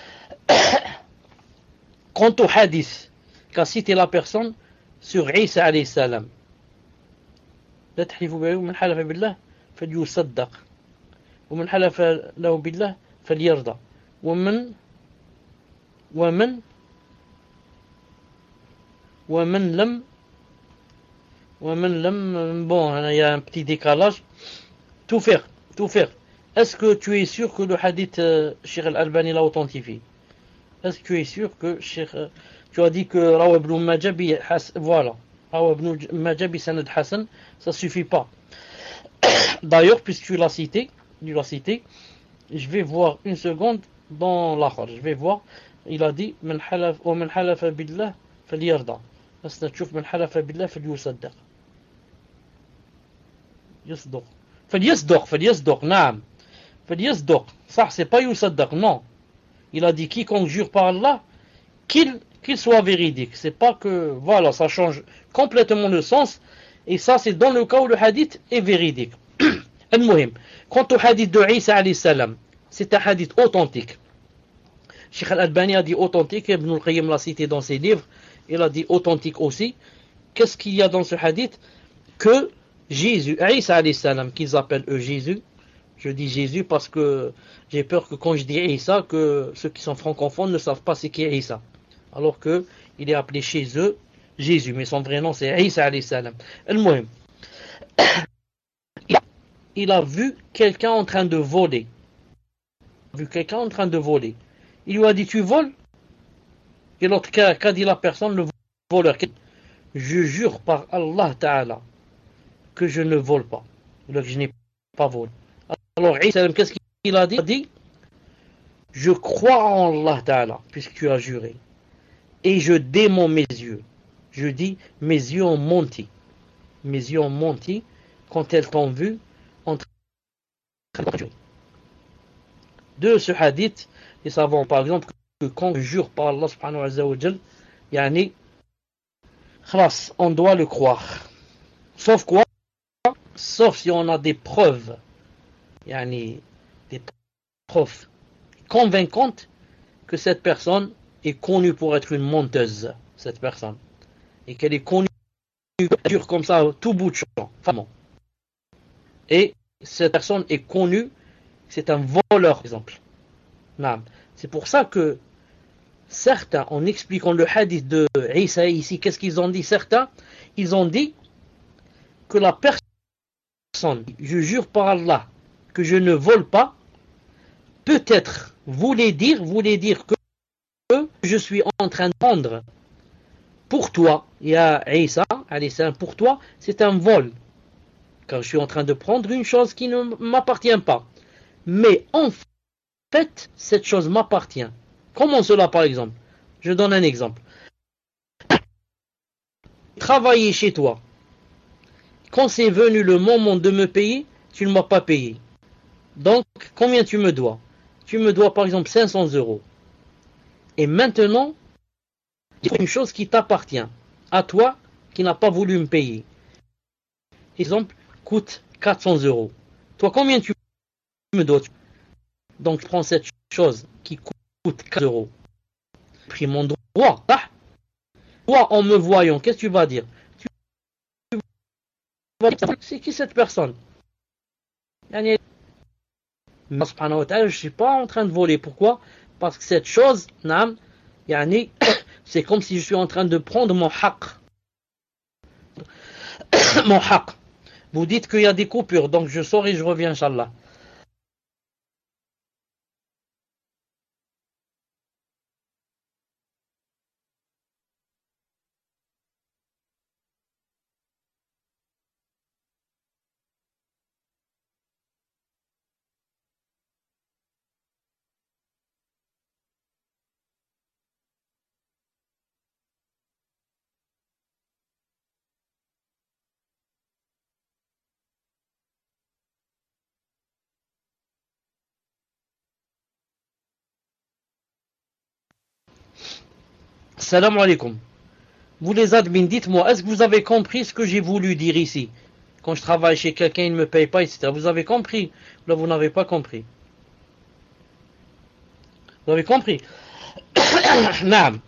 Quant au hadith qu'a cité la personne sur Isa alayhi salam, لا تحلفوا بالله ومن حلف بالله فليصدق ومن حلف له بالله فليرضى ومن ومن ومن لم ومن لم bon, il y a un petit décalage. Tout faire, tout faire. Est-ce que tu es sûr que le hadith euh, Cheikh Al-Albani l'a authentifié? Est-ce que tu es sûr que Cheikh euh, tu as dit que Rawa ibn Majah bi voilà, Rawa ibn Majah bi sanad hasan, ça suffit pas. D'ailleurs, puisque tu l'as cité, tu l'as cité, je vais voir une seconde dans l'akhar, je vais voir, il a dit من حلف ومن حلف بالله فليرضى. بس نشوف من حلف بالله فليصدق. يصدق. فليصدق فليصدق نعم. فليصدق. صح, c'est pas يصدق, non. Il a dit quiconque jure par Allah, qu'il qu'il soit véridique. C'est pas que voilà, ça change complètement le sens, et ça c'est dans le cas où le hadith est véridique. المهم, quant au hadith de Isa alayhi salam, c'est un hadith authentique. Cheikh Al-Albani a dit authentique, Ibn al-Qayyim l'a cité dans ses livres, il a dit authentique aussi. Qu'est-ce qu'il y a dans ce hadith? Que Jésus, Isa alayhi salam, qu'ils appellent eux Jésus, je dis Jésus parce que j'ai peur que quand je dis Isa, que ceux qui sont francophones ne savent pas ce qu'est Isa, alors que il est appelé chez eux Jésus, mais son vrai nom c'est Isa alayhi salam. المهم, il a vu quelqu'un en train de voler. Vu quelqu'un en train de voler. Il lui a dit tu voles? Et l'autre, qu'a dit la personne, le voleur? Je jure par Allah Ta'ala que je ne vole pas. Que je n'ai pas volé. Alors Isa, qu'est-ce qu'il a dit? Il a dit je crois en Allah Ta'ala puisque tu as juré. Et je dément mes yeux. Je dis mes yeux ont menti. Mes yeux ont menti quand elles t'ont vu en train de jurer. De ce hadith, les savants par exemple que quand on jure par Allah subhanahu wa ta'ala, yani, khlas, on doit le croire. Sauf quoi? Sauf si on a des preuves, yani, des preuves convaincantes que cette personne est connue pour être une menteuse, cette personne, et qu'elle est connue comme ça, tout bout de champ, vraiment. Et cette personne est connue, c'est un voleur, par exemple. C'est pour ça que certains, en expliquant le hadith de Isa ici, qu'est-ce qu'ils ont dit? Certains, ils ont dit que la personne, je jure par Allah, que je ne vole pas, peut-être voulait dire, voulait dire que je suis en train de prendre pour toi, il y a Isa, allez, c'est un pour toi, c'est un vol. Car je suis en train de prendre une chose qui ne m'appartient pas. Mais en fait, cette chose m'appartient. Comment cela, par exemple? Je donne un exemple. Travailler chez toi. Quand c'est venu le moment de me payer, tu ne m'as pas payé. Donc, combien tu me dois? Tu me dois, par exemple, cinq cents euros. Et maintenant, il y a une chose qui t'appartient. À toi, qui n'a pas voulu me payer. Exemple, coûte quatre cents euros. Toi, combien tu me dois? Donc, je prends cette chose qui coûte quatre euros. J'ai pris mon droit. Toi, en me voyant, qu'est-ce que tu vas dire? Tu vas dire, c'est qui cette personne? Mais subhanahu wa ta'ala, je ne suis pas en train de voler. Pourquoi? Parce que cette chose, nam, yani, c'est comme si je suis en train de prendre mon haq. Mon haq. Vous dites qu'il y a des coupures, donc je sors et je reviens, Inch'Allah. Salam alaikum. Vous les admins, dites-moi, est-ce que vous avez compris ce que j'ai voulu dire ici? Quand je travaille chez quelqu'un, il ne me paye pas, et cetera. Vous avez compris? Là, vous n'avez pas compris. Vous avez compris? Naam.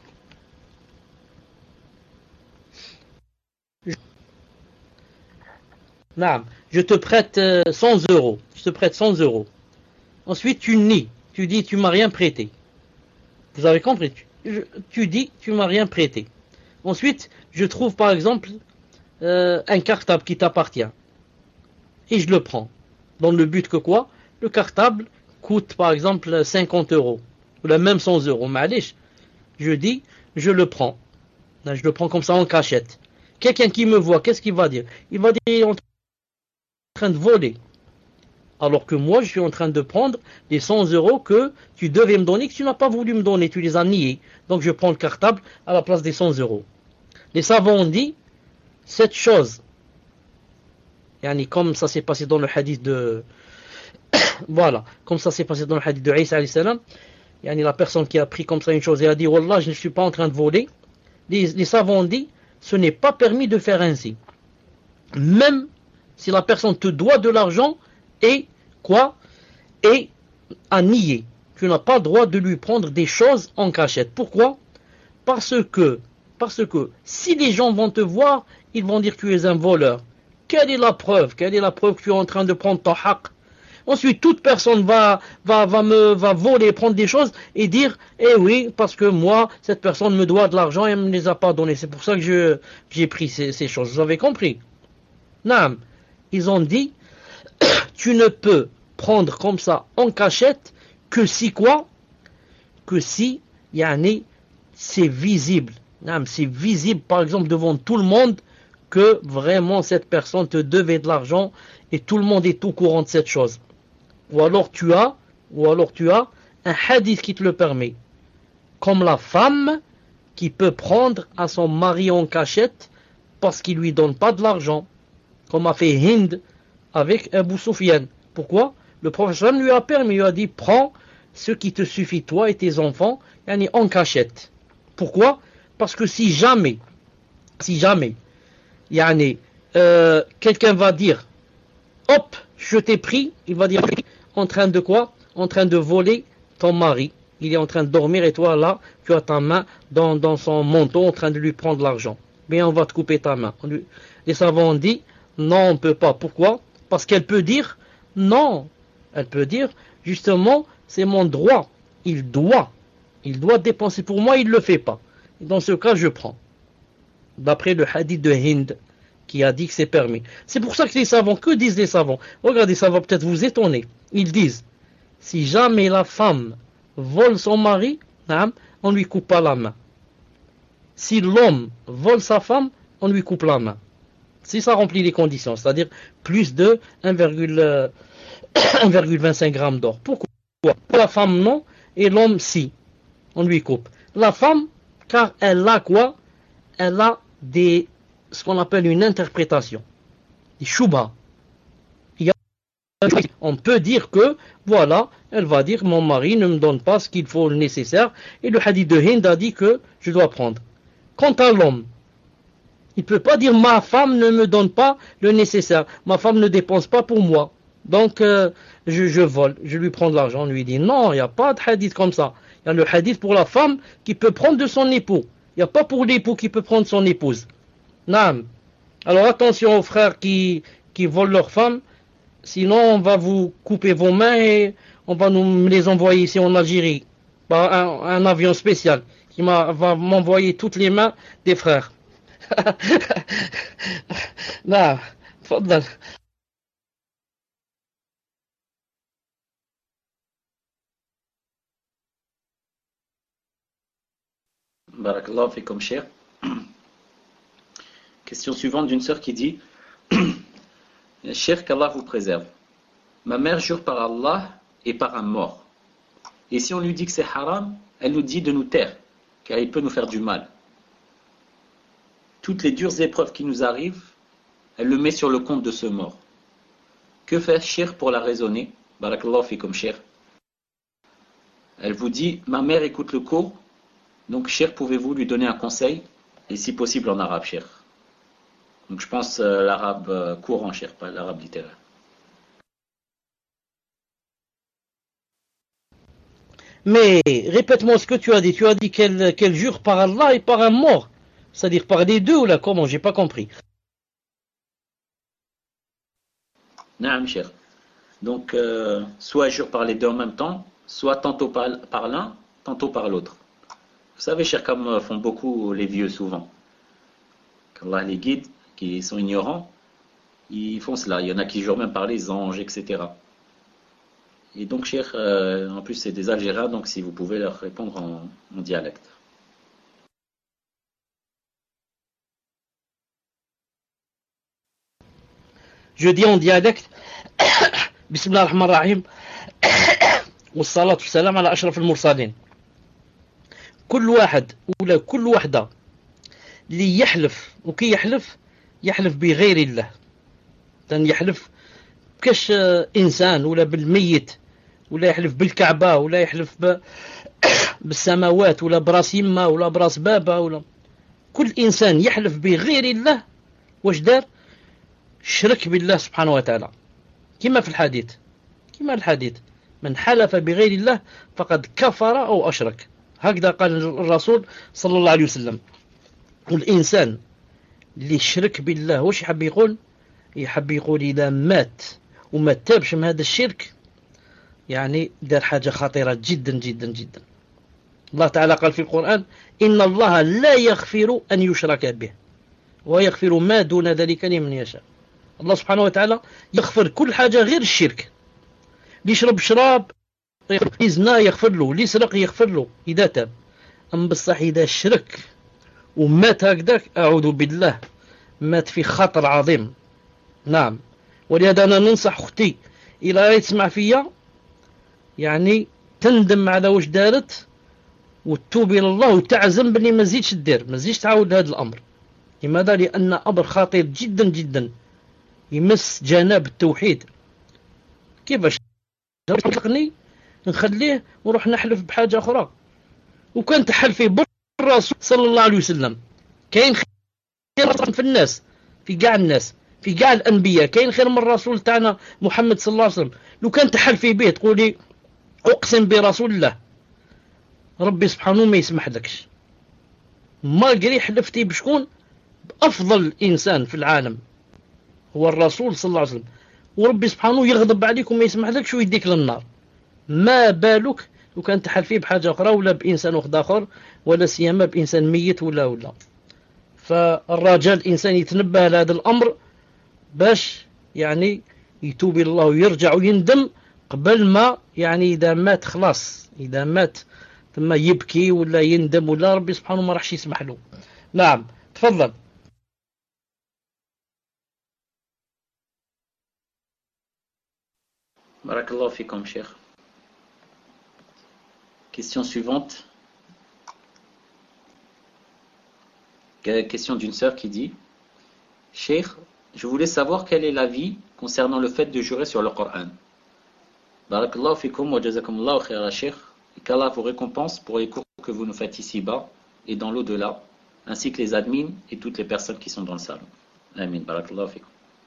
Naam. Je te prête euh, cent euros. Je te prête cent euros. Ensuite, tu nies. Tu dis, tu m'as rien prêté. Vous avez compris? Tu, tu dis, tu m'as rien prêté. Ensuite, je trouve par exemple euh, un cartable qui t'appartient. Et je le prends. Dans le but que quoi? Le cartable coûte par exemple cinquante euros. Ou la même cent euros. Malish. Je dis, je le prends. Je le prends comme ça en cachette. Quelqu'un qui me voit, qu'est-ce qu'il va dire? Il va dire, il est en train de voler. Alors que moi, je suis en train de prendre les cent euros que tu devais me donner, que tu n'as pas voulu me donner, tu les as niés. Donc je prends le cartable à la place des cent euros. Les savants ont dit, cette chose, yani comme ça s'est passé dans le hadith de... voilà, comme ça s'est passé dans le hadith de Isa alayhi salam, yani la personne qui a pris comme ça une chose et a dit, Wallah, je ne suis pas en train de voler. Les, les savants ont dit, ce n'est pas permis de faire ainsi. Même si la personne te doit de l'argent, et quoi? Et à nier. Tu n'as pas le droit de lui prendre des choses en cachette. Pourquoi? Parce que, parce que si les gens vont te voir, ils vont dire que tu es un voleur. Quelle est la preuve? Quelle est la preuve que tu es en train de prendre ton haq? Ensuite, toute personne va, va, va, me, va voler, prendre des choses et dire, eh oui, parce que moi, cette personne me doit de l'argent et elle ne me les a pas donnés. C'est pour ça que je, j'ai pris ces, ces choses. Vous avez compris? Non. Ils ont dit, tu ne peux prendre comme ça en cachette que si quoi? Que si yani, c'est visible. C'est visible par exemple devant tout le monde que vraiment cette personne te devait de l'argent et tout le monde est au courant de cette chose. Ou alors tu as, ou alors tu as un hadith qui te le permet. Comme la femme qui peut prendre à son mari en cachette parce qu'il lui donne pas de l'argent. Comme a fait Hind avec Abu Sufyan. Pourquoi? Le prophète lui a permis, il lui a dit, prends ce qui te suffit, toi et tes enfants, en cachette. Pourquoi? Parce que si jamais, si jamais, yani, euh, quelqu'un va dire, hop, je t'ai pris, il va dire, en train de quoi? En train de voler ton mari. Il est en train de dormir et toi là, tu as ta main dans, dans son manteau en train de lui prendre l'argent. Mais on va te couper ta main. Lui, les savants ont dit, non, on ne peut pas. Pourquoi? Parce qu'elle peut dire, non. Elle peut dire, justement, c'est mon droit. Il doit. Il doit dépenser pour moi, il ne le fait pas. Et dans ce cas, je prends. D'après le hadith de Hind, qui a dit que c'est permis. C'est pour ça que les savants, que disent les savants? Regardez, ça va peut-être vous étonner. Ils disent, si jamais la femme vole son mari, on lui coupe pas la main. Si l'homme vole sa femme, on lui coupe la main. Si ça remplit les conditions, c'est-à-dire plus de un virgule vingt-cinq grammes d'or. Pourquoi? Pour la femme, non, et l'homme, si. On lui coupe. La femme, car elle a quoi? Elle a des, ce qu'on appelle une interprétation. Des shubha. On peut dire que, voilà, elle va dire, mon mari ne me donne pas ce qu'il faut le nécessaire, et le hadith de Hind a dit que je dois prendre. Quant à l'homme, il ne peut pas dire, ma femme ne me donne pas le nécessaire, ma femme ne dépense pas pour moi, donc euh, je, je vole, je lui prends de l'argent. On lui dit, non, il n'y a pas de hadith comme ça. Il y a le hadith pour la femme qui peut prendre de son époux. Il n'y a pas pour l'époux qui peut prendre son épouse. Naam. Alors attention aux frères qui, qui volent leur femme. Sinon, on va vous couper vos mains et on va nous les envoyer ici en Algérie. Par un, un avion spécial qui va m'envoyer toutes les mains des frères. Non, تفضل. Barakallahu fikum, cher. Question suivante d'une sœur qui dit, cher, qu'Allah vous préserve. Ma mère jure par Allah et par un mort. Et si on lui dit que c'est haram, elle nous dit de nous taire, car il peut nous faire du mal. Toutes les dures épreuves qui nous arrivent, elle le met sur le compte de ce mort. Que fait cher pour la raisonner? Barakallahu fikum, cher. Elle vous dit, ma mère écoute le cours, Donc, cher, pouvez-vous lui donner un conseil, et si possible en arabe, cher? Donc, je pense euh, l'arabe euh, courant, cher, pas l'arabe littéraire. Mais répète-moi ce que tu as dit. Tu as dit qu'elle qu'elle jure par Allah et par un mort. C'est-à-dire par les deux ou là comment? J'ai pas compris. Naam, cher. Donc, euh, soit elle jure par les deux en même temps, soit tantôt par, par l'un, tantôt par l'autre. Vous savez, cher, comme euh, font beaucoup les vieux souvent. Qu'Allah les guide, qui sont ignorants, ils font cela. Il y en a qui jurent même par les anges, et cetera. Et donc, cher, euh, en plus, c'est des Algériens, donc si vous pouvez leur répondre en, en dialecte. Je dis en dialecte Bismillah ar-Rahman ar-Rahim والصلاة والسلام على أشرف المرسلين. كل واحد ولا كل وحدة اللي يحلف وكي يحلف يحلف بغير الله، لأن يحلف كاش إنسان ولا بالميت ولا يحلف بالكعبة ولا يحلف ب... بالسماوات ولا براس يما ولا براس بابا ولا كل إنسان يحلف بغير الله واش دار؟ شرك بالله سبحانه وتعالى، كما في الحديث كما الحديث من حلف بغير الله فقد كفر أو أشرك، هكذا قال الرسول صلى الله عليه وسلم. والإنسان اللي شرك بالله واش يحب يقول؟ يحب يقول إذا مات وما تابش من هذا الشرك يعني دار حاجة خطيرة جدا جدا جدا. الله تعالى قال في القرآن إن الله لا يغفر أن يشرك به ويغفر ما دون ذلك لمن يشاء. الله سبحانه وتعالى يغفر كل حاجة غير الشرك. اللي يشرب شراب يزنا يغفر له، اللي يسرق يغفر له إذا تاب. أما بصح إذا شرك ومات هكذاك أعوذ بالله مات في خطر عظيم. نعم، ولهذا أنا ننصح أختي إلى تسمع فيا يعني تندم على واش دارت وتوب إلى الله وتعزم بلي ما زيدش تدير، ما زيدش تعاود هذا الأمر. لماذا؟ لأن أمر خطير جدا جدا يمس جناب التوحيد. كيفاش نطلقني نخليه ونروح نحلف بحاجة أخرى؟ وكان تحلفي بالرسول صلى الله عليه وسلم. كاين خير في الناس، في قاع الناس، في قاع الأنبياء، كاين خير من الرسول تاعنا محمد صلى الله عليه وسلم. لو كان تحلفي به تقولي أقسم برسول الله ربي سبحانه ما يسمح لكش، ما قري حلفتي بشكون؟ بأفضل إنسان في العالم هو الرسول صلى الله عليه وسلم، وربي سبحانه يغضب عليك وما يسمح لكش ويديك للنار. ما بالك لو كان تحلفي بحاجة أخرى ولا بإنسان واحد آخر، ولا سيما بإنسان ميت ولا ولا. فالرجال الإنسان يتنبه لهذا الأمر باش يعني يتوب إلى الله ويرجع ويندم قبل ما يعني إذا مات خلاص، إذا مات ثم يبكي ولا يندم ولا ربي سبحانه ما راحش يسمح له. نعم تفضل. Barakallahu fikum, cher. Question suivante. Question d'une sœur qui dit: Cheikh, je voulais savoir quel est l'avis concernant le fait de jurer sur le Coran. Barakallahu fikum wa jazakumullahu khaira, Cheikh. Et qu'Allah vous récompense pour les cours que vous nous faites ici-bas et dans l'au-delà, ainsi que les admins et toutes les personnes qui sont dans le salon. Amin. Barakallahu fikum.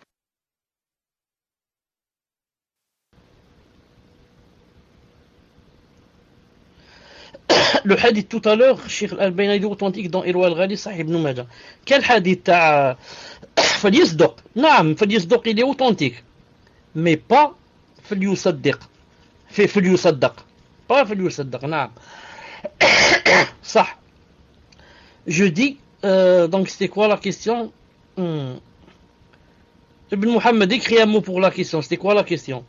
لو حديث tout à l'heure الشيخ الألباني يدو authentique dans إرواء الغالي صحيح ابن ماجه. كان حديث تاع فليصدق، نعم فليصدق il est authentique mais pas فليصدق، في فليصدق pas فليصدق. نعم صح. Je dis euh, donc c'était quoi la question? hmm. Ibn Muhammad écrit un mot pour la question. C'était quoi la question?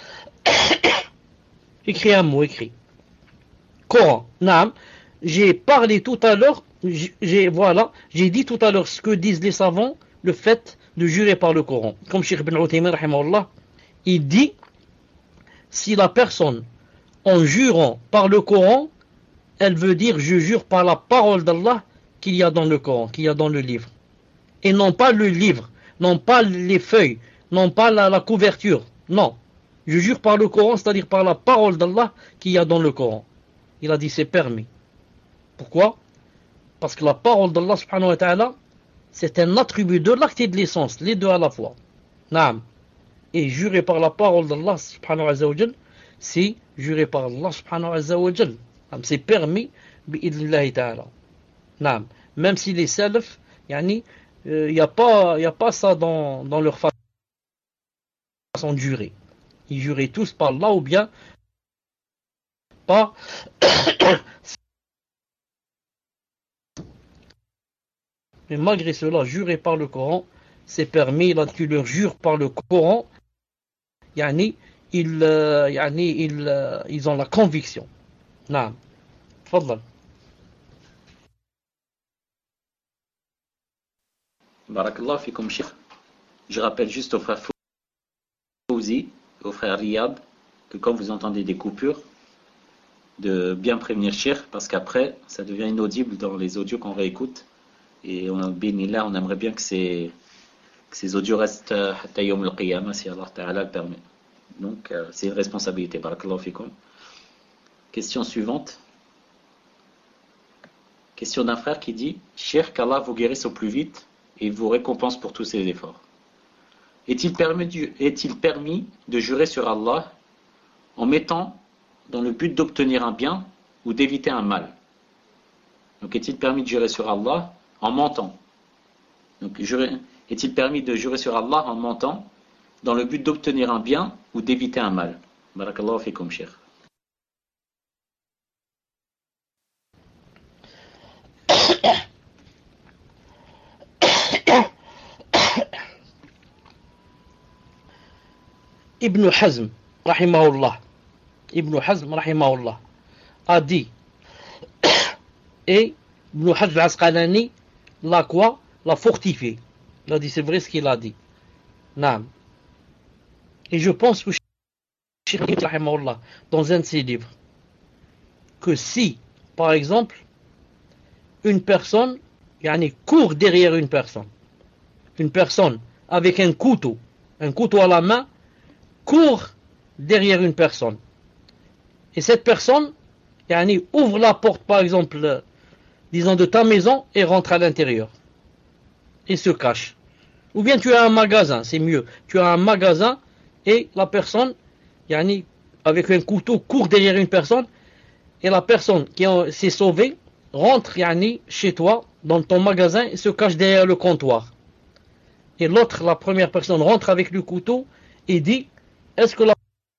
Écrit un mot, écrit Coran. Naam. J'ai parlé tout à l'heure, j'ai voilà, j'ai dit tout à l'heure ce que disent les savants, le fait de jurer par le Coran. Comme Cheikh Ibn Uthaymin rahimahullah, il dit si la personne en jurant par le Coran, elle veut dire je jure par la parole d'Allah qu'il y a dans le Coran, qu'il y a dans le livre, et non pas le livre, non pas les feuilles, non pas la, la couverture, non. Je jure par le Coran, c'est-à-dire par la parole d'Allah qu'il y a dans le Coran. Il a dit c'est permis. Pourquoi? Parce que la parole d'Allah subhanahu wa ta'ala, c'est un attribut de l'acte et de l'essence, les deux à la fois. Naam. Et jurer par la parole d'Allah subhanahu wa ta'ala, c'est jurer par Allah subhanahu wa ta'ala. C'est permis, bi'idnillahi ta'ala. Naam. Même si les salafs, il n'y a pas, y a pas ça dans, dans leur façon de jurer. Ils juraient tous par Allah ou bien par mais malgré cela, jurer par le Coran, c'est permis. Là, tu leur jures par le Coran, yani, ils, euh, yani, ils, euh, ils ont la conviction. Naam. Fadlan. Barakallah fikum Cheikh. Je rappelle juste au frère Fouzi, au frère Riyad, que quand vous entendez des coupures, de bien prévenir Cheikh, parce qu'après, ça devient inaudible dans les audios qu'on réécoute. Et on, là, on aimerait bien que ces, que ces audios restent hatta yawm al-qiyamah, si Allah Ta'ala le permet. Donc, euh, c'est une responsabilité. Barakallahu fikum. Question suivante. Question d'un frère qui dit « Cheikh, qu'Allah vous guérisse au plus vite et vous récompense pour tous ses efforts. Est-il permis, est-il permis de jurer sur Allah en mettant dans le but d'obtenir un bien ou d'éviter un mal? Donc, est-il permis de jurer sur Allah en mentant? Donc, jurer, est-il permis de jurer sur Allah en mentant dans le but d'obtenir un bien ou d'éviter un mal? Barakallahu fikum, Cheikh. Ibn Hazm, rahimahullah, Ibn Hazm, rahimahullah, a dit, et Ibn Hazm al-Asqalani l'a quoi? L'a fortifié. Il a dit, c'est vrai ce qu'il a dit. Naam. Et je pense que Cheikh rahimahullah, dans un de ses livres, que si, par exemple, une personne, yani, court derrière une personne, une personne avec un couteau, un couteau à la main, court derrière une personne. Et cette personne, yani, ouvre la porte, par exemple, disons, de ta maison et rentre à l'intérieur. Et se cache. Ou bien tu as un magasin, c'est mieux. Tu as un magasin et la personne, yani, avec un couteau, court derrière une personne et la personne qui s'est sauvée rentre, yani, chez toi, dans ton magasin et se cache derrière le comptoir. Et l'autre, la première personne, rentre avec le couteau et dit, est-ce que la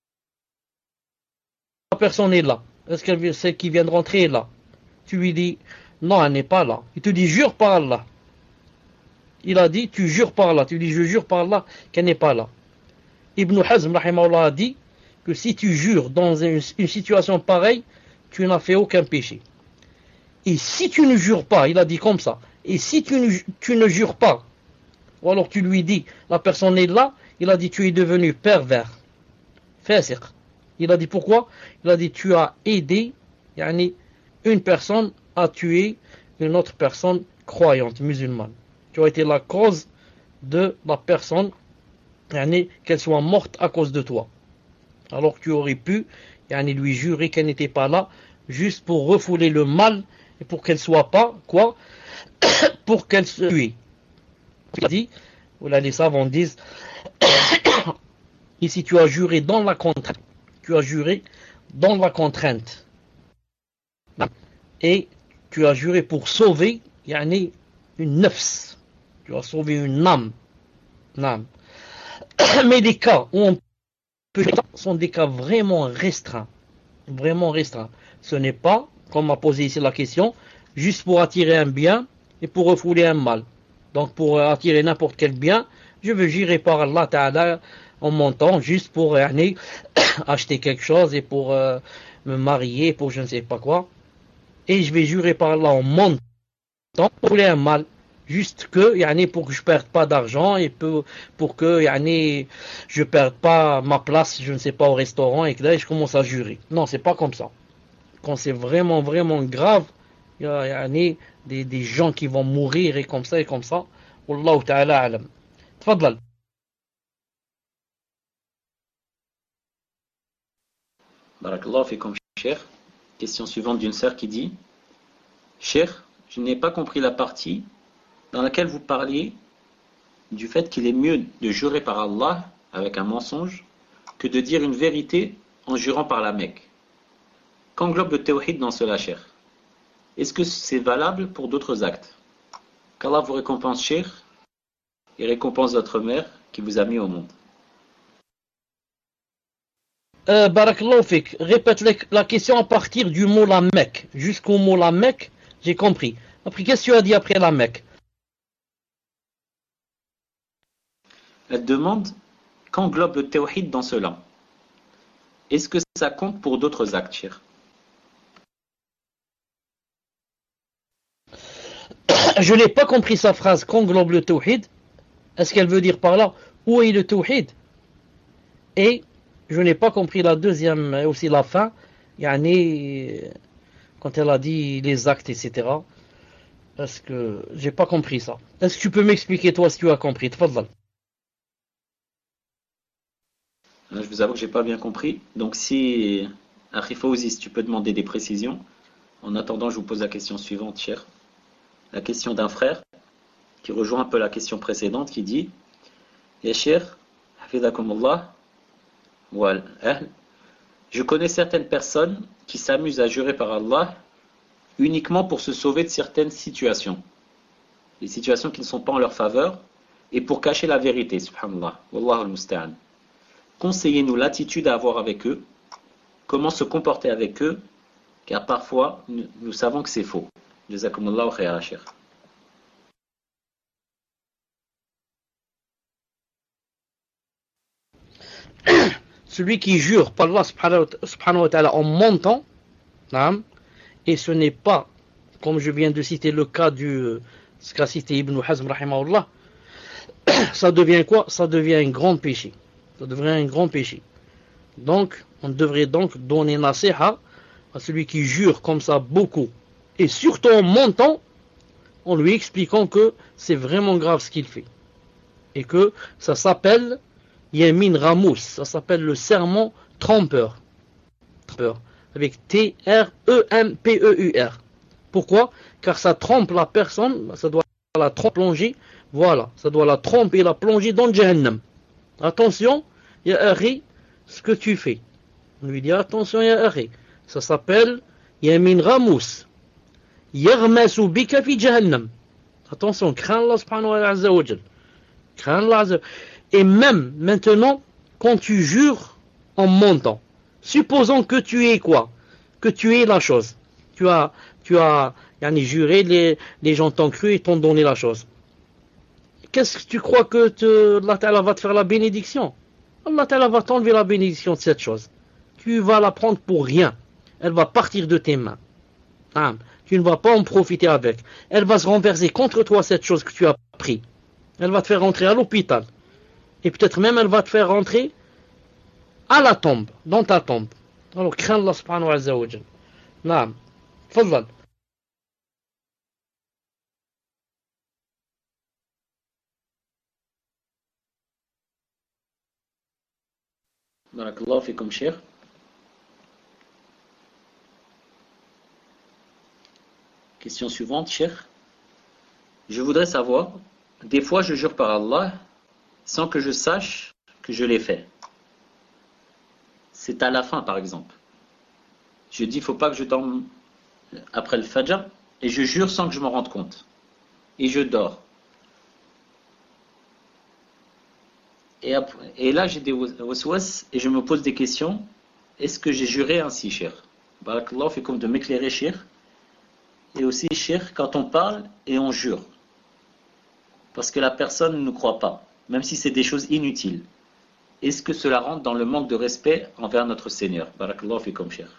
personne est là? Est-ce que celle qui vient de rentrer est là? Tu lui dis, non, elle n'est pas là. Il te dit, jure par Allah. Il a dit, tu jures par Allah. Tu dis, je jure par Allah qu'elle n'est pas là. Ibn Hazm, rahimahullah, a dit que si tu jures dans une, une situation pareille, tu n'as fait aucun péché. Et si tu ne jures pas, il a dit comme ça, et si tu ne, tu ne jures pas, ou alors tu lui dis, la personne est là, il a dit, tu es devenu pervers. Fasiq. Il a dit pourquoi? Il a dit, tu as aidé, yani, une personne à tuer une autre personne croyante, musulmane. Tu as été la cause de la personne, yani, qu'elle soit morte à cause de toi. Alors que tu aurais pu, yani, lui jurer qu'elle n'était pas là, juste pour refouler le mal, et pour qu'elle soit pas, quoi? Pour qu'elle se tue. Il a dit, ou là les savants disent, ici tu as juré dans la contrainte. Tu as juré dans la contrainte. Et tu as juré pour sauver, yani, une nefs. Tu as sauvé une âme. Une âme. Mais les cas où on peut sont des cas vraiment restreints. Vraiment restreints. Ce n'est pas, comme m'a posé ici la question, juste pour attirer un bien et pour refouler un mal. Donc pour attirer n'importe quel bien, je veux jurer par Allah Ta'ala en montant juste pour yani, acheter quelque chose et pour euh, me marier, pour je ne sais pas quoi. Et je vais jurer par Allah en montant pour refouler un mal. Juste que, yani, pour que je ne perde pas d'argent et pour, pour que yani, je ne perde pas ma place, je ne sais pas, au restaurant et que là, je commence à jurer. Non, c'est pas comme ça. Quand c'est vraiment, vraiment grave, il y a yani, des, des gens qui vont mourir et comme ça et comme ça. Wallahu ta'ala alam. Tfadlal. Barakallahu fikum, Cheikh. Question suivante d'une sœur qui dit Cheikh, je n'ai pas compris la partie dans laquelle vous parliez du fait qu'il est mieux de jurer par Allah avec un mensonge que de dire une vérité en jurant par la Mecque. Qu'englobe le tawhid dans cela, cher? Est-ce que c'est valable pour d'autres actes? Qu'Allah vous récompense, cher, et récompense votre mère qui vous a mis au monde. Euh, Barakallahu fik, répète la question à partir du mot la Mecque. Jusqu'au mot la Mecque, j'ai compris. Après, qu'est-ce que tu as dit après la Mecque? Elle demande qu'englobe le tawhid dans cela. Est-ce que ça compte pour d'autres actes, cher? Je n'ai pas compris sa phrase, qu'englobe le tawhid. Est-ce qu'elle veut dire par là, où est le tawhid? Et je n'ai pas compris la deuxième, aussi la fin, yani, quand elle a dit les actes, et cetera. Est-ce que j'ai pas compris ça? Est-ce que tu peux m'expliquer toi si tu as compris? Tfadal. Je vous avoue que j'ai pas bien compris. Donc si, Akhi Fawzi, si tu peux demander des précisions. En attendant, je vous pose la question suivante, cher. La question d'un frère qui rejoint un peu la question précédente, qui dit: Ya cher, hafizakumullah, wal ahl, je connais certaines personnes qui s'amusent à jurer par Allah uniquement pour se sauver de certaines situations, les situations qui ne sont pas en leur faveur, et pour cacher la vérité, subhanallah, wallahu al-musta'an. Conseillez-nous l'attitude à avoir avec eux, comment se comporter avec eux, car parfois nous, nous savons que c'est faux. Jazakumullahu khayra, cher. Celui qui jure par Allah subhanahu wa ta'ala en mentant, et ce n'est pas, comme je viens de citer le cas du, ce qu'a cité Ibn Hazm rahimahullah, ça devient quoi? Ça devient un grand péché. Ça devient un grand péché. Donc, on devrait donc donner nasiha à celui qui jure comme ça beaucoup, et surtout en mentant, en lui expliquant que c'est vraiment grave ce qu'il fait. Et que ça s'appelle Yamin Ramous, ça s'appelle le serment trompeur. Trompeur. Avec T R E M P E U R. Pourquoi? Car ça trompe la personne, ça doit la plonger, voilà, ça doit la tromper, la plonger dans Jahannam. Attention, il y a Ari, ce que tu fais. On lui dit attention, il y a Ari. Ça s'appelle Yamin Ramous. Yarmasu bika fi Jahannam. Attention, crains Allah subhanahu wa ta'ala. Crains Allah. Et même maintenant, quand tu jures en mentant, supposons que tu es quoi? Que tu es la chose. Tu as, tu as yani, juré, les, les gens t'ont cru et t'ont donné la chose. Qu'est-ce que tu crois que te, Allah Ta'ala va te faire la bénédiction? Allah Ta'ala va t'enlever la bénédiction de cette chose. Tu vas la prendre pour rien. Elle va partir de tes mains. Ah, tu ne vas pas en profiter avec. Elle va se renverser contre toi, cette chose que tu as pris. Elle va te faire rentrer à l'hôpital. Et peut-être même elle va te faire rentrer à la tombe, dans ta tombe. Alors crains Allah subhanahu wa ta'ala. Naam. Fadlan. Barakallahu fikum, cher. Question suivante, cher. Je voudrais savoir, des fois je jure par Allah sans que je sache que je l'ai fait. C'est à la fin, par exemple. Je dis, il ne faut pas que je dorme après le Fajr, et je jure sans que je m'en rende compte. Et je dors. Et, après, et là, j'ai des waswas, et je me pose des questions. Est-ce que j'ai juré ainsi, cher? Barakallahu fikum, de m'éclairer, cher. Et aussi, cher, quand on parle et on jure. Parce que la personne ne croit pas, même si c'est des choses inutiles. Est-ce que cela rentre dans le manque de respect envers notre Seigneur? Barakallahu fikum, cher.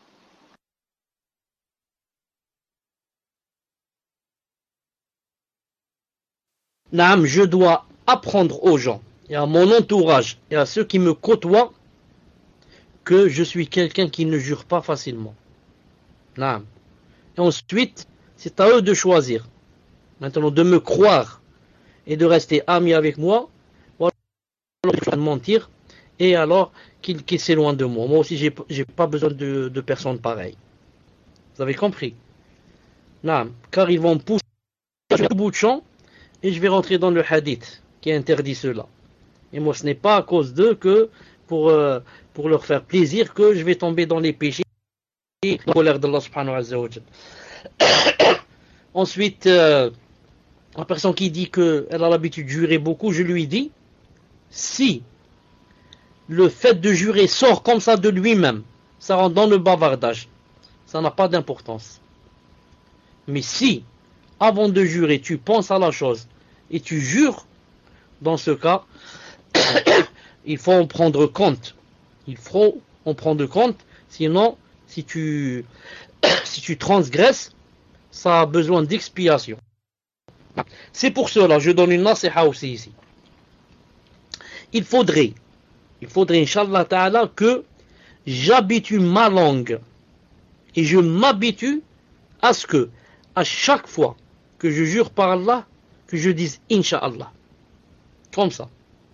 Naam, je dois apprendre aux gens, et à mon entourage, et à ceux qui me côtoient, que je suis quelqu'un qui ne jure pas facilement. Naam. Et ensuite, c'est à eux de choisir. Maintenant, de me croire et de rester amis avec moi, ou alors de mentir, et alors qu'ils qu'ils s'éloignent de moi. Moi aussi, j'ai j'ai pas besoin de, de personnes pareilles. Vous avez compris? Non, car ils vont pousser au bout de champ et je vais rentrer dans le hadith qui interdit cela. Et moi, ce n'est pas à cause d'eux que pour, euh, pour leur faire plaisir que je vais tomber dans les péchés et la colère d'Allah subhanahu wa ta'ala. Ensuite, euh, la personne qui dit qu'elle a l'habitude de jurer beaucoup, je lui dis, si le fait de jurer sort comme ça de lui-même, ça rentre dans le bavardage, ça n'a pas d'importance. Mais si, avant de jurer, tu penses à la chose et tu jures, dans ce cas, il faut en prendre compte. Il faut en prendre compte, sinon, si tu, si tu transgresses, ça a besoin d'expiation. C'est pour cela, je donne une nasiha aussi ici. Il faudrait, il faudrait, Inch'Allah Ta'ala, que j'habitue ma langue et je m'habitue à ce que, à chaque fois que je jure par Allah, que je dise Inch'Allah. Comme ça.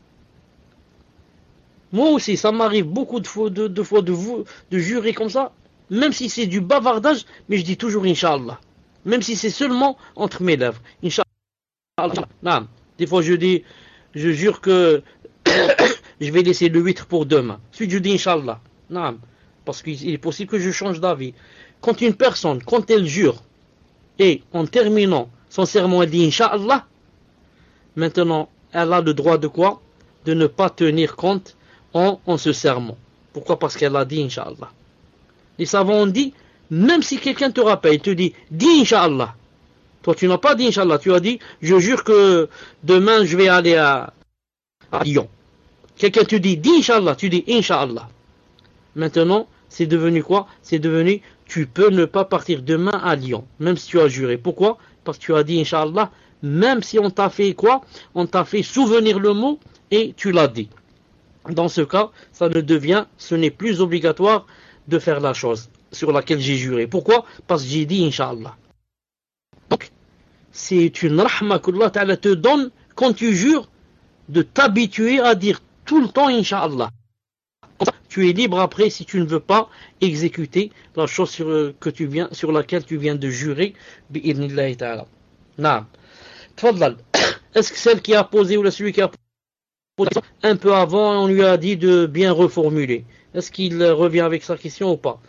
Moi aussi, ça m'arrive beaucoup de fois de, de, fois de, de jurer comme ça, même si c'est du bavardage, mais je dis toujours Inch'Allah. Même si c'est seulement entre mes lèvres. Inch'Allah. Non. Des fois, je dis, je jure que je vais laisser le huître pour demain. Ensuite, je dis Inch'Allah. Non. Parce qu'il est possible que je change d'avis. Quand une personne, quand elle jure, et en terminant son serment, elle dit Inch'Allah, maintenant, elle a le droit de quoi? De ne pas tenir compte en, en ce serment. Pourquoi? Parce qu'elle a dit Inch'Allah. Les savants ont dit, même si quelqu'un te rappelle, il te dit, dis Inch'Allah. Toi, tu n'as pas dit Inch'Allah, tu as dit, je jure que demain, je vais aller à, à Lyon. Quelqu'un te dit, dis Inch'Allah, tu dis Inch'Allah. Maintenant, c'est devenu quoi? C'est devenu, tu peux ne pas partir demain à Lyon, même si tu as juré. Pourquoi? Parce que tu as dit Inch'Allah, même si on t'a fait quoi? On t'a fait souvenir le mot et tu l'as dit. Dans ce cas, ça ne devient, ce n'est plus obligatoire de faire la chose sur laquelle j'ai juré. Pourquoi? Parce que j'ai dit Inch'Allah. Donc, c'est une rahma qu'Allah Ta'ala te donne quand tu jures de t'habituer à dire tout le temps Inch'Allah. Tu es libre après si tu ne veux pas exécuter la chose sur, que tu viens, sur laquelle tu viens de jurer. Bi'idnillahi ta'ala. Naam. Tfadlal. Est-ce que celle qui a posé ou celui qui a posé un peu avant, on lui a dit de bien reformuler? Est-ce qu'il revient avec sa question ou pas?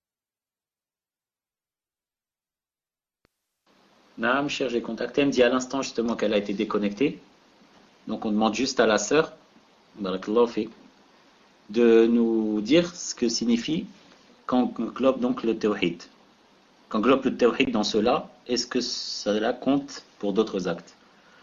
Naam, cher, j'ai contacté. Elle me dit à l'instant justement qu'elle a été déconnectée. Donc on demande juste à la sœur, barakallahu fi, de nous dire ce que signifie qu'englobe donc le tawhid. Qu'englobe le tawhid dans cela, est-ce que cela compte pour d'autres actes?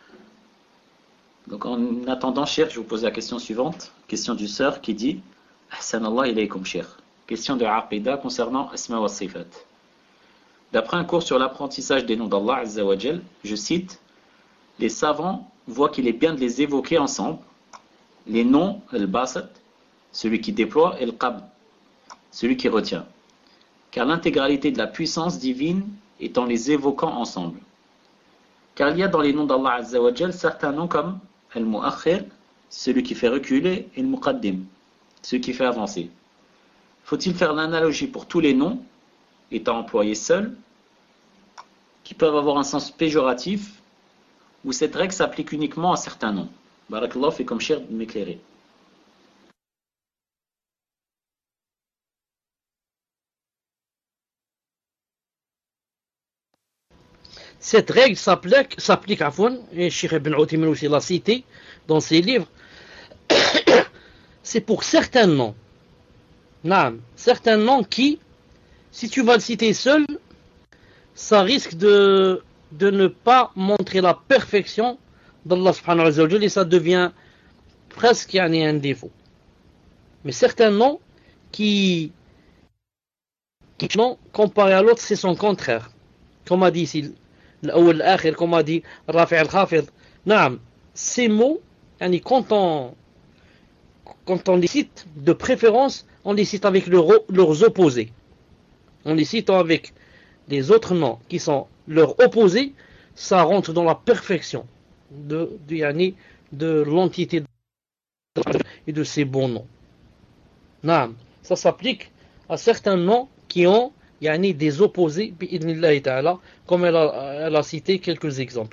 Donc en attendant, cher, je vous pose la question suivante. Question du sœur qui dit Ahsanallah ilaykum, cher. Question de Aqida concernant Asma wa Sifat. D'après un cours sur l'apprentissage des noms d'Allah Azza wa Jal, je cite, les savants voient qu'il est bien de les évoquer ensemble. Les noms, al-Basat, celui qui déploie, et le Qab, celui qui retient. Car l'intégralité de la puissance divine est en les évoquant ensemble. Car il y a dans les noms d'Allah Azza wa Jal certains noms comme Al-Mu'akhir, celui qui fait reculer, et Al-Muqaddim, celui qui fait avancer. Faut-il faire l'analogie pour tous les noms, étant employés seuls, qui peuvent avoir un sens péjoratif, ou cette règle s'applique uniquement à certains noms? Barakallahu fait comme cher de m'éclairer. Cette règle s'applique, s'applique à Fouane, et Cheikh Ibn Uthaymin aussi l'a cité dans ses livres. C'est pour certains noms. Naam, certains noms qui, si tu vas le citer seul, ça risque de, de ne pas montrer la perfection d'Allah subhanahu wa ta'ala et ça devient presque yani, un défaut. Mais certains noms qui, qui non, comparé à l'autre, c'est son contraire. Comme a dit ici, l'awwal comme a dit Rafi' al-Khafid. Naam, ces mots, yani, quand on quand on les cite, de préférence, on les cite avec leur, leurs opposés. On les cite avec les autres noms qui sont leurs opposés, ça rentre dans la perfection de, de, yani, de l'entité et de ces bons noms. Naam, ça s'applique à certains noms qui ont yani des opposés, bi'idnillahi ta'ala, comme elle a, elle a cité quelques exemples.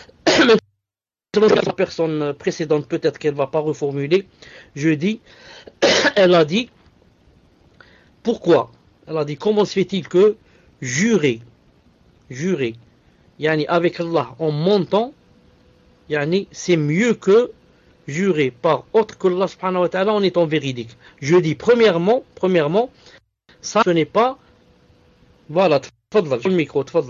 La personne précédente, peut-être qu'elle ne va pas reformuler, je dis, elle a dit, pourquoi? Elle a dit, comment se fait-il que jurer, jurer, yani avec Allah en mentant, yani c'est mieux que jurer par autre que Allah subhanahu wa ta'ala en étant véridique. Je dis, premièrement, premièrement, ça ce n'est pas, voilà, tfadlal, le micro, tfadlal.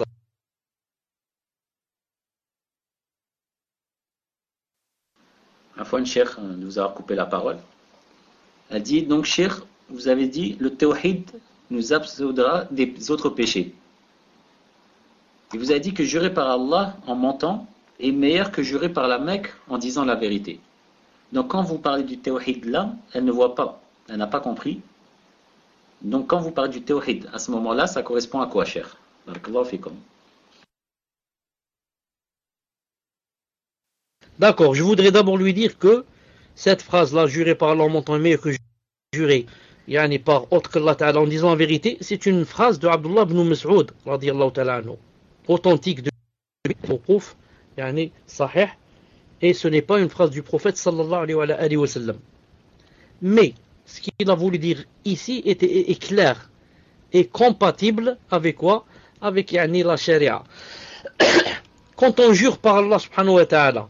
Afwan, Cheikh, de vous avoir coupé la parole. Elle dit, donc Cheikh, vous avez dit, le tawhid nous absoudra des autres péchés. Il vous a dit que jurer par Allah en mentant est meilleur que jurer par la Mecque en disant la vérité. Donc quand vous parlez du tawhid là, elle ne voit pas, elle n'a pas compris. Donc quand vous parlez du tawhid, à ce moment-là, ça correspond à quoi, Cheikh? Barakallahu fikum. D'accord, je voudrais d'abord lui dire que cette phrase-là, jurer par Allah en mentant est meilleur que jurer yani par autre qu'Allah Ta'ala en disant la vérité, c'est une phrase de Abdullah ibn Mas'ud, radiyallahu ta'ala anhu, authentique de Mawqouf, yani sahih, et ce n'est pas une phrase du prophète sallallahu alayhi wa sallam. Mais ce qu'il a voulu dire ici était est clair et compatible avec quoi? Avec yani la sharia. Quand on jure par Allah subhanahu wa ta'ala,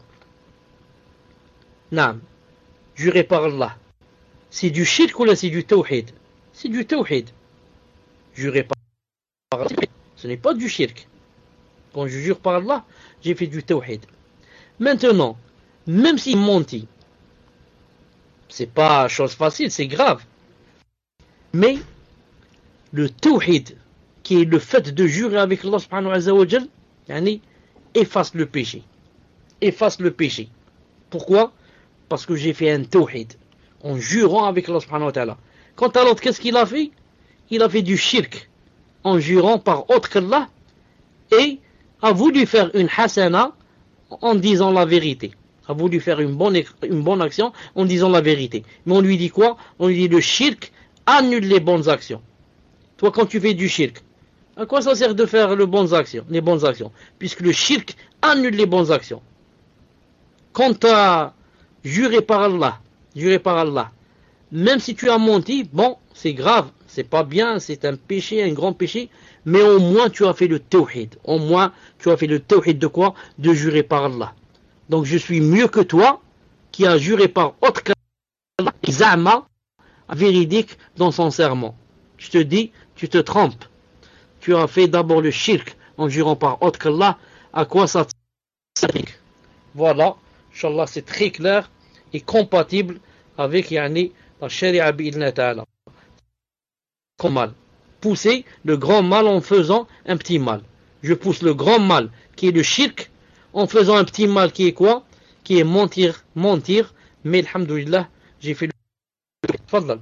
naam, jurer par Allah, c'est du shirk ou là c'est du tawhid? C'est du tawhid. Jurer par Allah, ce n'est pas du shirk. Quand je jure par Allah, j'ai fait du tawhid. Maintenant, même s'il mentit, c'est pas chose facile, c'est grave. Mais le tawhid, qui est le fait de jurer avec Allah subhanahu wa ta'ala, yani, efface le péché. Efface le péché. Pourquoi? Parce que j'ai fait un tawhid, en jurant avec Allah subhanahu wa ta'ala. Quant à l'autre, qu'est-ce qu'il a fait? Il a fait du shirk, en jurant par autre qu'Allah, et a voulu faire une hasana en disant la vérité. A voulu faire une bonne, une bonne action en disant la vérité. Mais on lui dit quoi? On lui dit le shirk annule les bonnes actions. Toi, quand tu fais du shirk, à quoi ça sert de faire les bonnes actions, les bonnes actions? Puisque le shirk annule les bonnes actions. Quand tu as juré par Allah, juré par Allah, même si tu as menti, bon, c'est grave, c'est pas bien, c'est un péché, un grand péché, mais au moins tu as fait le tawhid. Au moins tu as fait le tawhid de quoi? De jurer par Allah. Donc je suis mieux que toi, qui a juré par autre qu'Allah, zama, véridique dans son serment. Je te dis, tu te trompes. Tu as fait d'abord le shirk en jurant par autre qu'Allah. À quoi ça sert? Voilà, Inch'Allah, c'est très clair et compatible avec yani, la sharia bi'idna ta'ala. Grand mal. Pousser le grand mal en faisant un petit mal. Je pousse le grand mal qui est le shirk en faisant un petit mal qui est quoi? Qui est mentir, mentir. Mais alhamdoulilah, j'ai fait le... Fadlal.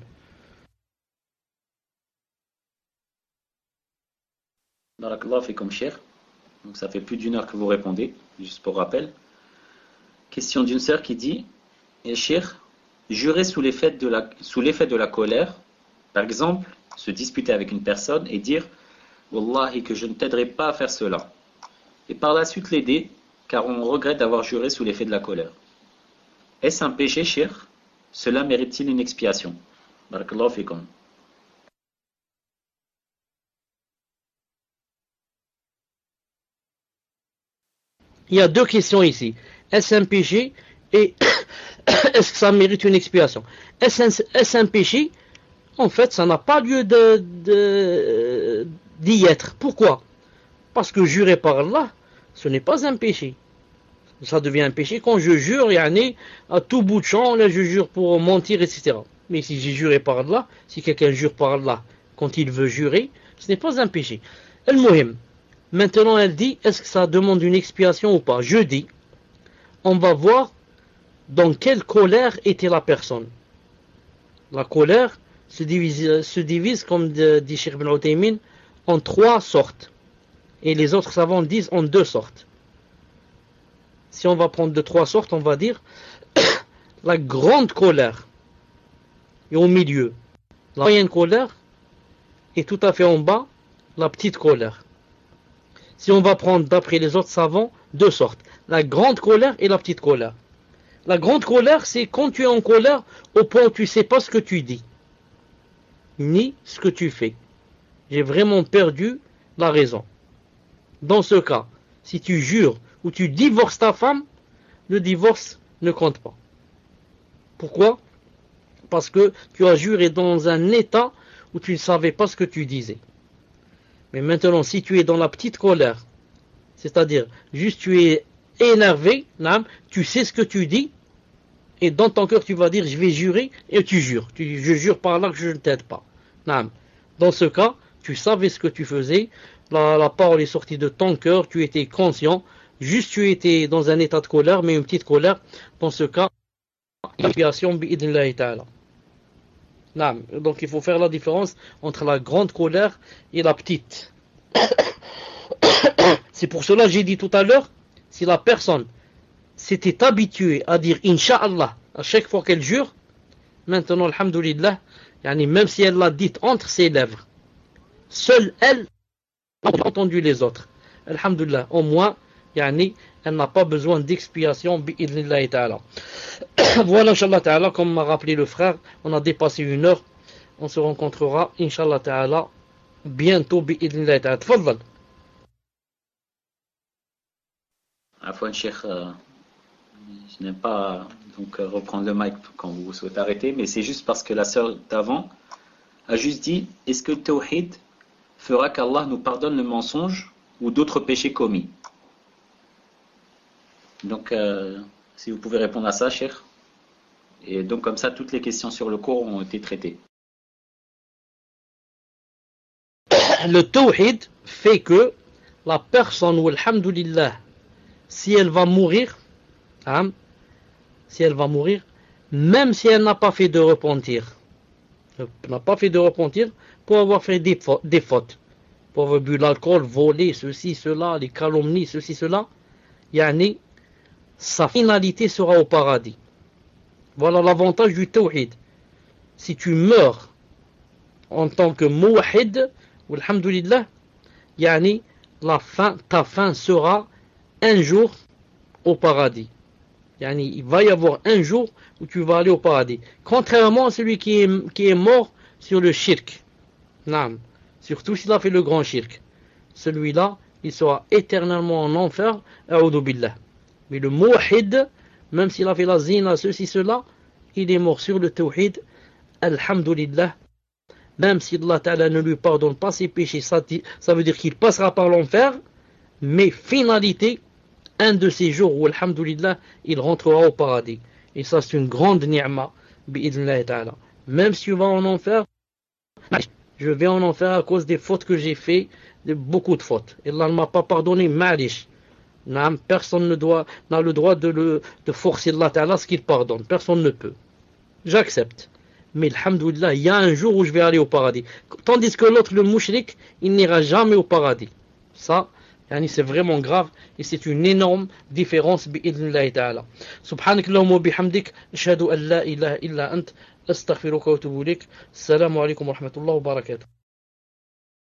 Barakallahu fikum, Cheikh. Donc ça fait plus d'une heure que vous répondez, juste pour rappel. Question d'une sœur qui dit, eh, Cheikh, jurer sous l'effet de la, sous l'effet de la colère, par exemple, se disputer avec une personne et dire Wallahi que je ne t'aiderai pas à faire cela. Et par la suite l'aider, car on regrette d'avoir juré sous l'effet de la colère. Est-ce un péché, Cheikh? Cela mérite-t-il une expiation? Barakallahu fikum. Il y a deux questions ici. Est-ce un péché et est-ce que ça mérite une expiation? Est-ce un, est-ce un péché? En fait, ça n'a pas lieu de, de, d'y être. Pourquoi? Parce que jurer par Allah, ce n'est pas un péché. Ça devient un péché quand je jure, yani, à tout bout de champ, là je jure pour mentir, et cetera. Mais si j'ai juré par Allah, si quelqu'un jure par Allah quand il veut jurer, ce n'est pas un péché. Al-Muhim. Maintenant, elle dit, est-ce que ça demande une expiation ou pas? Je dis, on va voir dans quelle colère était la personne. La colère se divise, se divise comme dit Cheikh Ibn Uthaymin, en trois sortes. Et les autres savants disent en deux sortes. Si on va prendre de trois sortes, on va dire la grande colère est au milieu. La moyenne colère est tout à fait en bas. la petite colère. Si on va prendre d'après les autres savants, deux sortes. La grande colère et la petite colère. La grande colère, c'est quand tu es en colère au point où tu ne sais pas ce que tu dis, ni ce que tu fais. J'ai vraiment perdu la raison. Dans ce cas, si tu jures ou tu divorces ta femme, le divorce ne compte pas. Pourquoi? Parce que tu as juré dans un état où tu ne savais pas ce que tu disais. Mais maintenant, si tu es dans la petite colère, c'est-à-dire juste tu es énervé, tu sais ce que tu dis, et dans ton cœur tu vas dire je vais jurer, et tu jures. Tu, je jure par là que je ne t'aide pas. Dans ce cas, tu savais ce que tu faisais, la, la parole est sortie de ton cœur, tu étais conscient, juste tu étais dans un état de colère, mais une petite colère. Dans ce cas, l'expiation bi'idnillahi ta'ala. Donc il faut faire la différence entre la grande colère et la petite. C'est pour cela que j'ai dit tout à l'heure, si la personne s'était habituée à dire Inch'Allah à chaque fois qu'elle jure, maintenant, alhamdoulilah, même si elle l'a dit entre ses lèvres, seule elle a entendu les autres. Alhamdoulilah, au moins, yani, elle n'a pas besoin d'expiation bi'idnillahi ta'ala. Voilà, Inch'Allah ta'ala, comme m'a rappelé le frère, on a dépassé une heure. On se rencontrera, Inch'Allah ta'ala, bientôt bi'idnillahi ta'ala. Tfadal. Afwan Cheikh, euh, je n'aime pas donc reprendre le mic quand vous souhaitez arrêter, mais c'est juste parce que la sœur d'avant a juste dit, est-ce que le tawhid fera qu'Allah nous pardonne le mensonge ou d'autres péchés commis? Donc, euh, si vous pouvez répondre à ça, Cheikh. Et donc comme ça, toutes les questions sur le cours ont été traitées. Le tawhid fait que la personne, ou alhamdulillah, si elle va mourir, hein, si elle va mourir, même si elle n'a pas fait de repentir, elle n'a pas fait de repentir pour avoir fait des fautes, des fautes pour avoir bu l'alcool, volé, ceci, cela, les calomnies, ceci, cela, yani, sa finalité sera au paradis. Voilà l'avantage du tawhid. Si tu meurs en tant que muwahid, alhamdulillah, yani, la fin, ta fin sera un jour au paradis. Yani, il va y avoir un jour où tu vas aller au paradis. Contrairement à celui qui est, qui est mort sur le shirk. Naam. Surtout s'il a fait le grand shirk. Celui-là, il sera éternellement en enfer. A'udhu billah. Mais le muwahid, même s'il a fait la zina, ceci, cela, il est mort sur le tawhid. Alhamdulillah. Même si Allah Ta'ala ne lui pardonne pas ses péchés, ça, ça veut dire qu'il passera par l'enfer. Mais finalité, un de ces jours où, alhamdulillah, il rentrera au paradis. Et ça, c'est une grande ni'ma, bi'idnillahi ta'ala. Même si tu vas en enfer, je vais en enfer à cause des fautes que j'ai fait, de beaucoup de fautes. Et Allah ne m'a pas pardonné, malish. Personne ne doit, n'a le droit de, le, de forcer Allah Ta'ala ce qu'il pardonne. Personne ne peut. J'accepte. Mais alhamdulillah, il y a un jour où je vais aller au paradis. Tandis que l'autre, le mushrik, il n'ira jamais au paradis. Ça, yani c'est vraiment grave et c'est une énorme différence bi'idnillahi ta'ala. Subhanak Allahumma bihamdik, ashhadu an la ilaha illa ant, astaghfiruka wa atubu ilayk. Assalamu alaikum wa rahmatullahi wa barakatuh.